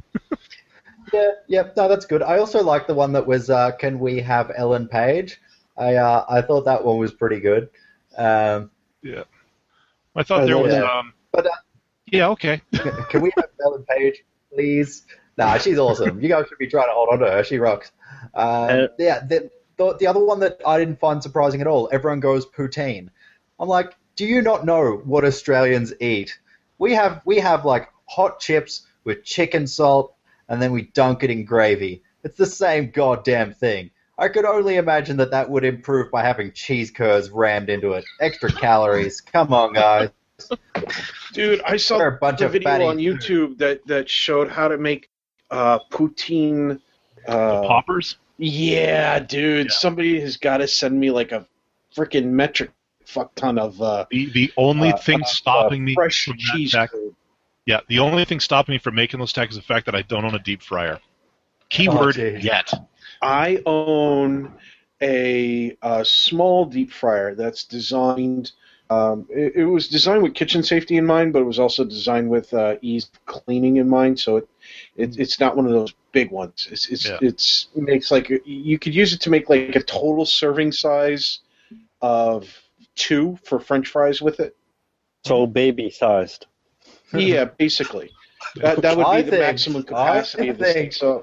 Speaker 5: yeah, yeah, no, that's good. I also like the one that was, uh, can we have Ellen Page? I uh, I thought that one was pretty good. Um,
Speaker 2: Yeah, I thought there was
Speaker 5: Yeah.
Speaker 2: um
Speaker 5: but uh,
Speaker 2: yeah okay.
Speaker 5: can we have Ellen Page, please? Nah, she's awesome. You guys should be trying to hold on to her. She rocks. Um,
Speaker 7: Uh,
Speaker 5: yeah, the, the, the other one that I didn't find surprising at all, everyone goes poutine. I'm like, do you not know what Australians eat? We have we have like hot chips with chicken salt, and then we dunk it in gravy. It's the same goddamn thing. I could only imagine that that would improve by having cheese curds rammed into it. Extra calories. Come on, guys.
Speaker 3: Dude, I saw
Speaker 5: They're a bunch
Speaker 3: a
Speaker 5: of
Speaker 3: video
Speaker 5: fatty-
Speaker 3: on YouTube that, that showed how to make uh, poutine. Uh,
Speaker 2: Poppers.
Speaker 3: yeah, dude.
Speaker 2: Yeah.
Speaker 3: Somebody has got to send me like a freaking metric fuck ton of uh,
Speaker 2: The the only
Speaker 3: uh,
Speaker 2: thing
Speaker 3: uh,
Speaker 2: stopping
Speaker 3: uh,
Speaker 2: me
Speaker 3: fresh
Speaker 2: from that
Speaker 3: cheese
Speaker 2: tech,
Speaker 3: curd.
Speaker 2: yeah, the only thing stopping me from making those techs is the fact that I don't own a deep fryer. Keyword
Speaker 5: geez.
Speaker 2: yet.
Speaker 3: I own a, a small deep fryer that's designed. Um, it, it was designed with kitchen safety in mind, but it was also designed with uh, ease of cleaning in mind. So it, it it's not one of those big ones. It's it's
Speaker 2: Yeah.
Speaker 3: it's it makes like you could use it to make like a total serving size of two for French fries with it.
Speaker 7: So baby sized.
Speaker 3: Yeah, basically. That, that would be
Speaker 5: I
Speaker 3: the
Speaker 5: think-
Speaker 3: maximum
Speaker 5: I
Speaker 3: capacity of this thing.
Speaker 5: think-
Speaker 3: So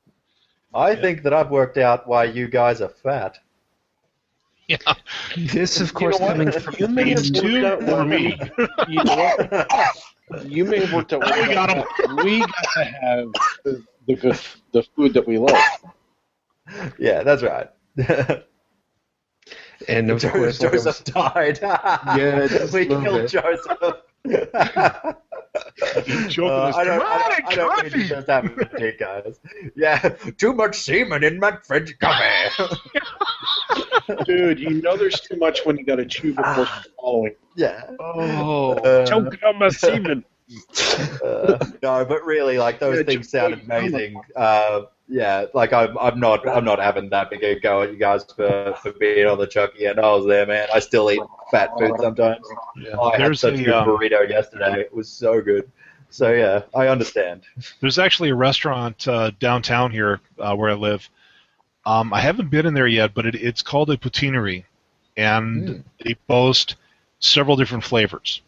Speaker 5: I
Speaker 2: Yeah.
Speaker 5: think that I've worked out why you guys are fat.
Speaker 2: Yeah.
Speaker 1: This, of
Speaker 3: You
Speaker 1: course,
Speaker 3: know what?
Speaker 1: coming from
Speaker 3: You may have
Speaker 2: It's
Speaker 3: worked
Speaker 2: two
Speaker 3: out
Speaker 2: or
Speaker 3: well.
Speaker 2: me.
Speaker 3: You know what? You may have worked out well.
Speaker 2: We got 'em.
Speaker 3: We got to have the, the good the food that we love.
Speaker 5: Yeah, that's right.
Speaker 1: and of
Speaker 5: Jo-
Speaker 1: course, like I was-
Speaker 5: Joseph died.
Speaker 1: Yeah, just
Speaker 5: we
Speaker 1: a little
Speaker 5: killed
Speaker 1: bit.
Speaker 5: Joseph.
Speaker 2: Choking
Speaker 5: Uh,
Speaker 2: this
Speaker 5: I don't, I
Speaker 2: dramatic
Speaker 5: don't, I don't mean to
Speaker 2: coffee.
Speaker 5: just have a tea, guys. Yeah, too much semen in my French coffee.
Speaker 3: Dude, you know there's too much when you got to chew before swallowing.
Speaker 5: yeah.
Speaker 1: Oh,
Speaker 5: Uh,
Speaker 7: Choke on my semen.
Speaker 5: Uh, no, but really, like those
Speaker 3: Yeah,
Speaker 5: things
Speaker 3: just
Speaker 5: sounded
Speaker 3: like-
Speaker 5: amazing. Uh, yeah, like I'm, I'm not, I'm not having that big a go at you guys for, for being on the Chucky and I was there, man. I still eat fat food sometimes.
Speaker 2: Yeah.
Speaker 5: I had
Speaker 2: There's
Speaker 5: such
Speaker 2: a,
Speaker 5: a good
Speaker 2: um,
Speaker 5: burrito yesterday. It was so good. So yeah, I understand.
Speaker 2: There's actually a restaurant uh, downtown here uh, where I live. Um, I haven't been in there yet, but it, it's called a poutineery, and
Speaker 5: Mm.
Speaker 2: they boast several different flavors.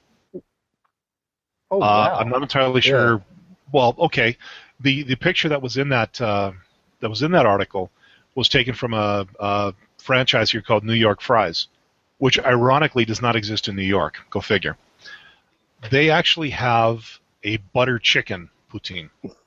Speaker 5: Oh
Speaker 2: Uh,
Speaker 5: wow!
Speaker 2: I'm not entirely sure. Well, okay, the the picture that was in that uh, that was in that article was taken from a, a franchise here called New York Fries, which ironically does not exist in New York. Go figure. They actually have a butter chicken poutine.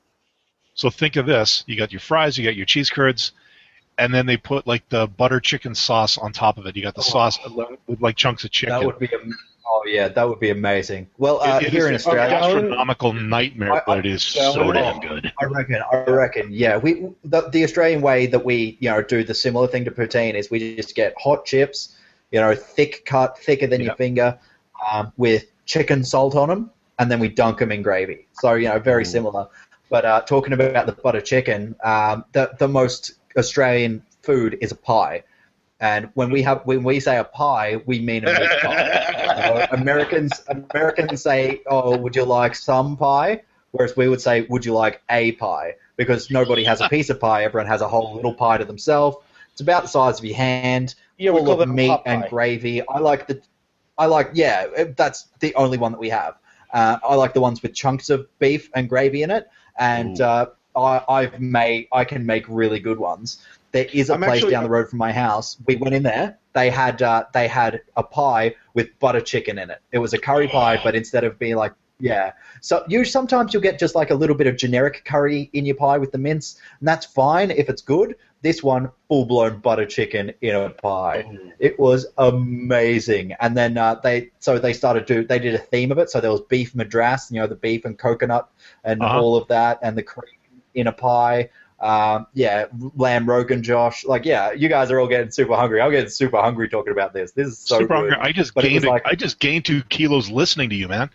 Speaker 2: So think of this: you got your fries, you got your cheese curds, and then they put like the butter chicken sauce on top of it. You got the
Speaker 5: Oh.
Speaker 2: sauce with like chunks of chicken.
Speaker 5: That would be. Am- oh yeah, that would be amazing. Well, uh,
Speaker 2: It- it
Speaker 5: here
Speaker 2: is
Speaker 5: in
Speaker 2: a
Speaker 5: Australia,
Speaker 2: gastronomical nightmare,
Speaker 5: I- I-
Speaker 2: but it is
Speaker 3: so
Speaker 2: so
Speaker 3: would
Speaker 2: damn
Speaker 3: I.
Speaker 2: good.
Speaker 5: I reckon. I reckon. Yeah, we the, the Australian way that we you know do the similar thing to poutine is we just get hot chips, you know, thick cut, thicker than
Speaker 2: Yeah.
Speaker 5: your finger, um, with chicken salt on them, and then we dunk them in gravy. So you know, very similar. But uh, talking about the butter chicken, um, the the most Australian food is a pie, and when we have when we say a pie, we mean a meat pie. You know, Americans Americans say, "Oh, would you like some pie?" Whereas we would say, "Would you like a pie?" Because nobody has a piece of pie; everyone has a whole little pie to themselves. It's about the size of your hand,
Speaker 3: Yeah, we
Speaker 5: full
Speaker 3: call
Speaker 5: of
Speaker 3: that a
Speaker 5: meat
Speaker 3: pot
Speaker 5: and
Speaker 3: pie.
Speaker 5: gravy. I like the, I like yeah, that's the only one that we have. Uh, I like the ones with chunks of beef and gravy in it, and uh, I I've made I can make really good ones. There is a
Speaker 3: I'm
Speaker 5: place
Speaker 3: actually-
Speaker 5: down the road from my house. We went in there. They had uh, they had a pie with butter chicken in it. It was a curry pie, but instead of being like yeah. So you sometimes you'll get just like a little bit of generic curry in your pie with the mince, and that's fine if it's good. This one, full blown butter chicken in a pie. It was amazing. And then uh, they so they started to they did a theme of it. So there was beef madras, you know, the beef and coconut and
Speaker 2: Uh-huh.
Speaker 5: all of that, and the cream in a pie. Um, yeah, lamb rogan josh. Like, yeah, you guys are all getting super hungry. I'm getting super hungry talking about this. This is so
Speaker 2: Super
Speaker 5: good.
Speaker 2: hungry. I just
Speaker 5: But it
Speaker 2: gained.
Speaker 5: was
Speaker 2: a-
Speaker 5: like-
Speaker 2: I just gained two kilos listening to you, man.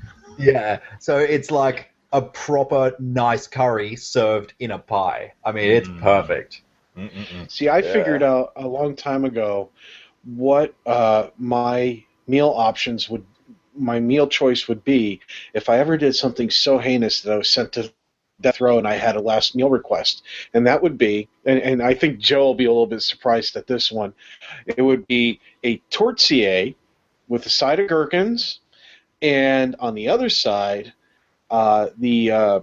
Speaker 5: Yeah, so it's like a proper nice curry served in a pie. I mean, it's
Speaker 2: Mm.
Speaker 5: perfect.
Speaker 3: See, I
Speaker 5: Yeah.
Speaker 3: figured out a long time ago what uh, my meal options would, my meal choice would be if I ever did something so heinous that I was sent to death row and I had a last meal request. And that would be, and, and I think Joe will be a little bit surprised at this one, it would be a tortilla with a side of gherkins, and on the other side, uh, the, uh,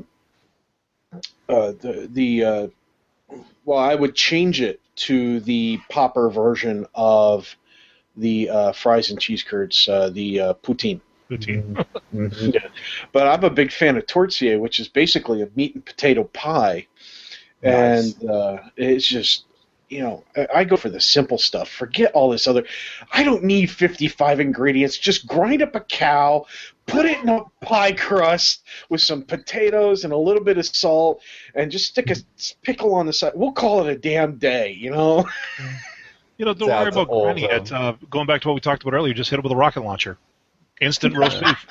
Speaker 3: uh, the, the, uh, well, I would change it to the popper version of the uh, fries and cheese curds, uh, the uh, poutine.
Speaker 2: Poutine.
Speaker 5: Mhm.
Speaker 3: But I'm a big fan of tortilla, which is basically a meat and potato pie,
Speaker 5: Nice.
Speaker 3: and uh, it's just, you know, I, I go for the simple stuff. Forget all this other. I don't need fifty-five ingredients. Just grind up a cow, put it in a pie crust with some potatoes and a little bit of salt, and just stick a pickle on the side. We'll call it a damn day, you know.
Speaker 2: You know, don't worry
Speaker 5: Sounds
Speaker 2: about grinding it.
Speaker 5: awesome.
Speaker 2: Uh, going back to what we talked about earlier, just hit it with a rocket launcher. Instant roast beef.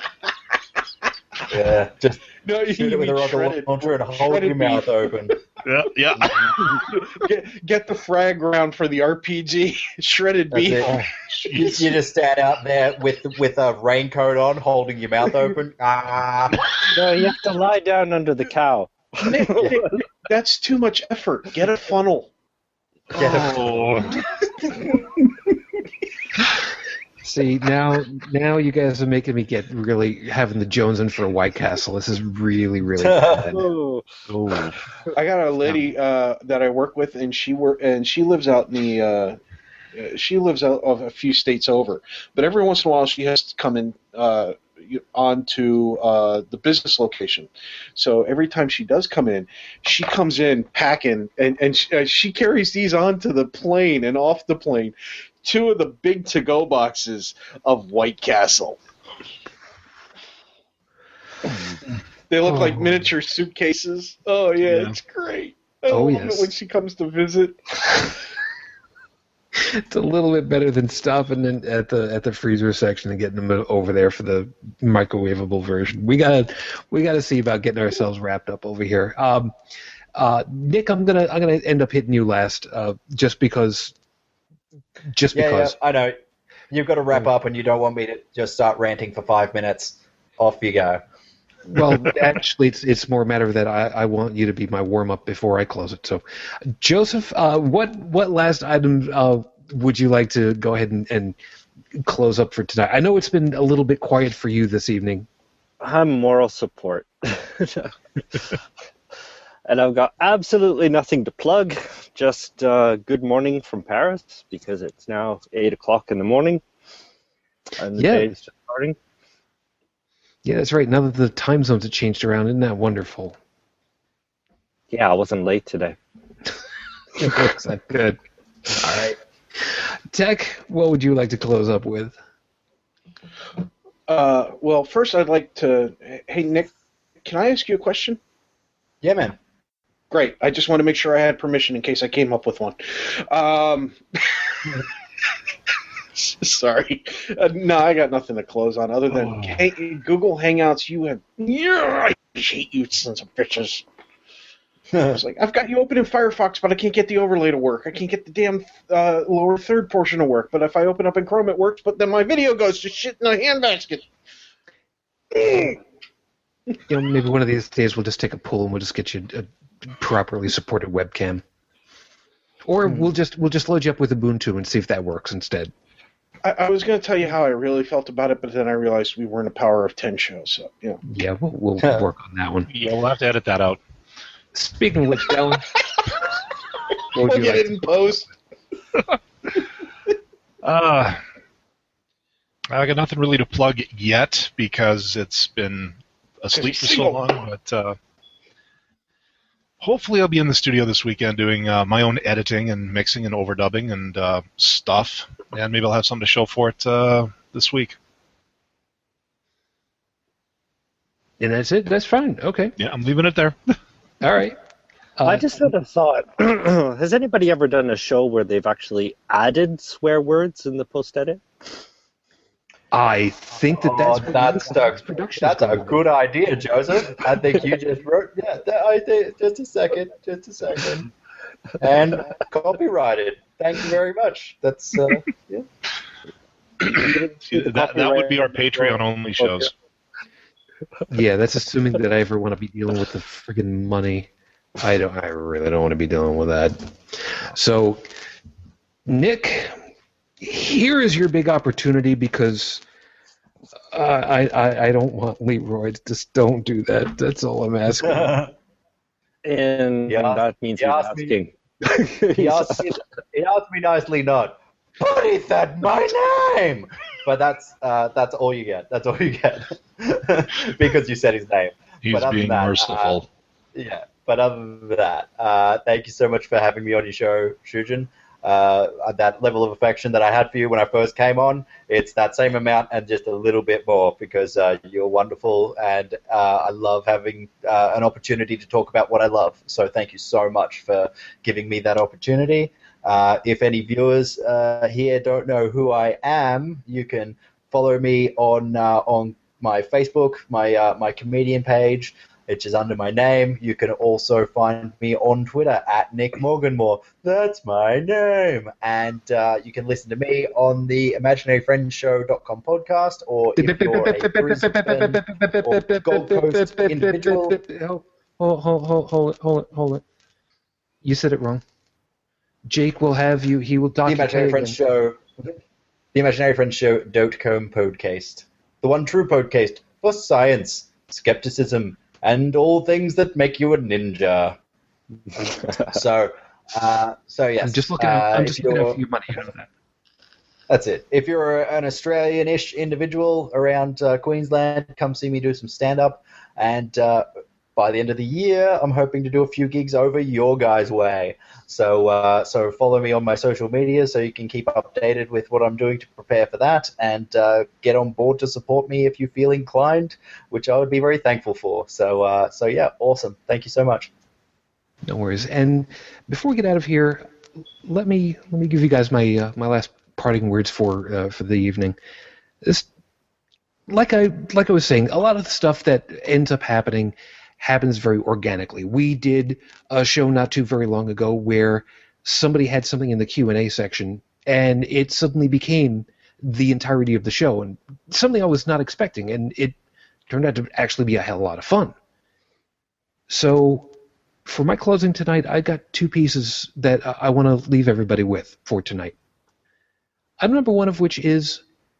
Speaker 5: Yeah, just
Speaker 3: No, you
Speaker 5: shoot it with a
Speaker 3: mean
Speaker 5: rocket
Speaker 3: shredded-
Speaker 5: launcher and hold
Speaker 3: shredded
Speaker 5: your mouth
Speaker 3: beef.
Speaker 5: open.
Speaker 2: Yeah, yeah.
Speaker 3: Get, get the frag round for the R P G, shredded
Speaker 5: That's
Speaker 3: beef.
Speaker 5: it. You, you just stand out there with with a raincoat on, holding your mouth open. Ah,
Speaker 7: No, you have to lie down under the cow.
Speaker 3: Nick, Nick, Nick, that's too much effort. Get a funnel.
Speaker 2: Oh.
Speaker 1: See, now now you guys are making me get really having the Jones in for a White Castle. This is really, really bad.
Speaker 7: Oh,
Speaker 1: Oh.
Speaker 3: I got a lady uh, that I work with, and she work and she lives out in the. Uh, uh, she lives out of a few states over, but every once in a while she has to come in uh, onto uh, the business location. So every time she does come in, she comes in packing, and and she, uh, she carries these onto the plane and off the plane. Two of the big to-go boxes of White Castle. They look like
Speaker 1: Oh.
Speaker 3: miniature suitcases. Oh yeah,
Speaker 2: Yeah.
Speaker 3: it's great. I
Speaker 1: Oh,
Speaker 3: love
Speaker 1: yes.
Speaker 3: it when she comes to visit.
Speaker 1: It's a little bit better than stopping in, at the at the freezer section and getting them over there for the microwavable version. We gotta we gotta see about getting ourselves wrapped up over here. Um, uh, Nick, I'm gonna I'm gonna end up hitting you last, uh, just because. Just
Speaker 5: Yeah,
Speaker 1: because.
Speaker 5: yeah, I know. You've got to wrap up, and you don't want me to just start ranting for five minutes. Off you go.
Speaker 1: Well, actually, it's it's more a matter of that I, I want you to be my warm up before I close it. So, Joseph, uh, what what last item uh, would you like to go ahead and, and close up for tonight? I know it's been a little bit quiet for you this evening.
Speaker 7: I'm moral support. And I've got absolutely nothing to plug. Just uh, good morning from Paris, because it's now eight o'clock in the morning. And the
Speaker 1: Yeah.
Speaker 7: day is just starting.
Speaker 1: Yeah, that's right. Now that the time zones have changed around, isn't that wonderful?
Speaker 7: Yeah, I wasn't late today.
Speaker 1: Looks that good. All right. Tech, what would you like to close up with?
Speaker 3: Uh, well, first I'd like to. Hey, Nick, can I ask you a question?
Speaker 5: Yeah, man.
Speaker 3: Great. I just want to make sure I had permission in case I came up with one. Um, sorry. Uh, no, I got nothing to close on other than
Speaker 1: Oh.
Speaker 3: hey, Google Hangouts. You have. Yeah, I hate you, sons of bitches. I was like, I've got you open in Firefox, but I can't get the overlay to work. I can't get the damn uh, lower third portion to work. But if I open up in Chrome, it works. But then my video goes to shit in a handbasket. Mm.
Speaker 1: You know, maybe one of these days we'll just take a poll and we'll just get you a properly supported webcam, or we'll just we'll just load you up with Ubuntu and see if that works instead.
Speaker 3: I, I was going to tell you how I really felt about it, but then I realized we weren't a Power of ten show, so you know.
Speaker 1: Yeah, we'll, we'll work on that one.
Speaker 2: Yeah, we'll have to edit that out.
Speaker 1: Speaking of which, Dylan, what would
Speaker 3: We'll
Speaker 1: you
Speaker 3: get
Speaker 1: like
Speaker 3: it in post.
Speaker 2: Uh, I got nothing really to plug yet because it's been asleep for so
Speaker 3: single.
Speaker 2: long. But uh, hopefully, I'll be in the studio this weekend doing uh, my own editing and mixing and overdubbing and uh, stuff, and maybe I'll have something to show for it uh, this week.
Speaker 1: And that's it. That's fine. Okay.
Speaker 2: Yeah, I'm leaving it there.
Speaker 1: All right. Uh,
Speaker 7: I just had a thought. Has anybody ever done a show where they've actually added swear words in the post-edit?
Speaker 1: I think that that's
Speaker 5: Oh,
Speaker 1: what
Speaker 5: that's
Speaker 1: Unicorn's
Speaker 5: a,
Speaker 1: production
Speaker 5: that's
Speaker 1: is
Speaker 5: a
Speaker 1: going
Speaker 5: good idea, Joseph. I think you just wrote. Yeah, that, I think, just a second, just a second, and copyrighted. Thank you very much. That's uh, yeah.
Speaker 2: that, that would be our Patreon-only shows.
Speaker 1: Yeah, that's assuming that I ever want to be dealing with the friggin' money. I don't. I really don't want to be dealing with that. So, Nick, here is your big opportunity because uh, I, I I don't want Leroy to just don't do that. That's all I'm asking.
Speaker 7: And
Speaker 5: Yeah,
Speaker 7: that means
Speaker 5: he
Speaker 7: he's
Speaker 5: asked me-
Speaker 7: asking.
Speaker 5: He asked, me, he asked me nicely not, but he said my name. But that's uh, that's all you get. That's all you get because you said his name.
Speaker 2: He's
Speaker 5: But other
Speaker 2: being
Speaker 5: than that,
Speaker 2: merciful.
Speaker 5: Uh, yeah. But other than that, uh, thank you so much for having me on your show, Shujin. Uh, that level of affection that I had for you when I first came on, it's that same amount and just a little bit more because uh, you're wonderful and uh, I love having uh, an opportunity to talk about what I love. So thank you so much for giving me that opportunity. Uh, if any viewers uh, here don't know who I am, you can follow me on uh, on my Facebook, my uh, my comedian page, which is under my name. You can also find me on Twitter at Nick Morganmore. That's my name. And uh, you can listen to me on the imaginary friends show dot com podcast, or if you're a Brisbane or Gold Coast individual.
Speaker 1: Hold, hold, hold, hold it, hold it, hold it. You said it wrong. Jake will have you. He will dock
Speaker 5: The
Speaker 1: your
Speaker 5: Imaginary
Speaker 1: pay
Speaker 5: Friends
Speaker 1: again.
Speaker 5: Show, the Imaginary Friends Show dot com podcast, the one true podcast for science, skepticism, and all things that make you a ninja. so, uh, so yes.
Speaker 1: I'm just looking.
Speaker 5: uh,
Speaker 1: I'm
Speaker 5: if
Speaker 1: just looking
Speaker 5: you're-
Speaker 1: out for your money. You know that.
Speaker 5: That's it. If you're an Australian-ish individual around uh, Queensland, come see me do some stand-up. And uh, by the end of the year, I'm hoping to do a few gigs over your guys' way. So, uh, so follow me on my social media so you can keep updated with what I'm doing to prepare for that, and uh, get on board to support me if you feel inclined, which I would be very thankful for. So, uh, so yeah, awesome. Thank you so much.
Speaker 1: No worries. And before we get out of here, let me let me give you guys my uh, my last parting words for uh, for the evening. This, like I like I was saying, a lot of the stuff that ends up happening happens very organically. We did a show not too very long ago where somebody had something in the Q and A section, and it suddenly became the entirety of the show, and something I was not expecting, and it turned out to actually be a hell of a lot of fun. So, for my closing tonight, I got two pieces that I want to leave everybody with for tonight. Item number one of which is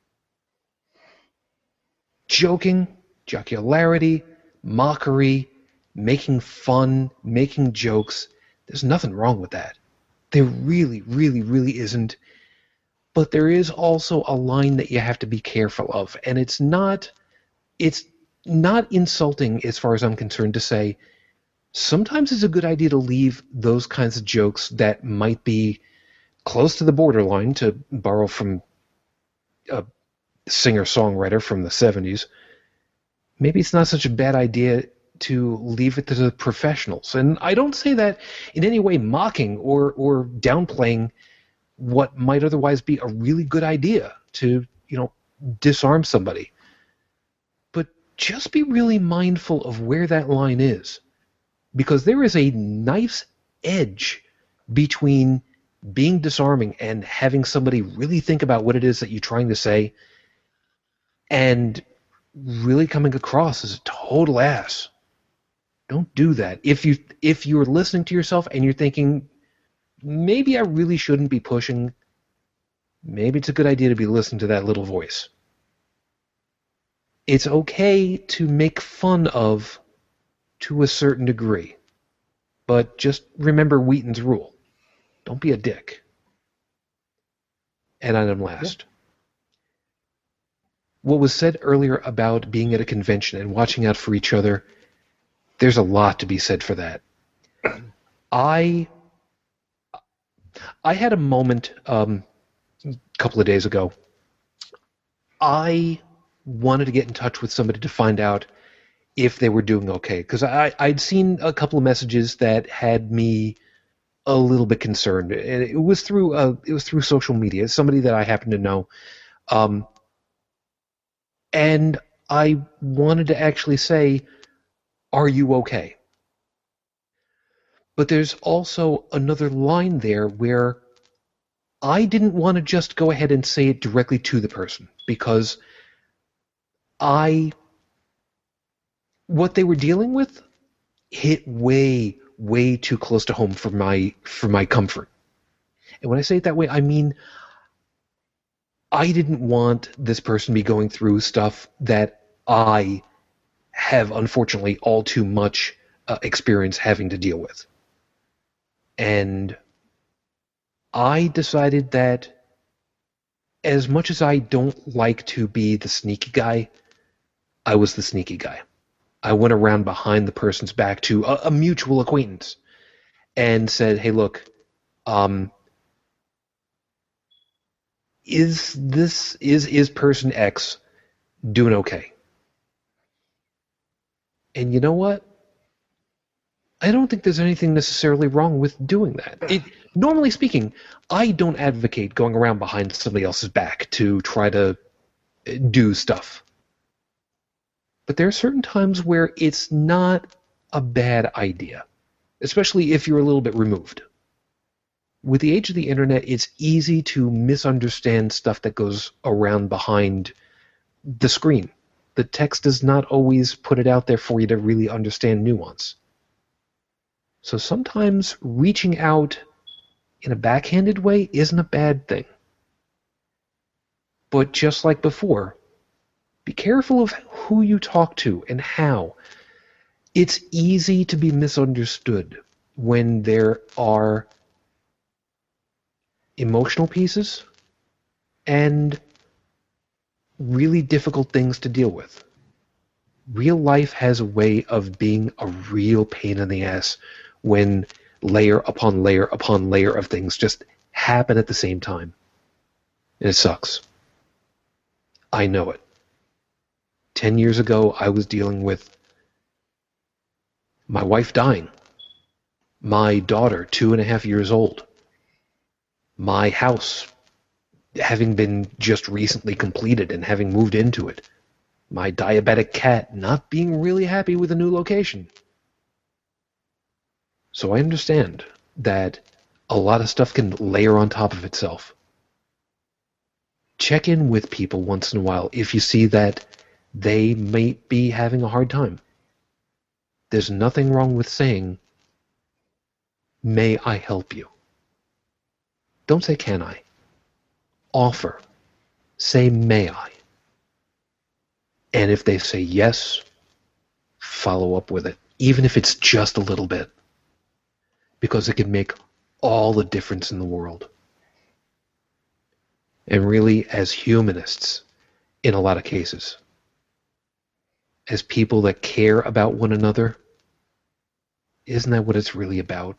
Speaker 1: joking, jocularity, mockery, making fun, making jokes. There's nothing wrong with that. There really, really, really isn't. But there is also a line that you have to be careful of, and it's not, it's not insulting as far as I'm concerned to say, sometimes it's a good idea to leave those kinds of jokes that might be close to the borderline, to borrow from a singer-songwriter from the seventies. Maybe it's not such a bad idea to leave it to the professionals. And I don't say that in any way mocking or, or downplaying what might otherwise be a really good idea to, you know, disarm somebody. But just be really mindful of where that line is. Because there is a nice edge between being disarming and having somebody really think about what it is that you're trying to say and really coming across as a total ass. Don't do that. If you if you're listening to yourself and you're thinking, maybe I really shouldn't be pushing, maybe it's a good idea to be listening to that little voice. It's okay to make fun of to a certain degree, but just remember Wheaton's rule. Don't be a dick. And item last. Yeah. What was said earlier about being at a convention and watching out for each other, there's a lot to be said for that. I I had a moment um, a couple of days ago. I wanted to get in touch with somebody to find out if they were doing okay, because I I'd seen a couple of messages that had me a little bit concerned. And it was through uh, it was through social media. Somebody that I happen to know, um, and I wanted to actually say, "Are you okay?" But there's also another line there where I didn't want to just go ahead and say it directly to the person, because I, what they were dealing with hit way, way too close to home for my for my comfort. And when I say it that way, I mean I didn't want this person to be going through stuff that I have, unfortunately, all too much uh, experience having to deal with. And I decided that as much as I don't like to be the sneaky guy, I was the sneaky guy. I went around behind the person's back to a, a mutual acquaintance and said, hey, look, um, is this, is, is person X doing okay? And you know what? I don't think there's anything necessarily wrong with doing that. It, normally speaking, I don't advocate going around behind somebody else's back to try to do stuff. But there are certain times where it's not a bad idea, especially if you're a little bit removed. With the age of the internet, it's easy to misunderstand stuff that goes around behind the screen. The text does not always put it out there for you to really understand nuance. So sometimes reaching out in a backhanded way isn't a bad thing. But just like before, be careful of who you talk to and how. It's easy to be misunderstood when there are emotional pieces and really difficult things to deal with. Real life has a way of being a real pain in the ass when layer upon layer upon layer of things just happen at the same time. And it sucks. I know it. Ten years ago, I was dealing with my wife dying, my daughter, two and a half years old, my house having been just recently completed and having moved into it, my diabetic cat not being really happy with the new location. So I understand that a lot of stuff can layer on top of itself. Check in with people once in a while if you see that they may be having a hard time. There's nothing wrong with saying, "May I help you?" Don't say, "Can I?" Offer. Say, "May I?" And if they say yes, follow up with it, even if it's just a little bit, because it can make all the difference in the world. And really, as humanists, in a lot of cases, as people that care about one another, isn't that what it's really about?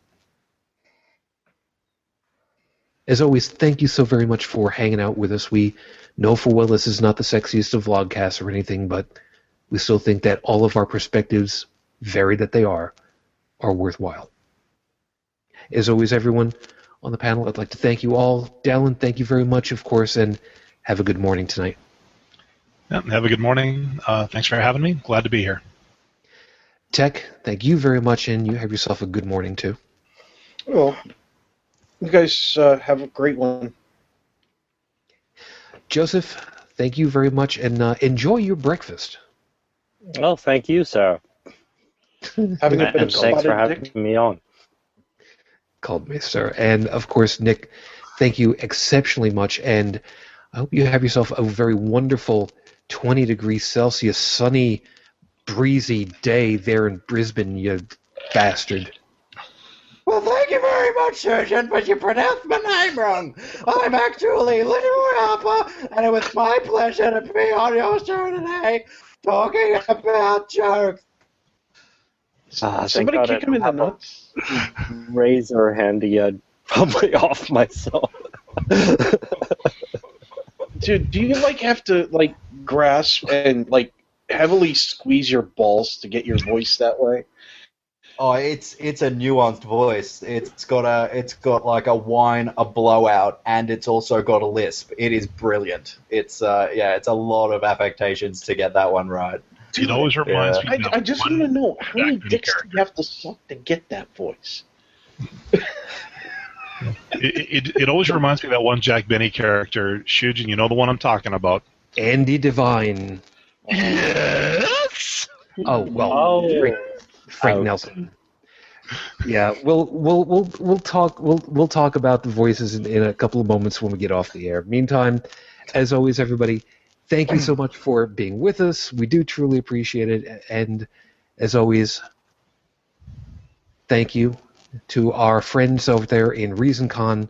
Speaker 1: As always, thank you so very much for hanging out with us. We know full well this is not the sexiest of vlogcasts or anything, but we still think that all of our perspectives, varied that they are, are worthwhile. As always, everyone on the panel, I'd like to thank you all. Dallin, thank you very much, of course, and have a good morning tonight.
Speaker 2: Yeah, have a good morning. Uh, thanks for having me. Glad to be here.
Speaker 1: Tech, thank you very much, and you have yourself a good morning, too.
Speaker 3: Well, you guys uh, have a great one.
Speaker 1: Joseph, thank you very much, and uh, enjoy your breakfast.
Speaker 7: Well, thank you, sir.
Speaker 3: Having a bit
Speaker 7: And
Speaker 3: of
Speaker 7: thanks for
Speaker 3: spotted
Speaker 7: having
Speaker 3: dick.
Speaker 7: me on.
Speaker 1: Called me, sir. And, of course, Nick, thank you exceptionally much, and I hope you have yourself a very wonderful twenty degrees Celsius, sunny, breezy day there in Brisbane, you bastard.
Speaker 5: Well, thank you very much, Surgeon, but you pronounced my name wrong. I'm actually Leroy Harper, and it was my pleasure to be on your show today talking about jokes.
Speaker 7: Ah, thank
Speaker 3: Somebody
Speaker 7: God
Speaker 3: kick
Speaker 7: I
Speaker 3: him in the
Speaker 7: don't have
Speaker 3: nuts.
Speaker 7: a razor handy. I'd probably off myself.
Speaker 3: Dude, do you like have to like grasp and like heavily squeeze your balls to get your voice that way?
Speaker 5: Oh, it's it's a nuanced voice. It's got a it's got like a whine, a blowout, and it's also got a lisp. It is brilliant. It's uh yeah, it's a lot of affectations to get that one right.
Speaker 2: It always reminds
Speaker 5: Yeah.
Speaker 2: me
Speaker 3: I,
Speaker 2: of
Speaker 3: I just
Speaker 2: one
Speaker 3: want to know how many
Speaker 2: Jack Benny
Speaker 3: dicks do
Speaker 2: character.
Speaker 3: you have to suck to get that voice?
Speaker 2: It, it, it always reminds me of that one Jack Benny character, Shujin. You know the one I'm talking about.
Speaker 1: Andy Devine.
Speaker 6: Yes.
Speaker 1: Oh, well,
Speaker 7: Oh.
Speaker 1: Frank, Frank
Speaker 7: Ouch.
Speaker 1: Nelson. Yeah, we'll we'll we'll we'll talk we'll we'll talk about the voices in, in a couple of moments when we get off the air. Meantime, as always, everybody, thank you so much for being with us. We do truly appreciate it, and as always, thank you to our friends over there in ReasonCon.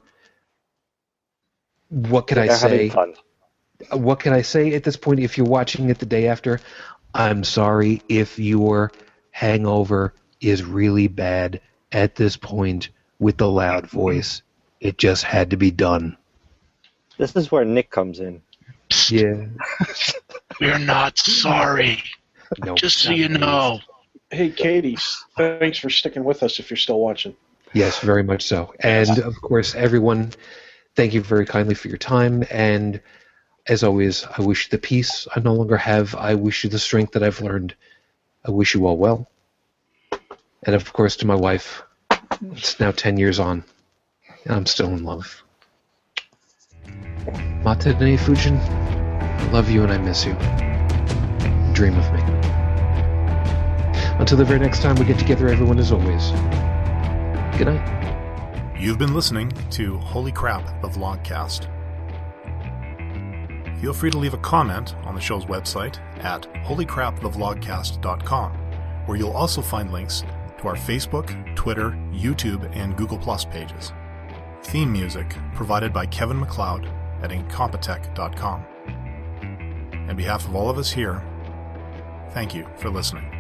Speaker 1: What can I
Speaker 7: They're
Speaker 1: say?
Speaker 7: having fun.
Speaker 1: What can I say at this point? If you're watching it the day after, I'm sorry if your hangover is really bad at this point with the loud voice. It just had to be done.
Speaker 7: This is where Nick comes in.
Speaker 1: Yeah.
Speaker 6: We're not sorry.
Speaker 1: No,
Speaker 6: Just so
Speaker 1: not
Speaker 6: you
Speaker 1: really.
Speaker 6: know.
Speaker 3: Hey, Katie, thanks for sticking with us if you're still watching.
Speaker 1: Yes, very much so. And, of course, everyone, thank you very kindly for your time. And, as always, I wish you the peace I no longer have. I wish you the strength that I've learned. I wish you all well. And, of course, to my wife, it's now ten years on, and I'm still in love. Mate ne Fujin, I love you and I miss you. Dream of me. Until the very next time we get together, everyone, as always, good night.
Speaker 8: You've been listening to Holy Crap, the Vlogcast. Feel free to leave a comment on the show's website at holy crap the vlogcast dot com, where you'll also find links to our Facebook, Twitter, YouTube, and Google Plus pages. Theme music provided by Kevin MacLeod at incompetech dot com. On behalf of all of us here, thank you for listening.